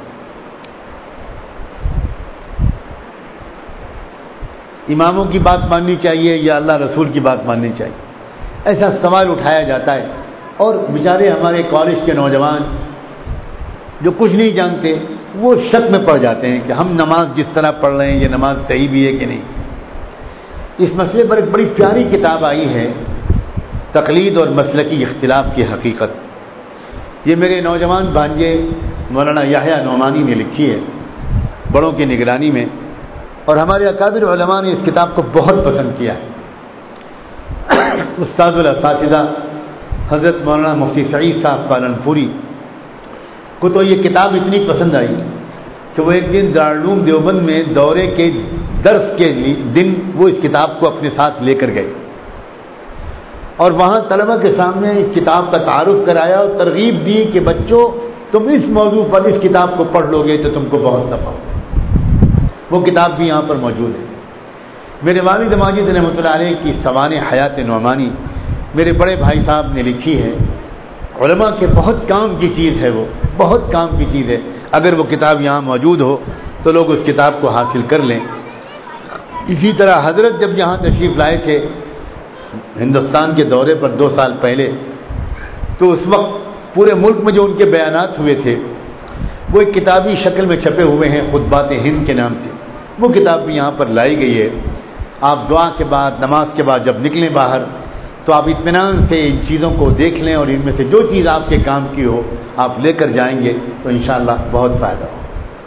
اماموں کی بات ماننی چاہیے یا اللہ رسول کی بات ماننی چاہیے، ایسا سوال اٹھایا جاتا ہے، اور بیچارے ہمارے کالج کے نوجوان جو کچھ نہیں جانتے وہ شک میں پڑ جاتے ہیں کہ ہم نماز جس طرح پڑھ رہے ہیں یہ نماز صحیح بھی ہے کہ نہیں۔ اس مسئلے پر ایک بڑی پیاری کتاب آئی ہے، تقلید اور مسلکی اختلاف کی حقیقت۔ یہ میرے نوجوان بھانجے مولانا یحییٰ نعمانی نے لکھی ہے بڑوں کی نگرانی میں، اور ہمارے اکابر علماء نے اس کتاب کو بہت پسند کیا ہے۔ استاد الاساتذہ حضرت مولانا مفتی سعید صاحب پالنپوری کو تو یہ کتاب اتنی پسند آئی کہ وہ ایک دن دارالعلوم دیوبند میں دورے کے درس کے دن وہ اس کتاب کو اپنے ساتھ لے کر گئے، اور وہاں طلبہ کے سامنے اس کتاب کا تعارف کرایا اور ترغیب دی کہ بچوں تم اس موضوع پر اس کتاب کو پڑھ لو گے تو تم کو بہت نفع ہوگا۔ وہ کتاب بھی یہاں پر موجود ہے۔ میرے والد ماجد رحمۃ اللہ علیہ کی سوانح حیات نعمانی میرے بڑے بھائی صاحب نے لکھی ہے، علماء کے بہت کام کی چیز ہے، وہ بہت کام کی چیز ہے۔ اگر وہ کتاب یہاں موجود ہو تو لوگ اس کتاب کو حاصل کر لیں۔ اسی طرح حضرت جب یہاں تشریف لائے تھے ہندوستان کے دورے پر دو سال پہلے، تو اس وقت پورے ملک میں جو ان کے بیانات ہوئے تھے وہ ایک کتابی شکل میں چھپے ہوئے ہیں، خطبات ہند کے نام سے۔ وہ کتاب بھی یہاں پر لائی گئی ہے۔ آپ دعا کے بعد نماز کے بعد جب نکلیں باہر تو آپ اطمینان سے ان چیزوں کو دیکھ لیں، اور ان میں سے جو چیز آپ کے کام کی ہو آپ لے کر جائیں گے تو انشاءاللہ بہت فائدہ ہو۔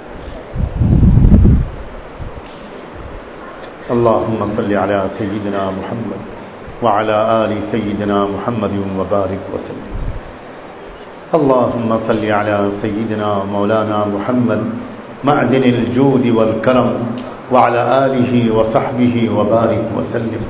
اللہم صلی علی سیدنا محمد وعلی آل سیدنا محمد وبارک وسلم۔ اللہم صلی علی سیدنا مولانا محمد معدن الجود والکرم وعلى آله وصحبه وبارك وسلم۔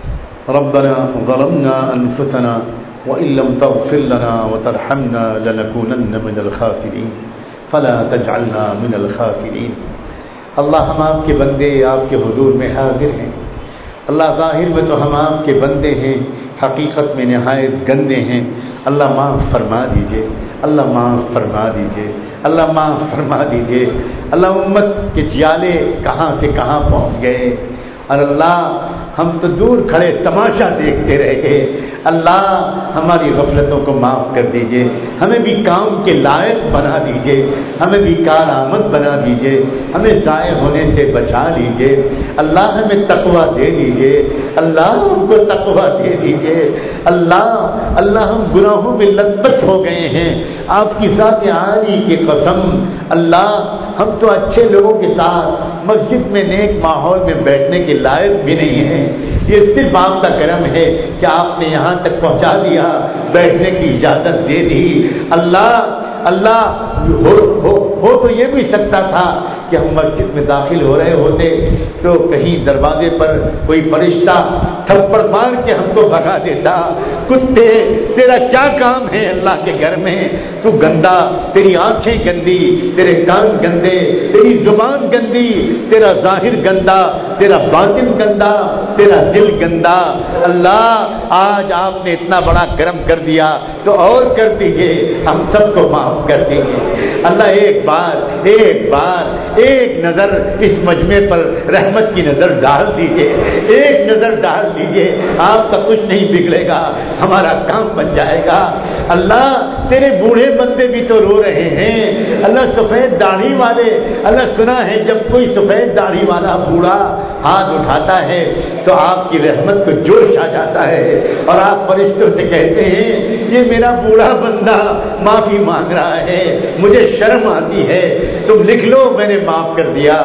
ربنا ظلمنا أنفسنا وإن لم تغفر لنا وترحمنا لنكونن من الخاسرين فلا تجعلنا من الخاسرين۔ اللہ ہم آپ کے بندے آپ کے حضور میں حاضر ہیں۔ اللہ ظاہر میں تو ہم آپ کے بندے ہیں، حقیقت میں نہایت گندے ہیں۔ اللہ معاف فرما دیجئے، اللہ معاف فرما دیجئے، اللہ معاف فرما دیجئے۔ اللہ امت کے جیالے کہاں سے کہاں پہنچ گئے، اور اللہ ہم تو دور کھڑے تماشا دیکھتے رہ گئے۔ اللہ ہماری غفلتوں کو معاف کر دیجئے، ہمیں بھی کام کے لائق بنا دیجئے، ہمیں بھی کارآمد بنا دیجئے، ہمیں ضائع ہونے سے بچا لیجئے۔ اللہ ہمیں تقویٰ دے دیجئے، اللہ ہم کو تقویٰ دے دیجئے۔ اللہ اللہ ہم گناہوں میں لطبت ہو گئے ہیں، آپ کی ذات عالی کی قسم۔ اللہ ہم تو اچھے لوگوں کے ساتھ مسجد میں نیک ماحول میں بیٹھنے کے لائق بھی نہیں ہیں۔ یہ صرف آپ کا کرم ہے کہ آپ نے یہاں تک پہنچا دیا، بیٹھنے کی اجازت دے دی۔ اللہ اللہ ہو, ہو, ہو تو یہ بھی سکتا تھا کہ ہم مسجد میں داخل ہو رہے ہوتے تو کہیں دروازے پر کوئی فرشتہ تھپڑ مار کے ہم کو بھگا دیتا۔ کتے تیرا کیا کام ہے اللہ کے گھر میں؟ تو گندا، تیری آنکھیں گندی، تیرے کان گندے، تیری زبان گندی، تیرا ظاہر گندا، تیرا باطن گندا، تیرا دل گندا۔ اللہ آج آپ نے اتنا بڑا کرم کر دیا تو اور کر دیجئے، ہم سب کو معاف کر دیجئے۔ اللہ ایک بار ایک بار ایک نظر اس مجمع پر رحمت کی نظر ڈال دیجئے، ایک نظر ڈال دیجئے، آپ کا کچھ نہیں بگڑے گا، ہمارا کام بن جائے گا۔ اللہ تیرے بوڑھے بندے بھی تو رو رہے ہیں، اللہ سفید داڑھی والے، اللہ سنا ہے جب کوئی سفید داڑھی والا بوڑھا ہاتھ اٹھاتا ہے تو آپ کی رحمت کو جوش آ جاتا ہے، اور آپ فرشتوں سے کہتے ہیں یہ میرا بوڑھا بندہ معافی مانگ رہا ہے، مجھے شرم آتی ہے، تم لکھ لو میں نے معاف کر دیا۔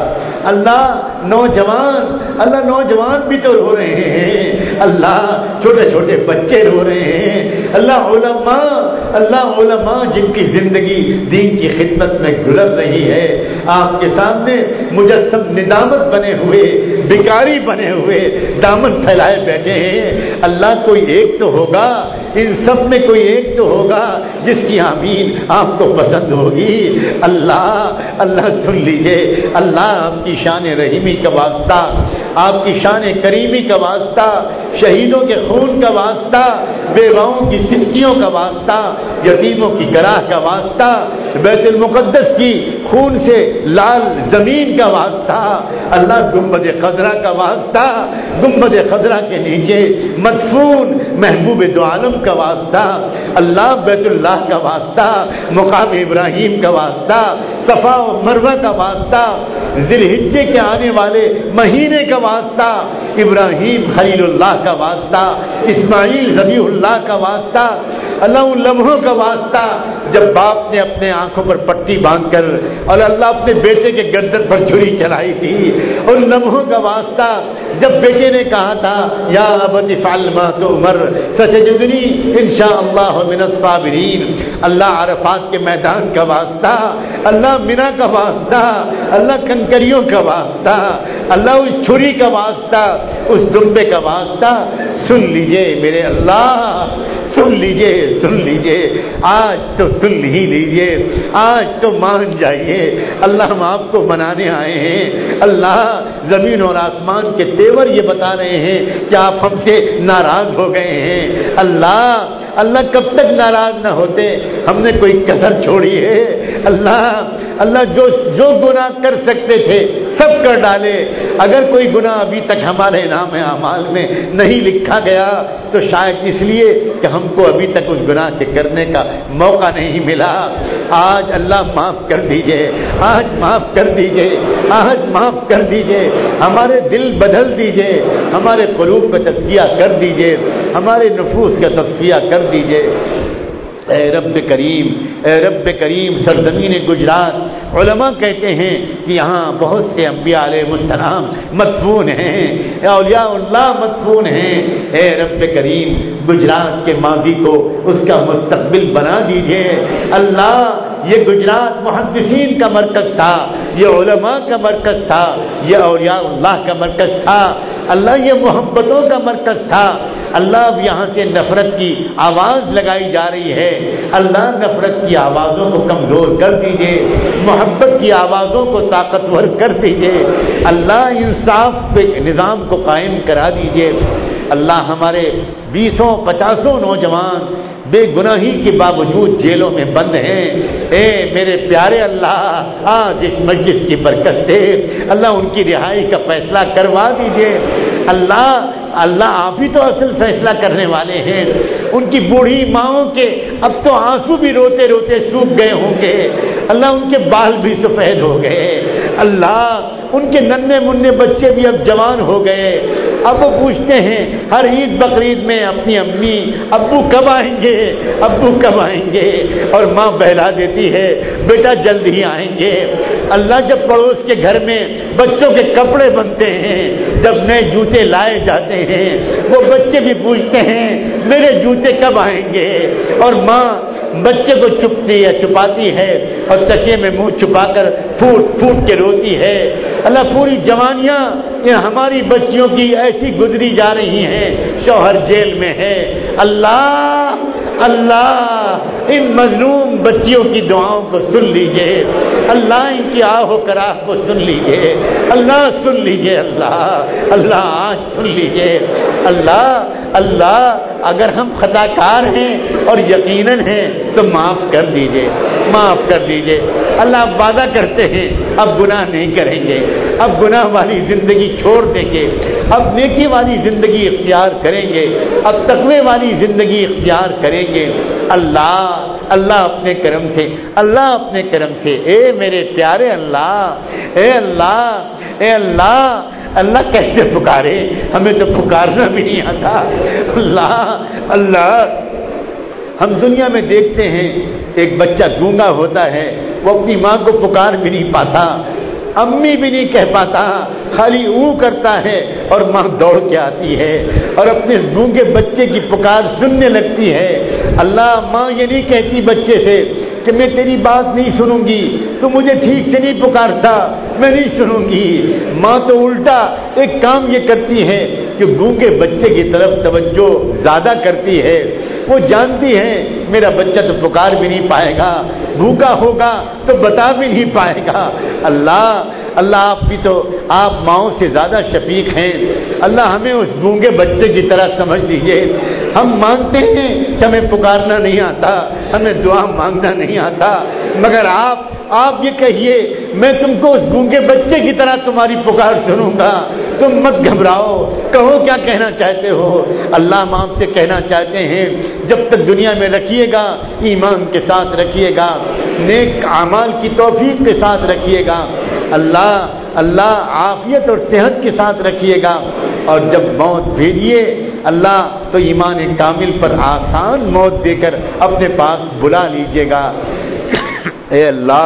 اللہ نوجوان اللہ نوجوان بھی تو رو رہے ہیں، اللہ چھوٹے چھوٹے بچے رو رہے ہیں، اللہ علماء اللہ علماء جن کی زندگی دین کی خدمت میں گزر رہی ہے، آپ کے سامنے مجسم ندامت بنے ہوئے، بیکاری بنے ہوئے دامن پھیلائے بیٹھے ہیں۔ اللہ کوئی ایک تو ہوگا، ان سب میں کوئی ایک تو ہوگا جس کی آمین آپ کو پسند ہوگی۔ اللہ اللہ سن لیجئے، اللہ آپ کی شان رحیمی کا واسطہ، آپ کی شان کریمی کا واسطہ، شہیدوں کے خون کا واسطہ، بیواؤں کی سسکیوں کا واسطہ، یتیموں کی گراہ کا واسطہ، بیت المقدس کی خون سے لال زمین کا واسطہ، اللہ گنبد خضرا کا واسطہ، گنبد خضرا کے نیچے مدفون محبوب دو عالم کا واسطہ، اللہ بیت اللہ کا واسطہ، مقام ابراہیم کا واسطہ، صفا و مروہ کا واسطہ، ذی الحجہ کے آنے والے مہینے کا واسطہ، ابراہیم خلیل اللہ کا واسطہ، اسماعیل ذبیح اللہ کا واسطہ، اللہ ان لمحوں کا واسطہ جب باپ نے اپنے آنکھوں پر پٹی باندھ کر اور اللہ اپنے بیٹے کے گردن پر چھری چلائی تھی، اور لمحوں کا واسطہ جب بیٹے نے کہا تھا یا ابت افعل ما تؤمر ستجدنی انشاءاللہ من الصابرین، اللہ عرفات کے میدان کا واسطہ، اللہ مینا کا واسطہ، اللہ کنکریوں کا واسطہ، اللہ اس چھری کا واسطہ، اس دمبے کا واسطہ، سن لیجئے میرے اللہ، سن لیجئے سن لیجئے آج تو سن ہی لیجئے، آج تو مان جائیے، اللہ ہم آپ کو منانے آئے ہیں۔ اللہ زمین اور آسمان کے تیور یہ بتا رہے ہیں کہ آپ ہم سے ناراض ہو گئے ہیں۔ اللہ اللہ کب تک ناراض نہ ہوتے، ہم نے کوئی کسر چھوڑی ہے؟ اللہ اللہ جو جو گناہ کر سکتے تھے سب کر ڈالے، اگر کوئی گناہ ابھی تک ہمارے نام اعمال میں نہیں لکھا گیا تو شاید اس لیے کہ ہم کو ابھی تک اس گناہ کے کرنے کا موقع نہیں ملا۔ آج اللہ معاف کر دیجئے، آج معاف کر دیجئے، آج معاف کر دیجئے، ہمارے دل بدل دیجئے، ہمارے قلوب کا تزکیہ کر دیجئے، ہمارے نفوس کا تزکیہ کر دیجئے۔ اے رب کریم اے رب کریم سرزمین گجرات، علماء کہتے ہیں کہ یہاں بہت سے انبیاء علیہ السلام مدفون ہیں، اولیاء اللہ مدفون ہیں۔ اے رب کریم گجرات کے ماضی کو اس کا مستقبل بنا دیجئے۔ اللہ یہ گجرات محدثین کا مرکز تھا، یہ علماء کا مرکز تھا، یہ اولیاء اللہ کا مرکز تھا، اللہ یہ محبتوں کا مرکز تھا۔ اللہ اب یہاں سے نفرت کی آواز لگائی جا رہی ہے، اللہ نفرت کی آوازوں کو کمزور کر دیجئے، محبت کی آوازوں کو طاقتور کر دیجئے، اللہ انصاف کے نظام کو قائم کرا دیجئے۔ اللہ ہمارے بیسوں پچاسوں نوجوان بے گناہی کے باوجود جیلوں میں بند ہیں، اے میرے پیارے اللہ آج اس مجلس کی برکت سے اللہ ان کی رہائی کا فیصلہ کروا دیجئے۔ اللہ اللہ آپ ہی تو اصل فیصلہ کرنے والے ہیں۔ ان کی بوڑھی ماؤں کے اب تو آنسو بھی روتے روتے سوکھ گئے ہوں گے، اللہ ان کے بال بھی سفید ہو گئے، اللہ ان کے ننھے منھے بچے بھی اب جوان ہو گئے، اب وہ پوچھتے ہیں ہر عید بقرعید میں اپنی امی ابو کب آئیں گے، ابو کب آئیں گے، اور ماں بہلا دیتی ہے بیٹا جلد ہی آئیں گے۔ اللہ جب پڑوس کے گھر میں بچوں کے کپڑے بنتے ہیں، جب نئے جوتے لائے جاتے ہیں، وہ بچے بھی پوچھتے ہیں میرے جوتے کب آئیں گے، اور ماں بچے کو چپتی ہے چھپاتی ہے اور تکیے میں منہ چھپا کر پھوٹ پھوٹ کے روتی ہے۔ اللہ پوری جوانیاں یہ ہماری بچیوں کی ایسی گزری جا رہی ہیں، شوہر جیل میں ہے، اللہ اللہ ان مظلوم بچیوں کی دعاؤں کو سن لیجئے، اللہ ان کی آہ و کراہ کو سن لیجئے، اللہ سن لیجئے، اللہ اللہ آج سن لیجئے، اللہ اللہ اگر ہم خطا کار ہیں اور یقیناً ہیں تو معاف کر دیجئے، معاف کر دیجئے۔ اللہ اب وعدہ کرتے ہیں اب گناہ نہیں کریں گے، اب گناہ والی زندگی چھوڑ دیں گے، اب نیکی والی زندگی اختیار کریں گے، اب تقوی والی زندگی اختیار کریں گے۔ اللہ اللہ اپنے کرم سے اللہ اپنے کرم سے اے میرے پیارے اللہ اے اللہ اے اللہ اللہ کیسے پکارے، ہمیں تو پکارنا بھی نہیں آتا۔ اللہ اللہ ہم دنیا میں دیکھتے ہیں ایک بچہ گونگا ہوتا ہے، وہ اپنی ماں کو پکار بھی نہیں پاتا، امی بھی نہیں کہہ پاتا، خالی اوں کرتا ہے اور ماں دوڑ کے آتی ہے اور اپنے گونگے بچے کی پکار سننے لگتی ہے۔ اللہ، ماں یہ نہیں کہتی بچے سے کہ میں تیری بات نہیں سنوں گی، تو مجھے ٹھیک سے نہیں پکارتا، میں نہیں سنوں گی۔ ماں تو الٹا ایک کام یہ کرتی ہے کہ گونگے بچے کی طرف توجہ زیادہ کرتی ہے۔ وہ جانتی ہے میرا بچہ تو پکار بھی نہیں پائے گا، بھوکا ہوگا تو بتا بھی نہیں پائے گا۔ اللہ اللہ آپ بھی تو آپ ماؤں سے زیادہ شفیق ہیں۔ اللہ ہمیں اس گونگے بچے کی طرح سمجھ لیجیے۔ ہم مانتے ہیں کہ ہمیں پکارنا نہیں آتا، ہمیں دعا مانگنا نہیں آتا، مگر آپ آپ یہ کہیے میں تم کو اس گونگے بچے کی طرح تمہاری پکار سنوں گا۔ تم مت گھبراؤ، کہو کیا کہنا چاہتے ہو۔ اللہ ہم آپ سے کہنا چاہتے ہیں جب تک دنیا میں رکھیے گا ایمان کے ساتھ رکھیے گا، نیک اعمال کی توفیق کے ساتھ رکھیے گا، اللہ اللہ عافیت اور صحت کے ساتھ رکھیے گا، اور جب موت بھیجیے اللہ تو ایمان کامل پر آسان موت دے کر اپنے پاس بلا لیجیے گا۔ اے اللہ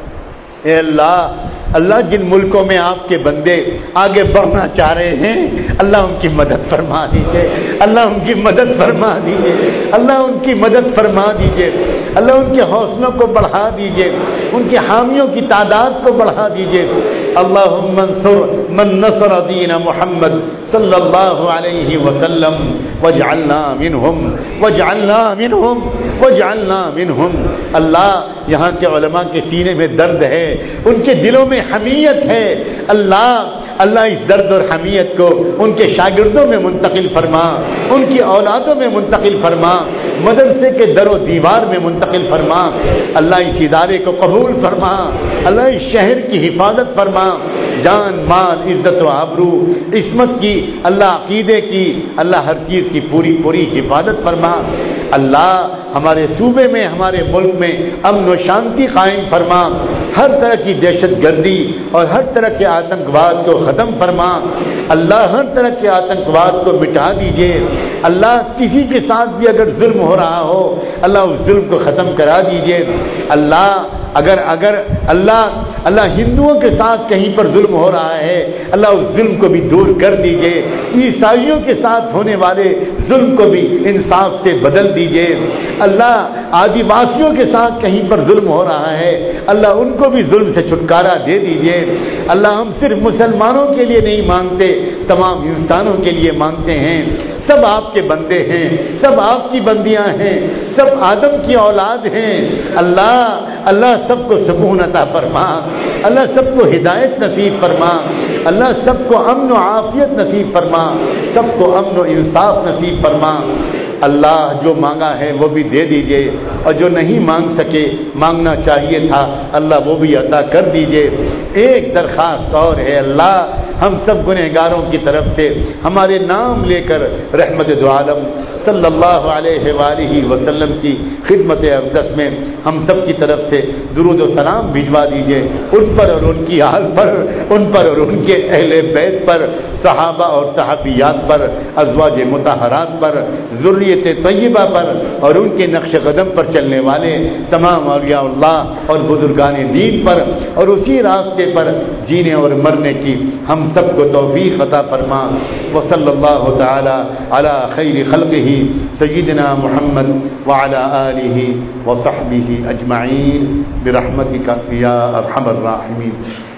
اے اللہ اللہ جن ملکوں میں آپ کے بندے آگے بڑھنا چاہ رہے ہیں اللہ ان کی مدد فرما دیجیے، اللہ ان کی مدد فرما دیجیے، اللہ ان کی مدد فرما دیجیے، اللہ ان کے حوصلوں کو بڑھا دیجیے، ان کے حامیوں کی تعداد کو بڑھا دیجیے۔ اللہم انصر من نصر دین محمد صلی اللہ علیہ وسلم واجعلنا منہم واجعلنا منہم واجعلنا منہم۔ اللہ یہاں کے علماء کے سینے میں درد ہے، ان کے دلوں میں حمیت ہے، اللہ اللہ اس درد اور حمیت کو ان کے شاگردوں میں منتقل فرما، ان کی اولادوں میں منتقل فرما، مدرسے کے در و دیوار میں منتقل فرما، اللہ اس ادارے کو قبول فرما، اللہ اس شہر کی حفاظت فرما، جان مال عزت و آبرو عصمت کی اللہ عقیدے کی اللہ ہر چیز کی پوری پوری حفاظت فرما۔ اللہ ہمارے صوبے میں ہمارے ملک میں امن و شانتی قائم فرما، ہر طرح کی دہشت گردی اور ہر طرح کے آتنکواد کو ختم فرما، اللہ ہر طرح کے آتنکواد کو مٹا دیجیے، اللہ کسی کے ساتھ بھی اگر ظلم ہو رہا ہو اللہ اس ظلم کو ختم کرا دیجیے، اللہ اگر اگر اللہ اللہ ہندوؤں کے ساتھ کہیں پر ظلم ہو رہا ہے اللہ اس ظلم کو بھی دور کر دیجیے، عیسائیوں کے ساتھ ہونے والے ظلم کو بھی انصاف سے بدل دیجیے، اللہ آدی واسیوں کے ساتھ کہیں پر ظلم ہو رہا ہے اللہ ان کو بھی ظلم سے چھٹکارا دے دیجیے، اللہ ہم صرف مسلمانوں کے لیے نہیں مانگتے تمام انسانوں کے لیے مانگتے ہیں، سب آپ کے بندے ہیں، سب آپ کی بندیاں ہیں، سب آدم کی اولاد ہیں، اللہ اللہ سب کو سکون عطا فرما، اللہ سب کو ہدایت نصیب فرما، اللہ سب کو امن و عافیت نصیب فرما، سب کو امن و انصاف نصیب فرما، اللہ جو مانگا ہے وہ بھی دے دیجئے اور جو نہیں مانگ سکے مانگنا چاہیے تھا اللہ وہ بھی عطا کر دیجئے۔ ایک درخواست اور ہے اللہ ہم سب گنہگاروں کی طرف سے ہمارے نام لے کر رحمت دو عالم صلی اللہ علیہ وآلہ وسلم کی خدمت اقدس میں ہم سب کی طرف سے درود و سلام بھجوا دیجئے ان پر اور ان کی آل پر، ان پر اور ان کے اہل بیت پر، صحابہ اور صحابیات پر، ازواج مطہرات پر، ذریت طیبہ پر اور ان کے نقش قدم پر چلنے والے تمام اولیاء اللہ اور بزرگان دین پر اور اسی راستے پر جینے اور مرنے کی ہم سب کو توفیق عطا فرما۔ وصلی اللہ تعالی علی خیر خلقہ سیدنا محمد وعلی آلہ وصحبہ اجمعین برحمتک یا ارحم الراحمین۔